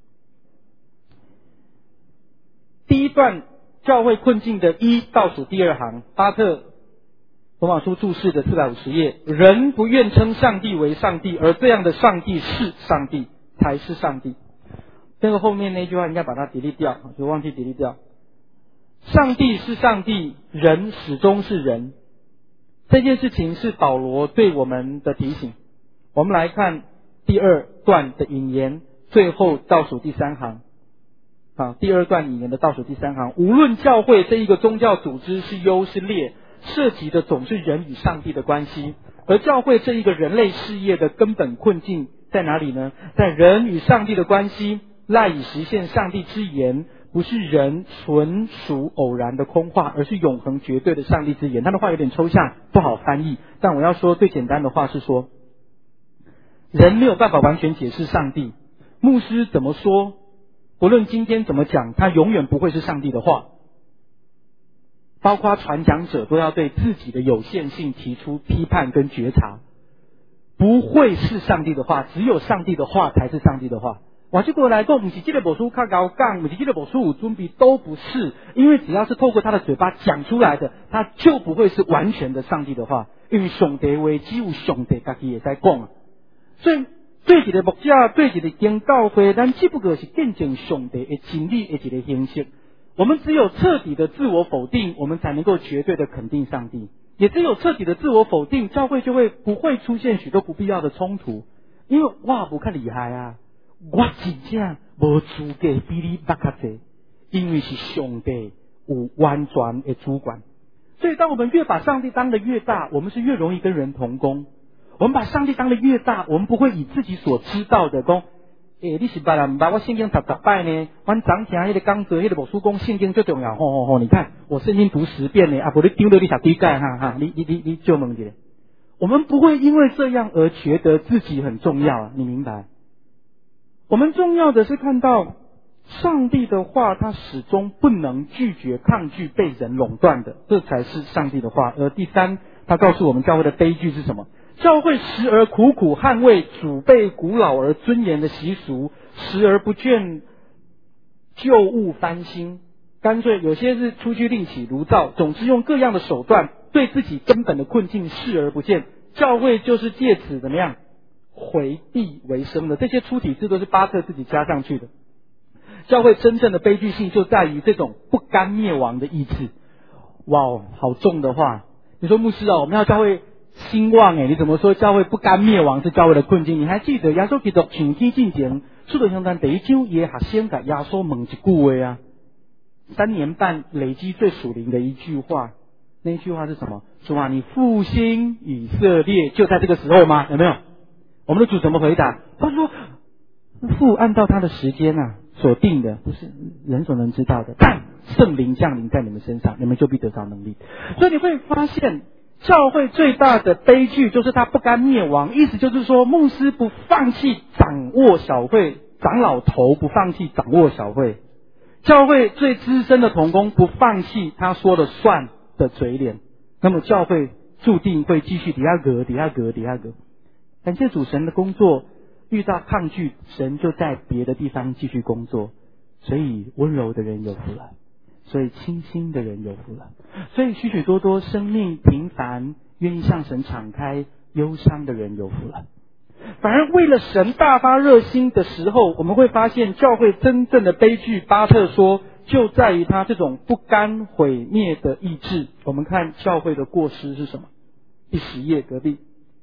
Speaker 2: 第一段教会困境的一倒数第二行，巴特罗马书注释的四百五十页，人不愿称上帝为上帝，而这样的上帝是上帝，才是上帝。这个后面那句话应该把它 delete 掉，就忘记 delete 掉。上帝是上帝，人始终是人。这件事情是保罗对我们的提醒。我们来看第二段的引言，最后倒数第三行。啊，第二段引言的倒数第三行，无论教会这一个宗教组织是优是劣，涉及的总是人与上帝的关系。而教会这一个人类事业的根本困境在哪里呢？在人与上帝的关系赖以实现上帝之言，不是人纯属偶然的空话，而是永恒绝对的上帝之言。他的话有点抽象，不好翻译，但我要说最简单的话是说，人没有办法完全解释上帝，牧师怎么说，不论今天怎么讲，他永远不会是上帝的话。包括传讲者都要对自己的有限性提出批判跟觉察，不会是上帝的话，只有上帝的话才是上帝的话。我就过来说，不是这个本书看高杠，不是这个本书有尊比，都不是，因为只要是透过他的嘴巴讲出来的，他就不会是完全的上帝的话，因为上帝话只有上帝自己也在讲。所以对一个牧者，对一个经教会，咱只不过是见证上帝的真理的一个形式。我们只有彻底的自我否定，我们才能够绝对的肯定上帝。也只有彻底的自我否定，教会就会不会出现许多不必要的冲突。因为哇，不看厉害啊，我真正无资格比你捌较济，因为是上帝有完全的主管。所以当我们越把上帝当得越大，我们是越容易跟人同工。我们把上帝当得越大，我们不会以自己所知道的讲，诶、欸，你是捌啦唔捌？我圣经读十摆呢，阮昨听迄个讲座，迄个牧师讲圣经最重要，吼吼吼！你看我圣经读十遍呢，啊，不你丢了你十几盖哈哈，你你你你就问一下，我们不会因为这样而觉得自己很重要啊，你明白？我们重要的是看到上帝的话，它始终不能拒绝、抗拒被人垄断的，这才是上帝的话。而第三，他告诉我们教会的悲剧是什么？教会时而苦苦捍卫祖辈古老而尊严的习俗，时而不倦旧物翻新，干脆有些是出去另起炉灶，总之用各样的手段对自己根本的困境视而不见。教会就是借此怎么样回避为生的，这些出体字都是巴特自己加上去的。教会真正的悲剧性就在于这种不甘灭亡的意志。哇哦，好重的话！你说牧师啊，我们要教会兴旺诶，你怎么说教会不甘灭亡是教会的困境？你还记得耶稣基督上天之前，使徒行传第一章也学生甲耶稣问一句话啊，三年半累积最属灵的一句话，那一句话是什么？主啊，你复兴以色列，就在这个时候吗？有没有？我们的主怎么回答？他说父按照他的时间啊所定的，不是人所能知道的，但圣灵降临在你们身上，你们就必得着能力。所以你会发现教会最大的悲剧就是它不甘灭亡，意思就是说牧师不放弃掌握小会，长老头不放弃掌握小会，教会最资深的同工不放弃他说了算的嘴脸，那么教会注定会继续底下隔底下隔底下隔。感谢主，神的工作遇到抗拒，神就在别的地方继续工作。所以温柔的人有福了，所以清心的人有福了，所以许许多多生命平凡愿意向神敞开忧伤的人有福了。反而为了神大发热心的时候，我们会发现教会真正的悲剧，巴特说就在于他这种不甘毁灭的意志。我们看教会的过失是什么？第十页隔壁，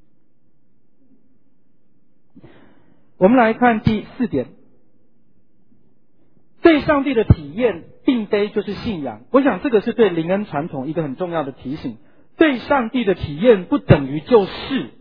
Speaker 2: 我们来看第四点，对上帝的体验并非就是信仰。我想这个是对灵恩传统一个很重要的提醒。对上帝的体验不等于就是，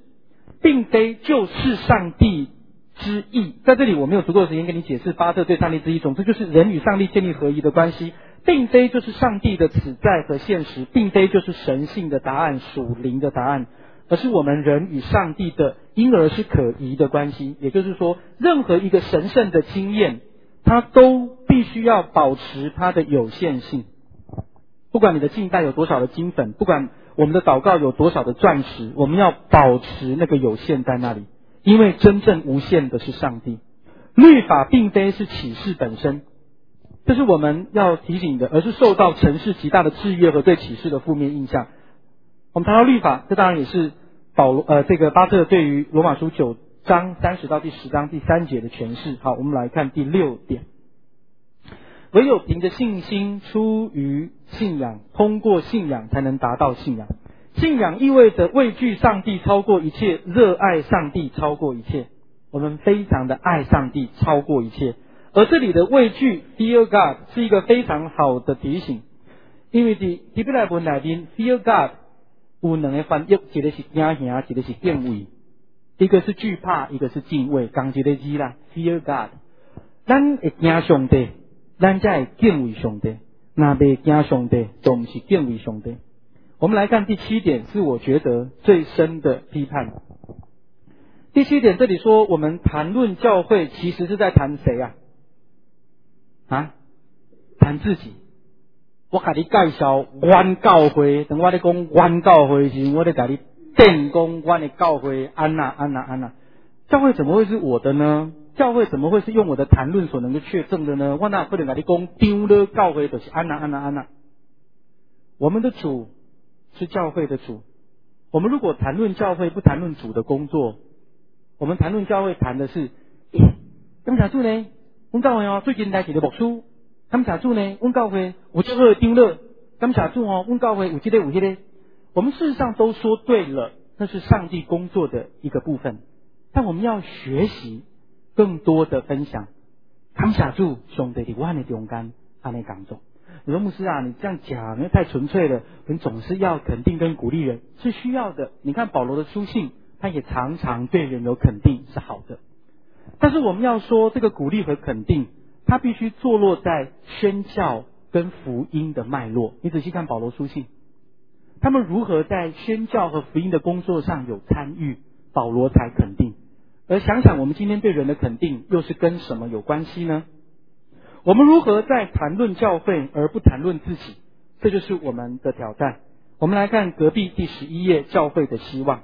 Speaker 2: 并非就是上帝之意。在这里我没有足够的时间跟你解释巴特对上帝之意，总之就是人与上帝建立合一的关系，并非就是上帝的此在和现实，并非就是神性的答案、属灵的答案，而是我们人与上帝的因而是可疑的关系。也就是说，任何一个神圣的经验，它都必须要保持它的有限性。不管你的敬拜有多少的金粉，不管我们的祷告有多少的钻石，我们要保持那个有限在那里，因为真正无限的是上帝。律法并非是启示本身，这是我们要提醒的，而是受到尘世极大的制约和对启示的负面印象。我们谈到律法，这当然也是保罗呃这个巴特对于罗马书九章三十到第十章第三节的诠释。好，我们来看第六点。唯有凭着信心出于信仰，通过信仰才能达到信仰。信仰意味着畏惧上帝超过一切，热爱上帝超过一切。我们非常的爱上帝超过一切。而这里的畏惧 fear God 是一个非常好的提醒，因为在希伯来文里面 fear God 有两个翻译，一个是惊吓，一个是敬畏，一个是惧怕，一个是敬畏，同一个字啦 fear God。 咱会惊上帝，咱才会敬畏上帝，若未惊上帝就不是敬畏上帝。我们来看第七点，是我觉得最深的批判。第七点这里说我们谈论教会，其实是在谈谁啊？啊，谈自己。我给你介绍阮教会，等我咧讲阮教会时，我咧给你电讲阮的教会安那安那安那。教会怎么会是我的呢？教会怎么会是用我的谈论所能够确证的呢？我哪不能给你讲丢了教会就是安那安那安那。我们的主是教会的主。我们如果谈论教会，不谈论主的工作，我们谈论教会谈的是，感谢主呢，阮教会哦最近来一个牧师，感谢主呢，阮教会有这个丢了，感谢主哦，阮教会有这个有这个。我们事实上都说对了，那是上帝工作的一个部分，但我们要学习更多的分享。感谢主，上帝在我们的中间安尼工作。你说牧师啊，你这样讲因为太纯粹了，你总是要肯定跟鼓励人，是需要的。你看保罗的书信，他也常常对人有肯定，是好的。但是我们要说这个鼓励和肯定，它必须坐落在宣教跟福音的脉络。你仔细看保罗书信，他们如何在宣教和福音的工作上有参与，保罗才肯定。而想想我们今天对人的肯定又是跟什么有关系呢？我们如何在谈论教会而不谈论自己？这就是我们的挑战。我们来看隔壁第十一页，教会的希望。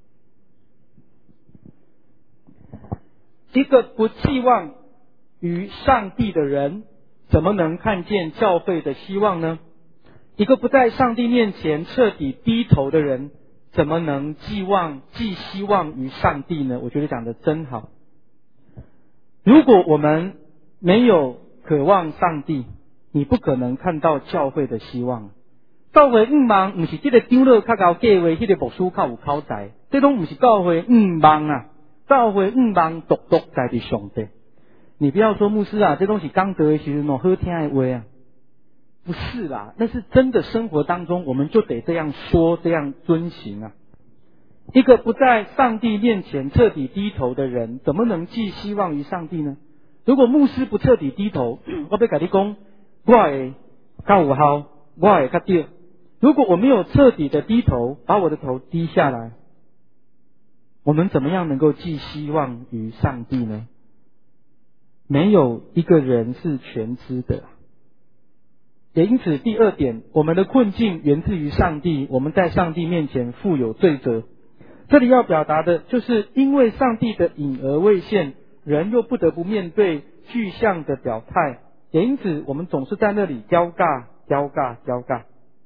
Speaker 2: 一个不寄望于上帝的人，怎么能看见教会的希望呢？一个不在上帝面前彻底低头的人，怎么能寄望寄希望于上帝呢？我觉得讲得真好。如果我们没有渴望上帝，你不可能看到教会的希望。教会唔忙，唔是这个长老较高计划，迄个牧师较有口才，这拢唔是教会唔忙啊。教会唔忙，独独在伫上帝。你不要说牧师啊，这东西刚得的时候好听的话啊，不是啦，那是真的生活当中我们就得这样说，这样遵行啊。一个不在上帝面前彻底低头的人，怎么能寄希望于上帝呢？如果牧师不彻底低头，我要跟你讲，我会较有效，我会较对。如果我没有彻底的低头，把我的头低下来，我们怎么样能够寄希望于上帝呢？没有一个人是全知的。也因此，第二点，我们的困境源自于上帝，我们在上帝面前负有罪责。这里要表达的就是因为上帝的隐而未现，人又不得不面对具象的表态，也因此我们总是在那里交尬交尬交尬。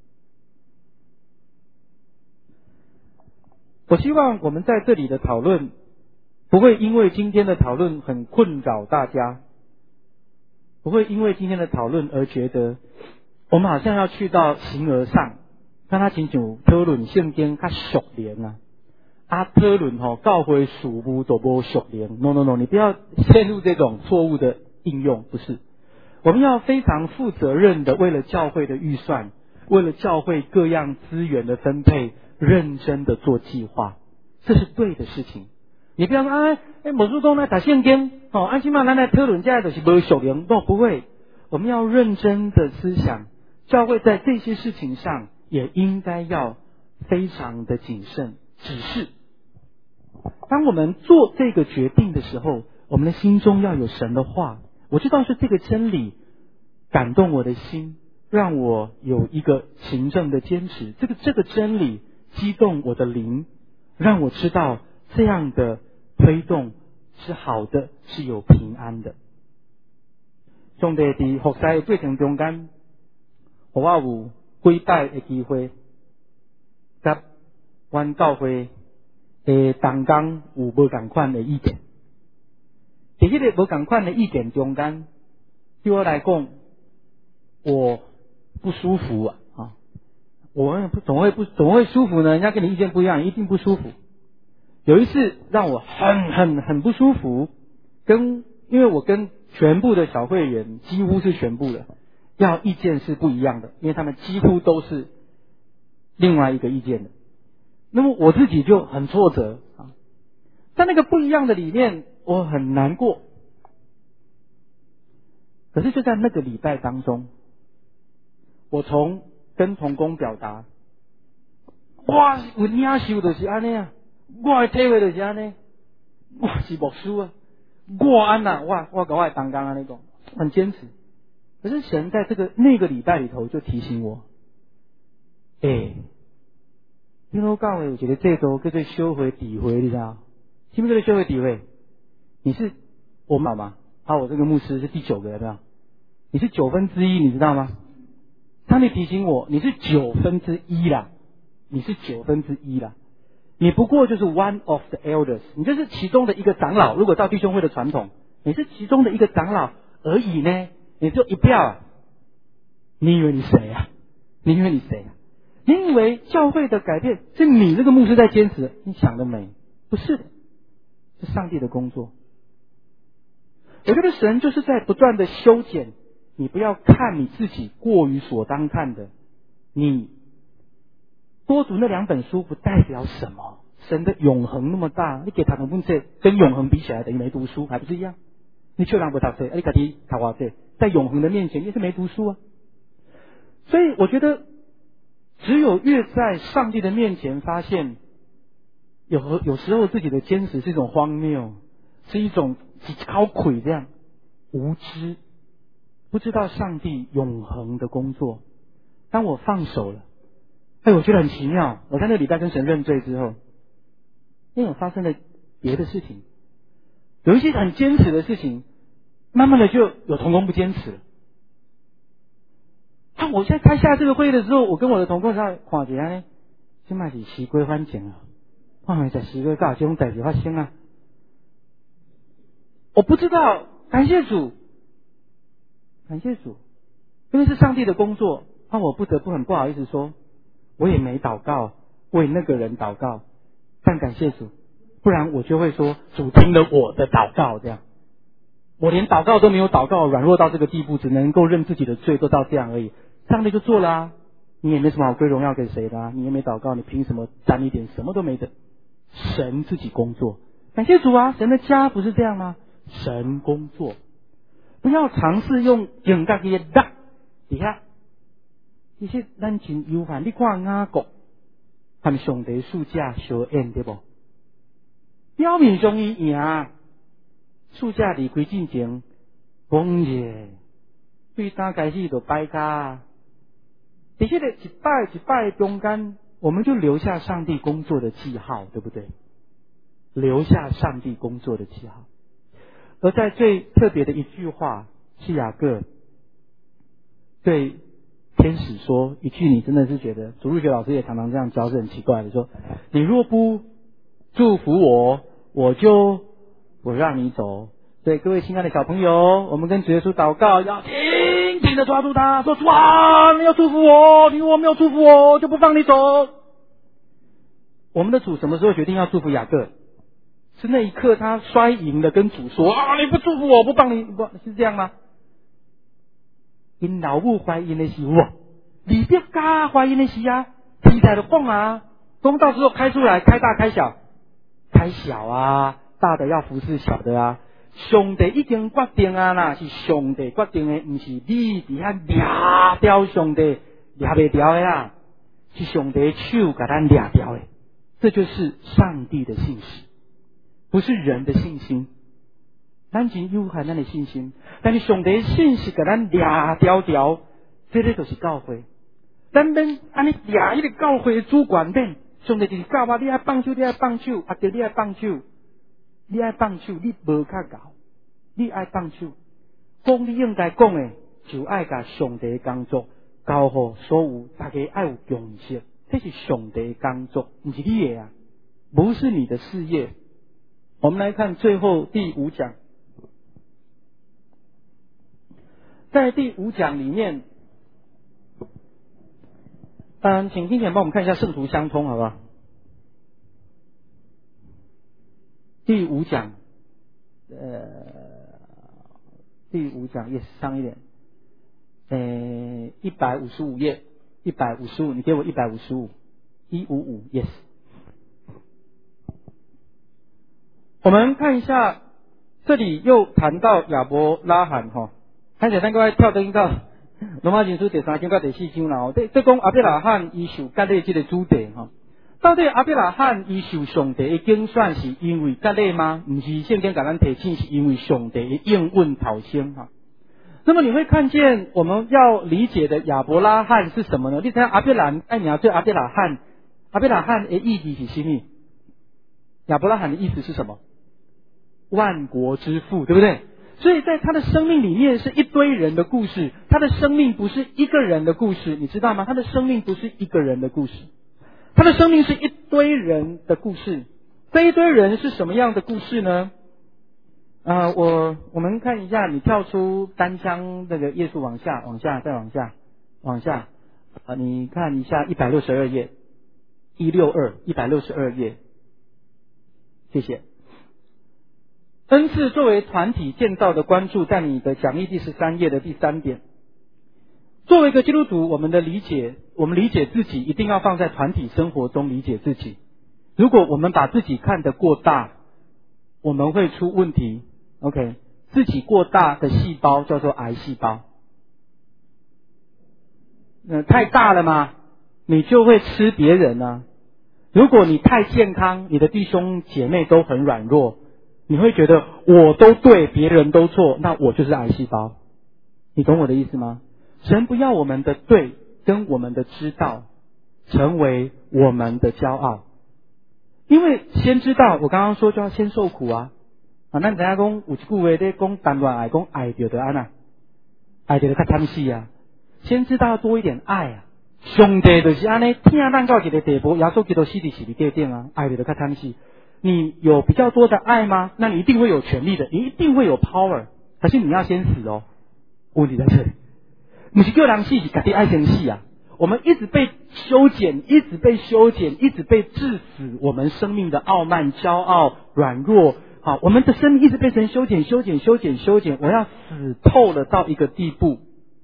Speaker 2: 我希望我们在这里的讨论不会因为今天的讨论很困扰大家，不会因为今天的讨论而觉得我们好像要去到形而上，看他亲像讨论圣经较熟练啊，啊讨论吼教会事务都无熟练。No no no， 你不要陷入这种错误的应用，不是。我们要非常负责任的，为了教会的预算，为了教会各样资源的分配，认真的做计划。 这是对的事情。你不要说啊，哎，某书公来打圣经，哦，安起码咱来讨论这就是没属灵，不不会。我们要认真的思想，教会在这些事情上也应该要非常的谨慎。只是，当我们做这个决定的时候，我们的心中要有神的话。我知道是这个真理感动我的心，让我有一个行政的坚持。这个这个真理激动我的灵，让我知道这样的推动是好的，是有平安的。上帝在服侍的过程中间，给我有几摆的机会，甲阮教会的同工有无同款的意见。在迄个无同款的意见中间，对我来讲，我不舒服啊！啊，我总会不总会舒服呢？人家跟你意见不一样，你一定不舒服。有一次让我很很很不舒服，跟因为我跟全部的小会员几乎是全部的，要意见是不一样的，因为他们几乎都是另外一个意见的。那么我自己就很挫折啊，在那个不一样的里面，我很难过。可是就在那个礼拜当中，我从跟同工表达，我有领受就是安尼啊，我的体会就是安尼，我是牧师啊，我安呐，我我跟我的同工安尼讲，很坚持。可是神在这个那个礼拜里头就提醒我，诶，你老教会有一个制度叫做小会底会，你知道？听不听小会底会？你是我们好吗？啊，我这个牧师是第九个，有没有？你是九分之一，你知道吗？上帝提醒我，你是九分之一啦，你是九分之一啦，你不过就是 one of the elders， 你就是其中的一个长老。如果照弟兄会的传统，你是其中的一个长老而已呢，你就一票啊！你以为你谁啊？你以为你谁啊？你以为教会的改变是你这个牧师在坚持？你想得美，不是的，是上帝的工作。我觉得神就是在不断的修剪，你不要看你自己过于所当看的，你多读那两本书不代表什么。神的永恒那么大，你给他的本册跟永恒比起来，等于没读书，还不是一样？你却让不读册，你自己读偌济，在永恒的面前也是没读书啊。所以我觉得，只有越在上帝的面前发现，有有时候自己的坚持是一种荒谬，是一种高愧这样无知，不知道上帝永恒的工作。当我放手了，哎，我觉得很奇妙。我在那个礼拜跟神认罪之后，因为我发生了别的事情，有一些很坚持的事情，慢慢的就有同工不坚持了。啊，我现在开下这个会议的时候，我跟我的同工在看一下呢，现在是时归反境啊，我们在时归搞这种代志发生啊。我不知道，感谢主，感谢主，因为是上帝的工作，那我不得不很不好意思说，我也没祷告为那个人祷告，但感谢主，不然我就会说主听了我的祷告，这样我连祷告都没有祷告，软弱到这个地步，只能够认自己的罪，都到这样而已。上帝就做了啊，你也没什么好归荣耀给谁的啊，你也没祷告，你凭什么沾一点？什么都没的，神自己工作，感谢主啊！神的家不是这样吗？神工作，不要尝试用用家己的力底下，其实咱真有限。你看雅各和上帝属下相演对不？表面上伊赢，属下离开进前，讲耶，对三开始就摆架。在这个一摆一摆中间，我们就留下上帝工作的记号，对不对？留下上帝工作的记号。而在最特别的一句话，是雅各对天使说一句，你真的是觉得主日学老师也常常这样教，是很奇怪的，说你若不祝福我，我就不让你走。所以各位亲爱的小朋友，我们跟主耶稣祷告，要紧紧的抓住他，说主啊，你要祝福我，你如果没有祝福我，就不放你走。我们的主什么时候决定要祝福雅各？是那一刻他摔赢了，跟主说啊，你不祝福我，不帮你，不是这样吗？因老母怀孕的时候，李别家怀孕的时啊，题材的放啊，都到时候开出来，开大开小， 拆小啊，大的要服侍小的啊。上帝已经决定啊啦，是上帝决定的，不是你伫遐抓掉上帝抓袂掉的啦，是上帝手给咱抓掉的。这就是上帝的信实，不是人的信心。咱真有限咱的信心，但是上帝的信是给咱抓掉掉，这个就是教会。咱免安尼抓一个教会的主管免，上帝就是教我，你爱放手，你爱放手，啊对，你爱放手。你爱放手，你无较搞，你爱放手，讲你应该讲的，就爱甲上帝的工作交互所有大家爱有共识，这是上帝的工作，不是你的啊，不是你的事业。我们来看最后第五讲，在第五讲里面，嗯，请金钱帮我们看一下圣徒相通，好不好？第五讲，呃，第五讲也是上一点，呃，一百五十五页，一百五十五，你给我一百五十五，一五五 ，yes。我们看一下，这里又谈到亚伯拉罕哈，看起来咱各位跳登到罗马经书第三章到第四章啦，这这讲亚伯拉罕伊受割礼这个主题哈。到底亚伯拉罕伊受上帝的拣选是因为割礼吗？不是，圣经给咱提醒是因为上帝的应允讨先哈。那么你会看见我们要理解的亚伯拉罕是什么呢？你睇亚伯兰爱鸟对亚伯拉罕，亚伯拉罕的意义是什么？亚伯拉罕的意思是什么？万国之父，对不对？所以在他的生命里面是一堆人的故事，他的生命不是一个人的故事，你知道吗？他的生命不是一个人的故事。他的生命是一堆人的故事，这一堆人是什么样的故事呢？呃，我我们看一下，你跳出单枪那个页数往下，往下，再往下，往下，啊，你看一下一百六十二页，一六二，一百六十二页，谢谢。恩赐作为团体建造的关注，在你的讲义第十三页的第三点。作为一个基督徒，我们的理解，我们理解自己一定要放在团体生活中理解自己。如果我们把自己看得过大，我们会出问题。OK， 自己过大的细胞叫做癌细胞。呃，太大了吗？你就会吃别人啊。如果你太健康，你的弟兄姐妹都很软弱，你会觉得我都对，别人都错，那我就是癌细胞。你懂我的意思吗？神不要我们的对跟我们的知道成为我们的骄傲，因为先知道，我刚刚说就要先受苦啊。啊，咱知影讲有一句话咧讲谈恋爱，讲爱着就安那，爱着就较贪死啊。先知道要多一点爱啊。上帝就是安尼，听咱到一个地步，耶稣基督死伫死伫地顶啊，爱着就较贪死。你有比较多的爱吗？那你一定会有权利的，你一定会有 power， 可是你要先死哦。问题在这里。不是叫人死，是自己爱先死啊！我们一直被修剪，一直被修剪，一直被致死我们生命的傲慢、骄傲、软弱。好，我们的生命一直被神修剪、修剪、修剪、修剪。我要死透了到一个地步。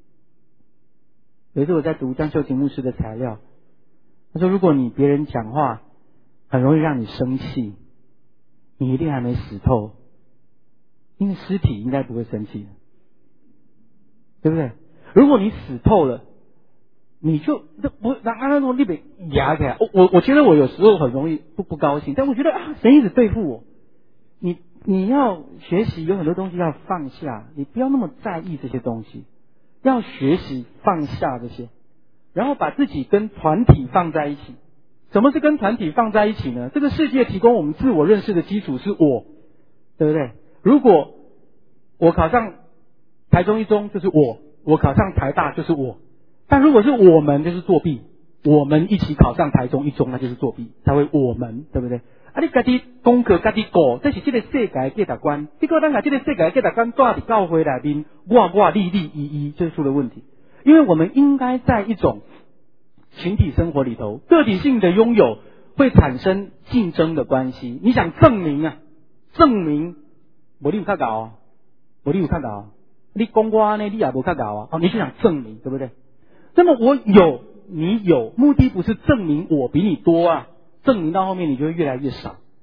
Speaker 2: 有一次我在读张秀琴牧师的材料，他说：如果你别人讲话很容易让你生气，你一定还没死透，因为尸体应该不会生气，对不对？如果你死透了，你就不让那种你被压起来。我我我觉得我有时候很容易不不高兴，但我觉得啊，神一直对付我。你你要学习有很多东西要放下，你不要那么在意这些东西，要学习放下这些，然后把自己跟团体放在一起。什么是跟团体放在一起呢？这个世界提供我们自我认识的基础是我，对不对？如果我考上台中一中，就是我。我考上台大就是我，但如果是我们就是作弊，我们一起考上台中一中那就是作弊，才会我们，对不对？啊，你家己功课家己过，这是这个世界的价值观。结果咱把这个世界的价值观带伫教会内面，我我你你一一，这是出了问题。因为我们应该在一种群体生活里头，个体性的拥有会产生竞争的关系。你想证明啊，证明，无你有较搞啊，无你有较搞啊。你讲我呢，你也不看到啊！哦，你就想证明，对不对？那么我有，你有，目的不是证明我比你多啊，证明到后面你就会越来越少。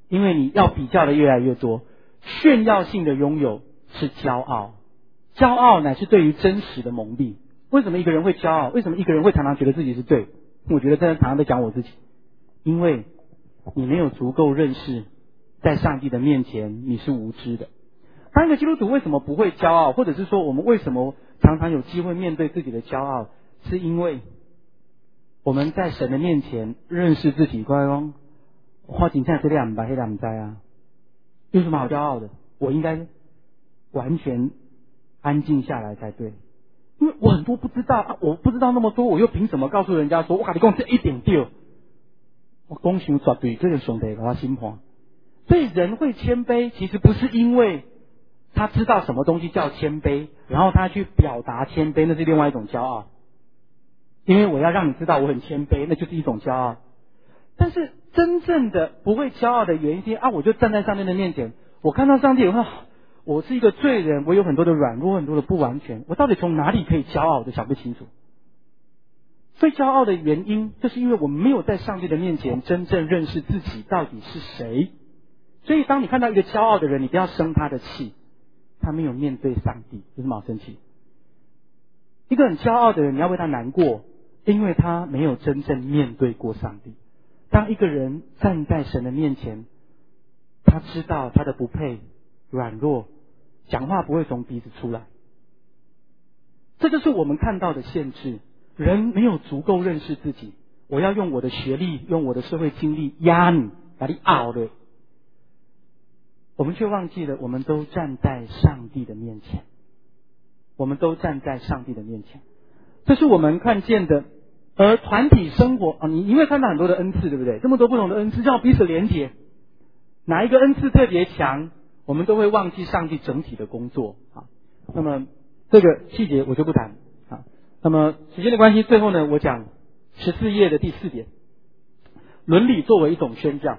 Speaker 2: 因为你要比较的越来越多，炫耀性的拥有是骄傲，骄傲乃是对于真实的蒙蔽。为什么一个人会骄傲？为什么一个人会常常觉得自己是对？我觉得真的常常在讲我自己，因为你没有足够认识，在上帝的面前你是无知的。当一个基督徒为什么不会骄傲，或者是说我们为什么常常有机会面对自己的骄傲，是因为我们在神的面前认识自己。乖说我真正这样不白，那样不知啊，有什么好骄傲的？我应该完全安静下来才对，因为我很多不知道啊，我不知道那么多，我又凭什么告诉人家说我跟你讲这一定对？我讲伤绝对，这个上帝给我心判。所以人会谦卑，其实不是因为他知道什么东西叫谦卑，然后他去表达谦卑，那是另外一种骄傲。因为我要让你知道我很谦卑，那就是一种骄傲。但是真正的不会骄傲的原因是啊，我就站在上帝的面前，我看到上帝以后，我是一个罪人，我有很多的软弱，很多的不完全，我到底从哪里可以骄傲，我都想不清楚。最骄傲的原因，就是因为我们没有在上帝的面前真正认识自己到底是谁。所以当你看到一个骄傲的人，你不要生他的气，他没有面对上帝，有什么好生气？一个很骄傲的人，你要为他难过，因为他没有真正面对过上帝。当一个人站在神的面前，他知道他的不配、软弱，讲话不会从鼻子出来。这就是我们看到的限制。人没有足够认识自己，我要用我的学历，用我的社会经历压你，把你熬的。我们却忘记了，我们都站在上帝的面前，我们都站在上帝的面前，这是我们看见的。而团体生活啊，你你会看到很多的恩赐，对不对？这么多不同的恩赐，叫彼此连结。哪一个恩赐特别强，我们都会忘记上帝整体的工作啊。那么这个细节我就不谈啊。那么时间的关系，最后呢，我讲十四页的第四点，伦理作为一种宣教。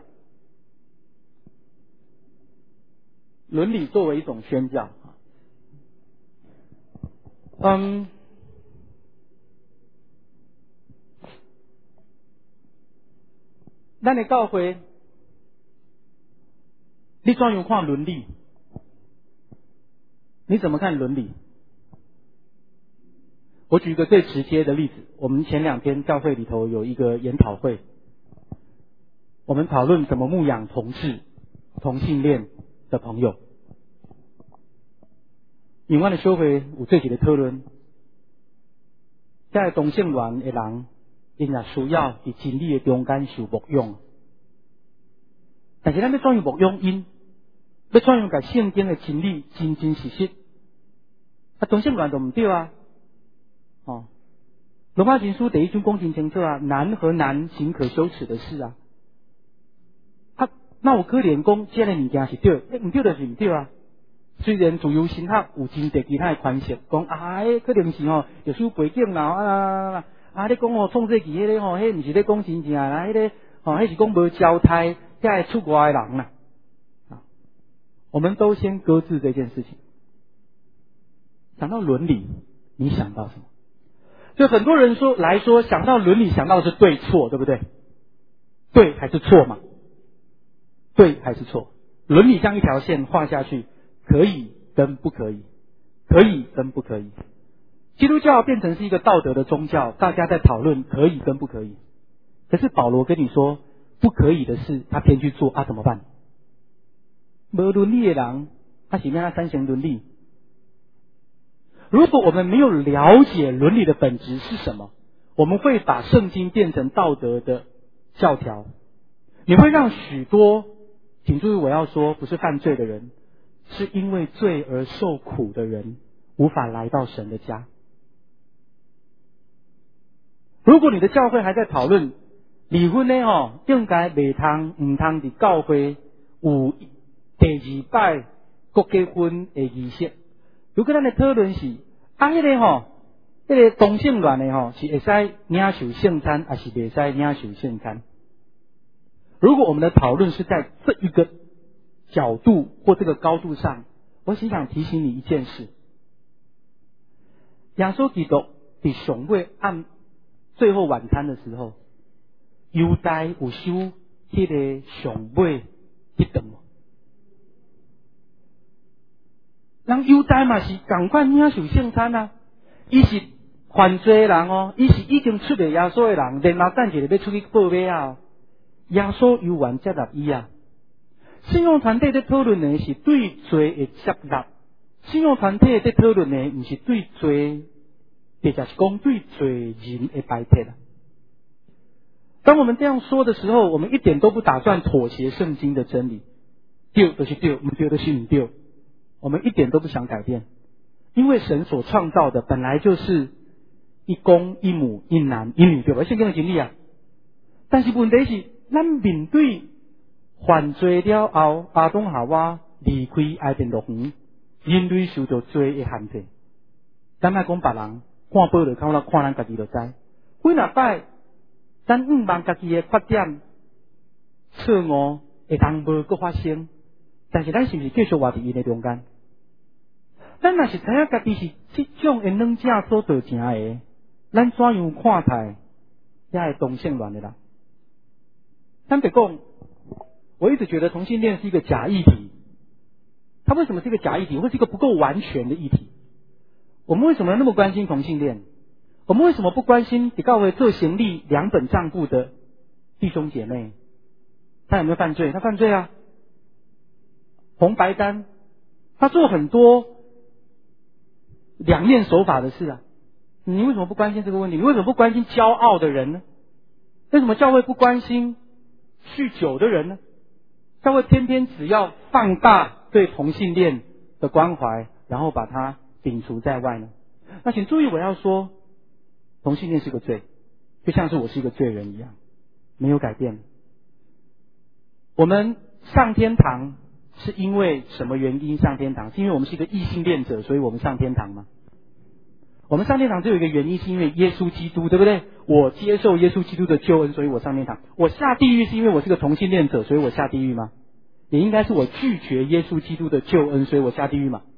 Speaker 2: 伦理作为一种宣教，嗯，咱的教会，你怎样看伦理？你怎么看伦理？我举一个最直接的例子，我们前两天教会里头有一个研讨会，我们讨论怎么牧养同志、同性恋的朋友。因为的小会有做一个讨论，在同性恋的人，因也需要在真理的中间受牧养。但是咱要怎样牧养因？要怎样把圣经的真理真真实实？啊，同性恋就唔对啊！哦，罗马经书第一章讲真清楚啊，男和男行可羞耻的事啊。啊，那有可能讲这个物件是对，诶，唔对就是唔对啊。虽然自由神学有真侪其他的宽恕，讲啊，迄可能是吼历史背景啦，啊啊，你讲哦创世纪迄个吼，迄毋是咧讲真正啦，迄个吼，迄是讲无交胎，才会出外的人啦。啊，我们都先搁置这件事情。想到伦理，你想到什么？就很多人说来说，想到伦理，想到的是对错，对不对？对还是错嘛？对还是错？伦理像一条线画下去。可以跟不可以，可以跟不可以。基督教变成是一个道德的宗教，大家在讨论可以跟不可以。可是保罗跟你说不可以的事，他偏去做啊，怎么办？没伦理的人，他前面那三贤伦理。如果我们没有了解伦理的本质是什么，我们会把圣经变成道德的教条。你会让许多，请注意我要说，不是犯罪的人。是因为罪而受苦的人无法来到神的家。如果你的教会还在讨论离婚呢，吼，应该袂通唔通伫教会有第二摆国结婚的仪式。如果咱的讨论是啊，迄个吼，迄个同性恋的吼是会使领受圣餐，还是袂使领受圣餐？如果我们的讨论是在这一个角度或这个高度上，我只想提醒你一件事：耶稣基督在上尾按最后晚餐的时候，犹大有收迄个上尾一顿。人犹太嘛是同款领受圣餐啊，伊是犯罪的人哦，伊是已经出卖耶稣的人，然后等一下要出去报尾啊，耶稣犹原接纳伊啊。信仰团体在讨论的是对罪的接纳，信仰团体在讨论的不是对罪，也就是讲对罪人的排斥啊。当我们这样说的时候，我们一点都不打算妥协圣经的真理，对就是对，不对就是不对，我们一点都不想改变，因为神所创造的本来就是一公一母一男一女，对吧？圣经的经历啊。但是问题是，咱面对犯罪了后，亚当夏娃离开爱甸乐园，人类受到罪的限制。咱莫讲别人，看报就看咱看咱家己就知。几若摆，咱毋望家己的缺点、错误会当无搁发生，但是咱是毋是继续活伫伊的中间？咱若是知影家己是即种的软者所造成的，咱怎样看待也会同性恋的人？坦白讲，我一直觉得同性恋是一个假议题。它为什么是一个假议题，或是一个不够完全的议题？我们为什么那么关心同性恋？我们为什么不关心比教会做行李两本账簿的弟兄姐妹？他有没有犯罪？他犯罪啊！红白单，他做很多两面手法的事啊！你为什么不关心这个问题？你为什么不关心骄傲的人呢？为什么教会不关心酗酒的人呢？教会偏偏只要放大对同性恋的关怀，然后把它摒除在外呢？那请注意，我要说，同性恋是个罪，就像是我是一个罪人一样，没有改变。我们上天堂是因为什么原因上天堂？是因为我们是一个异性恋者，所以我们上天堂吗？我们上天堂只有一个原因，是因为耶稣基督，对不对？我接受耶稣基督的救恩，所以我上天堂。我下地狱是因为我是个同性恋者，所以我下地狱吗？也应该是我拒绝耶稣基督的救恩，所以我下地狱嘛。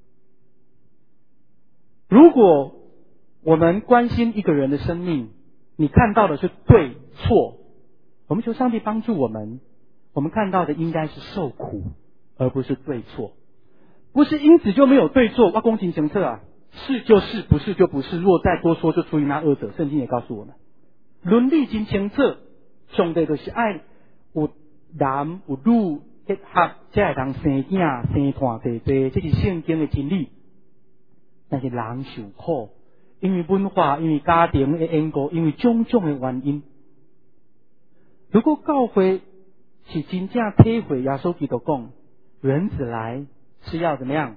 Speaker 2: 如果我们关心一个人的生命，你看到的是对错，我们求上帝帮助我们，我们看到的应该是受苦，而不是对错。不是因此就没有对错，哇，公平清澈啊，是就是，不是就不是，若再多说就出于那恶者。圣经也告诉我们，伦理真清澈，上帝就是爱有男有女结合，才会当生囝生团地地，这是圣经的真理。但是人受苦，因为文化，因为家庭的因果，因为种种的原因。如果教会是真正体会耶稣基督讲，人子来是要怎么样？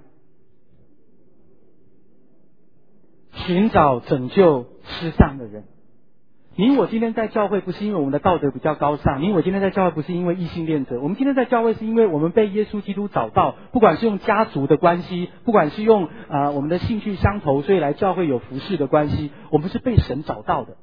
Speaker 2: 寻找拯救失丧的人。你我今天在教会不是因为我们的道德比较高尚，你我今天在教会不是因为异性恋者，我们今天在教会是因为我们被耶稣基督找到，不管是用家族的关系，不管是用啊、呃、我们的兴趣相投，所以来教会有服侍的关系，我们是被神找到的。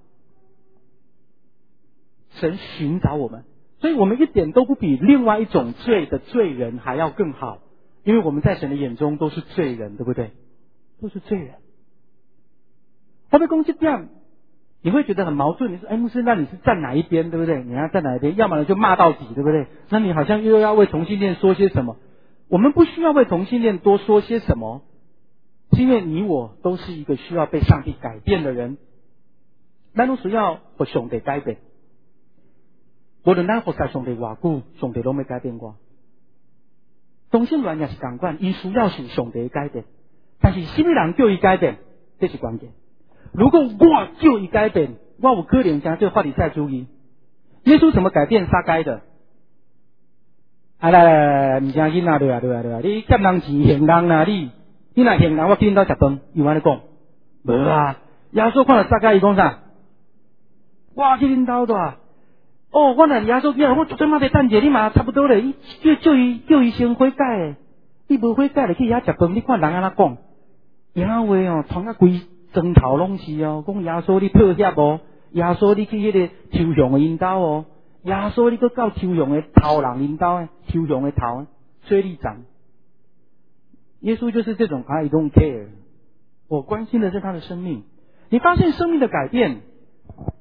Speaker 2: 神寻找我们，所以我们一点都不比另外一种罪的罪人还要更好，因为我们在神的眼中都是罪人，对不对？都是罪人。他被攻击这样，你会觉得很矛盾。你说，哎，牧师，那你是站哪一边，对不对？你要站哪一边？要么就骂到底，对不对？那你好像又要为同性恋说些什么？我们不需要为同性恋多说些什么，是因为你我都是一个需要被上帝改变的人。咱都需要被上帝改变，无论咱服侍上帝偌久，上帝都没改变过。同性恋也是同款，伊需要受上帝的改变，但是什么人叫伊改变，这是关键。如果我就伊改变，我有可能将这个法利赛主义。耶稣怎么改变撒该的？啊来来来，唔正经啊，对啊对啊对啊！你欠人钱还人啊你，你若还人，我去恁兜食饭，有安尼讲？无啊！耶稣看到撒该伊讲啥？我去恁兜的啊！哦，我若耶稣讲，我绝对嘛得等者，你嘛差不多咧。伊叫叫伊叫伊先悔改诶，你无悔改咧去遐食饭，你看人安怎讲？野话哦，从啊规。砖头拢是哦，讲耶稣你破遐无？耶稣你去迄个抽象的因兜哦，耶稣你去到抽象的头人因兜诶，抽象的头，水里长。耶稣就是这种 I don't care， 我关心的是他的生命。你发现生命的改变，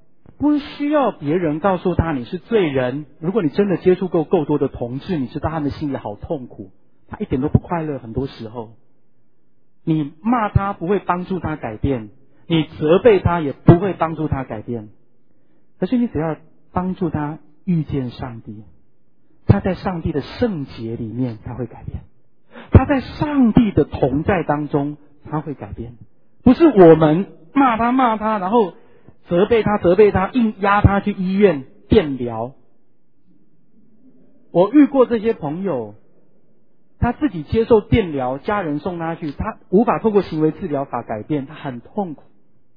Speaker 2: 不需要别人告诉他你是罪人。如果你真的接触够够多的同志，你知道他们心里好痛苦，他一点都不快乐。很多时候，你骂他不会帮助他改变，你责备他也不会帮助他改变。可是你只要帮助他遇见上帝，他在上帝的圣洁里面他会改变，他在上帝的同在当中他会改变。不是我们骂他骂他，然后责备他责备他，硬压他去医院电疗。我遇过这些朋友，他自己接受电疗，家人送他去，他无法透过行为治疗法改变，他很痛苦。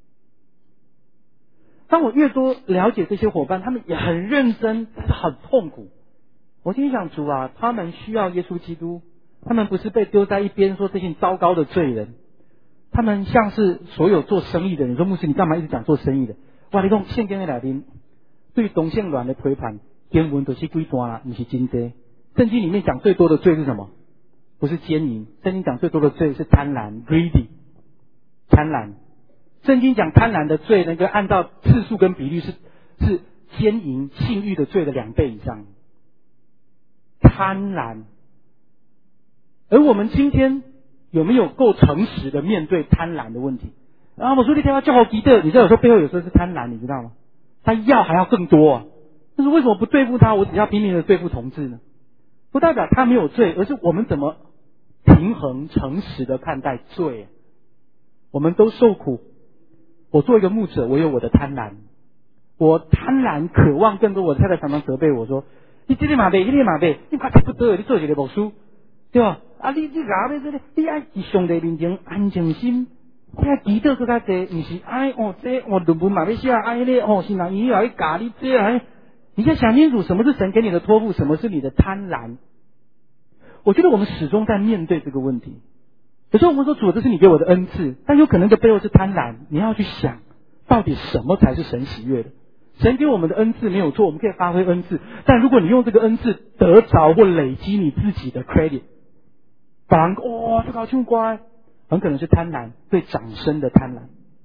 Speaker 2: 当我越多了解这些伙伴，他们也很认真，但是很痛苦。我心想，主啊，他们需要耶稣基督，他们不是被丢在一边说这些糟糕的罪人。他们像是所有做生意的人，你说牧师你干嘛一直讲做生意的？哇，你讲现今的来宾对同性恋的批判，经文都是几段啦，不是真多。圣经里面讲最多的罪是什么？不是奸淫，圣经讲最多的罪是贪婪 ，greedy， 贪婪。圣经讲贪婪的罪，那个按照次数跟比率是是奸淫性欲的罪的两倍以上。贪婪，而我们今天有没有够诚实的面对贪婪的问题？然后我说你听他叫好极的，你知道有时候背后有时候是贪婪，你知道吗？他要还要更多啊！但是为什么不对付他？我只要拼命的对付同志呢？不代表他没有罪，而是我们怎么平衡诚实的看待罪。我们都受苦。我做一个牧者，我有我的贪婪，我贪婪渴望更多。我太太常常责备我说：“你这个马背，那个马背，你快差不多，你做一个牧师，对吧？啊，你你搞咩这个？你爱在上帝面前安静心，你爱祈祷更加多，不是哎哦这我论文嘛要写，哎咧哦是哪你要去教你这哎，你先想清楚什么是神给你的托付，什么是你的贪婪。我觉得我们始终在面对这个问题。有时候我们说主，这是你给我的恩赐，但有可能这背后是贪婪。你要去想，到底什么才是神喜悦的？神给我们的恩赐没有错，我们可以发挥恩赐，但如果你用这个恩赐得着或累积你自己的 credit， 把人哇这个好乖，很可能是贪婪，对掌声的贪婪。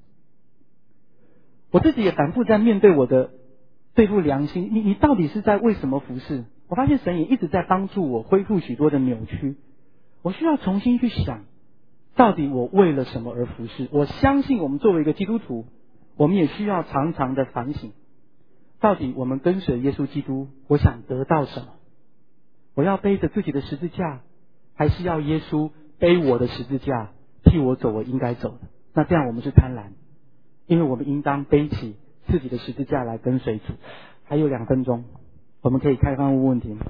Speaker 2: 我自己也反复在面对我的对付良心，你你到底是在为什么服侍？我发现神也一直在帮助我恢复许多的扭曲，我需要重新去想。到底我为了什么而服侍？我相信我们作为一个基督徒，我们也需要常常的反省，到底我们跟随耶稣基督，我想得到什么？我要背着自己的十字架，还是要耶稣背我的十字架，替我走我应该走的？那这样我们是贪婪，因为我们应当背起自己的十字架来跟随主。还有两分钟，我们可以开放问问题吗？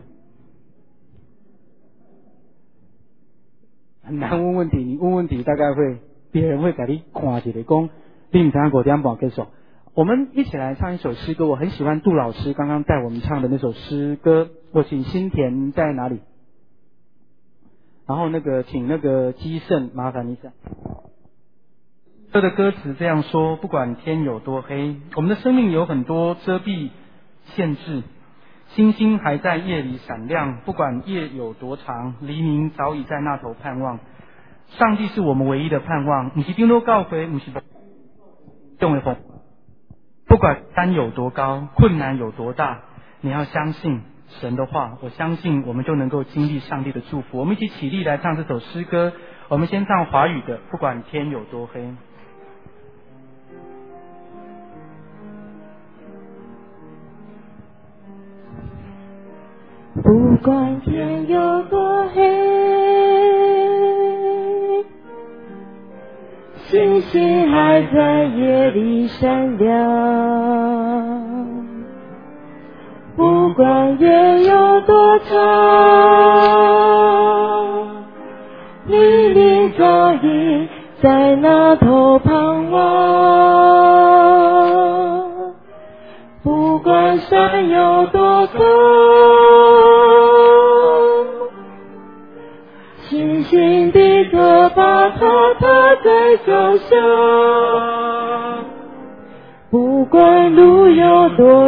Speaker 2: 很难问问题，你问问题大概会别人会给你看一个讲，你唔知五点半结束。我们一起来唱一首诗歌，我很喜欢杜老师刚刚带我们唱的那首诗歌。我请新田在哪里？然后那个请那个基胜麻烦一下。歌的歌词这样说：不管天有多黑，我们的生命有很多遮蔽限制。星星还在夜里闪亮，不管夜有多长，黎明早已在那头盼望。上帝是我们唯一的盼望，不是顶多教会，不是用的风。不管山有多高，困难有多大，你要相信神的话，我相信我们就能够经历上帝的祝福。我们一起起立来唱这首诗歌，我们先唱华语的，不管天有多黑。
Speaker 3: 不管天有多黑，星星还在夜里闪亮。不管夜有多长，黎明早已在那头盼望。不管山有多高，星星的歌把它踏在脚下。不管路有多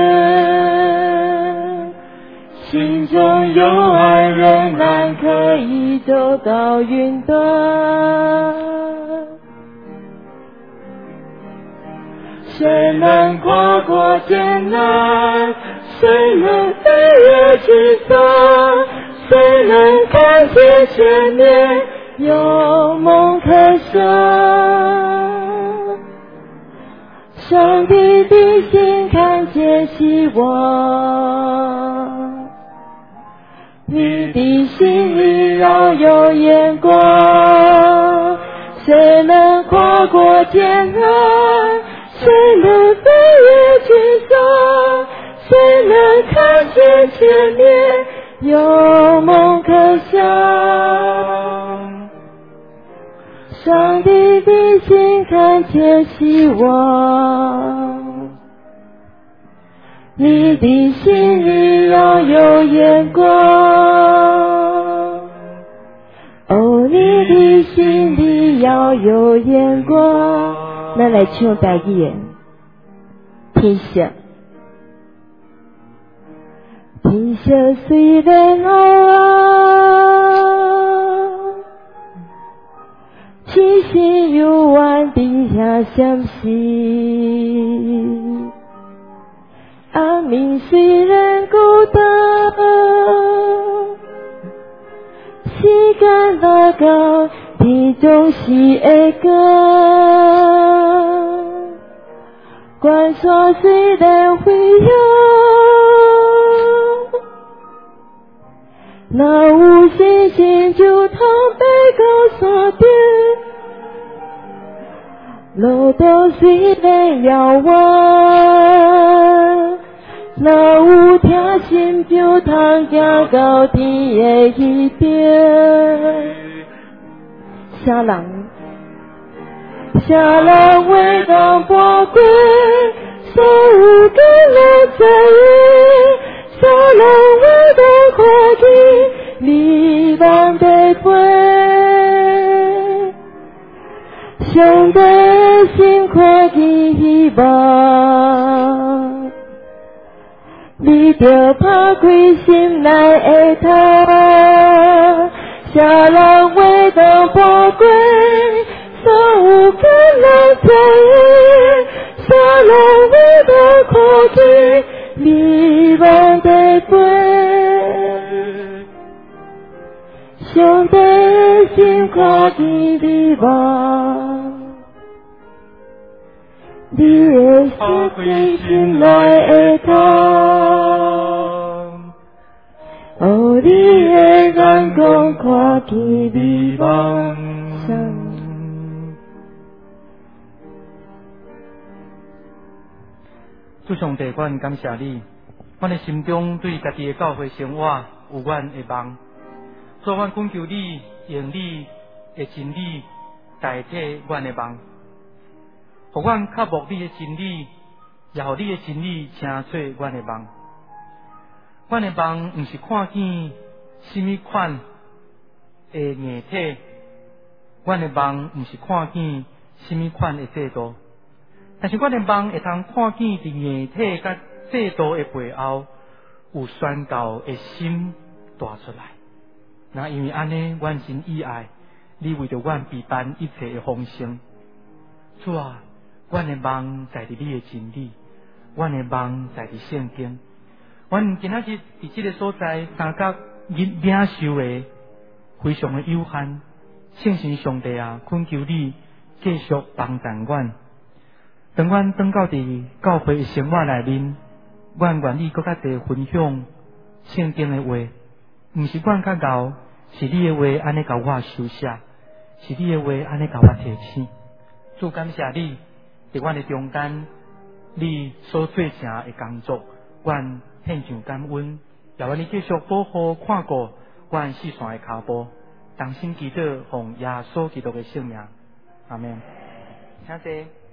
Speaker 3: 远，心中有爱仍然可以走到云端。 谁能跨过艰难？谁能飞越沮丧？谁能看见前面有梦可想？上帝的心看见希望，你的心里要有眼光。谁能跨过艰难？谁能飞越沮丧？谁能看见前面有梦可想？上帝的心看见希望，你的心里要有眼光。哦，你的心里要有眼光。咱来唱台语的，天色。天色虽然黑暗，星星幽暗底下闪烁。暗暝虽然孤单，时间拉高，天总是会光。关山虽然飞扬，若有星星就通飞到山顶。路途虽然遥远，若有听心就通行到天的迄边。啥人？啥人为当宝贵？所有的人在意，啥人为当看见？你望在背。上帝心看见希望，你着打开心内的窗。啥人为当宝贵？所有的人在意，啥人为当看见？你望在背。上帝心看见你望，你的心开心内的窗。哦，你的眼光看见你望。
Speaker 2: 主上帝，阮感谢你，阮的心中对家己的教会生活有阮的梦。主，阮恳求你用你的真理代替阮的梦，互阮靠慕你的真理，也互你的真理成做阮的梦。阮的梦毋是看见什么款的硬体，阮的梦毋是看见什么款的制度，但是阮的梦会通看见伫硬体甲制度的背后有宣告的心带出来。那因为安尼，阮真意爱你为着阮备办一切的丰盛。主啊，阮的梦在伫你的真理，阮的梦在伫圣经。阮今仔日伫即个所在三角领领受的非常的有限，圣神上帝啊，恳求你继续帮助阮。当阮转到伫教会的生活内面，阮愿意搁较侪分享圣经的话，毋是阮较敖，是你的话安尼甲我修写，是你的话安尼甲我提醒。主，感谢你伫阮的中间，你所做成的工作，阮献上感恩，也愿你继续保护看顾阮四线的脚步，同心祈祷，奉耶稣基督的圣名，阿门。请坐。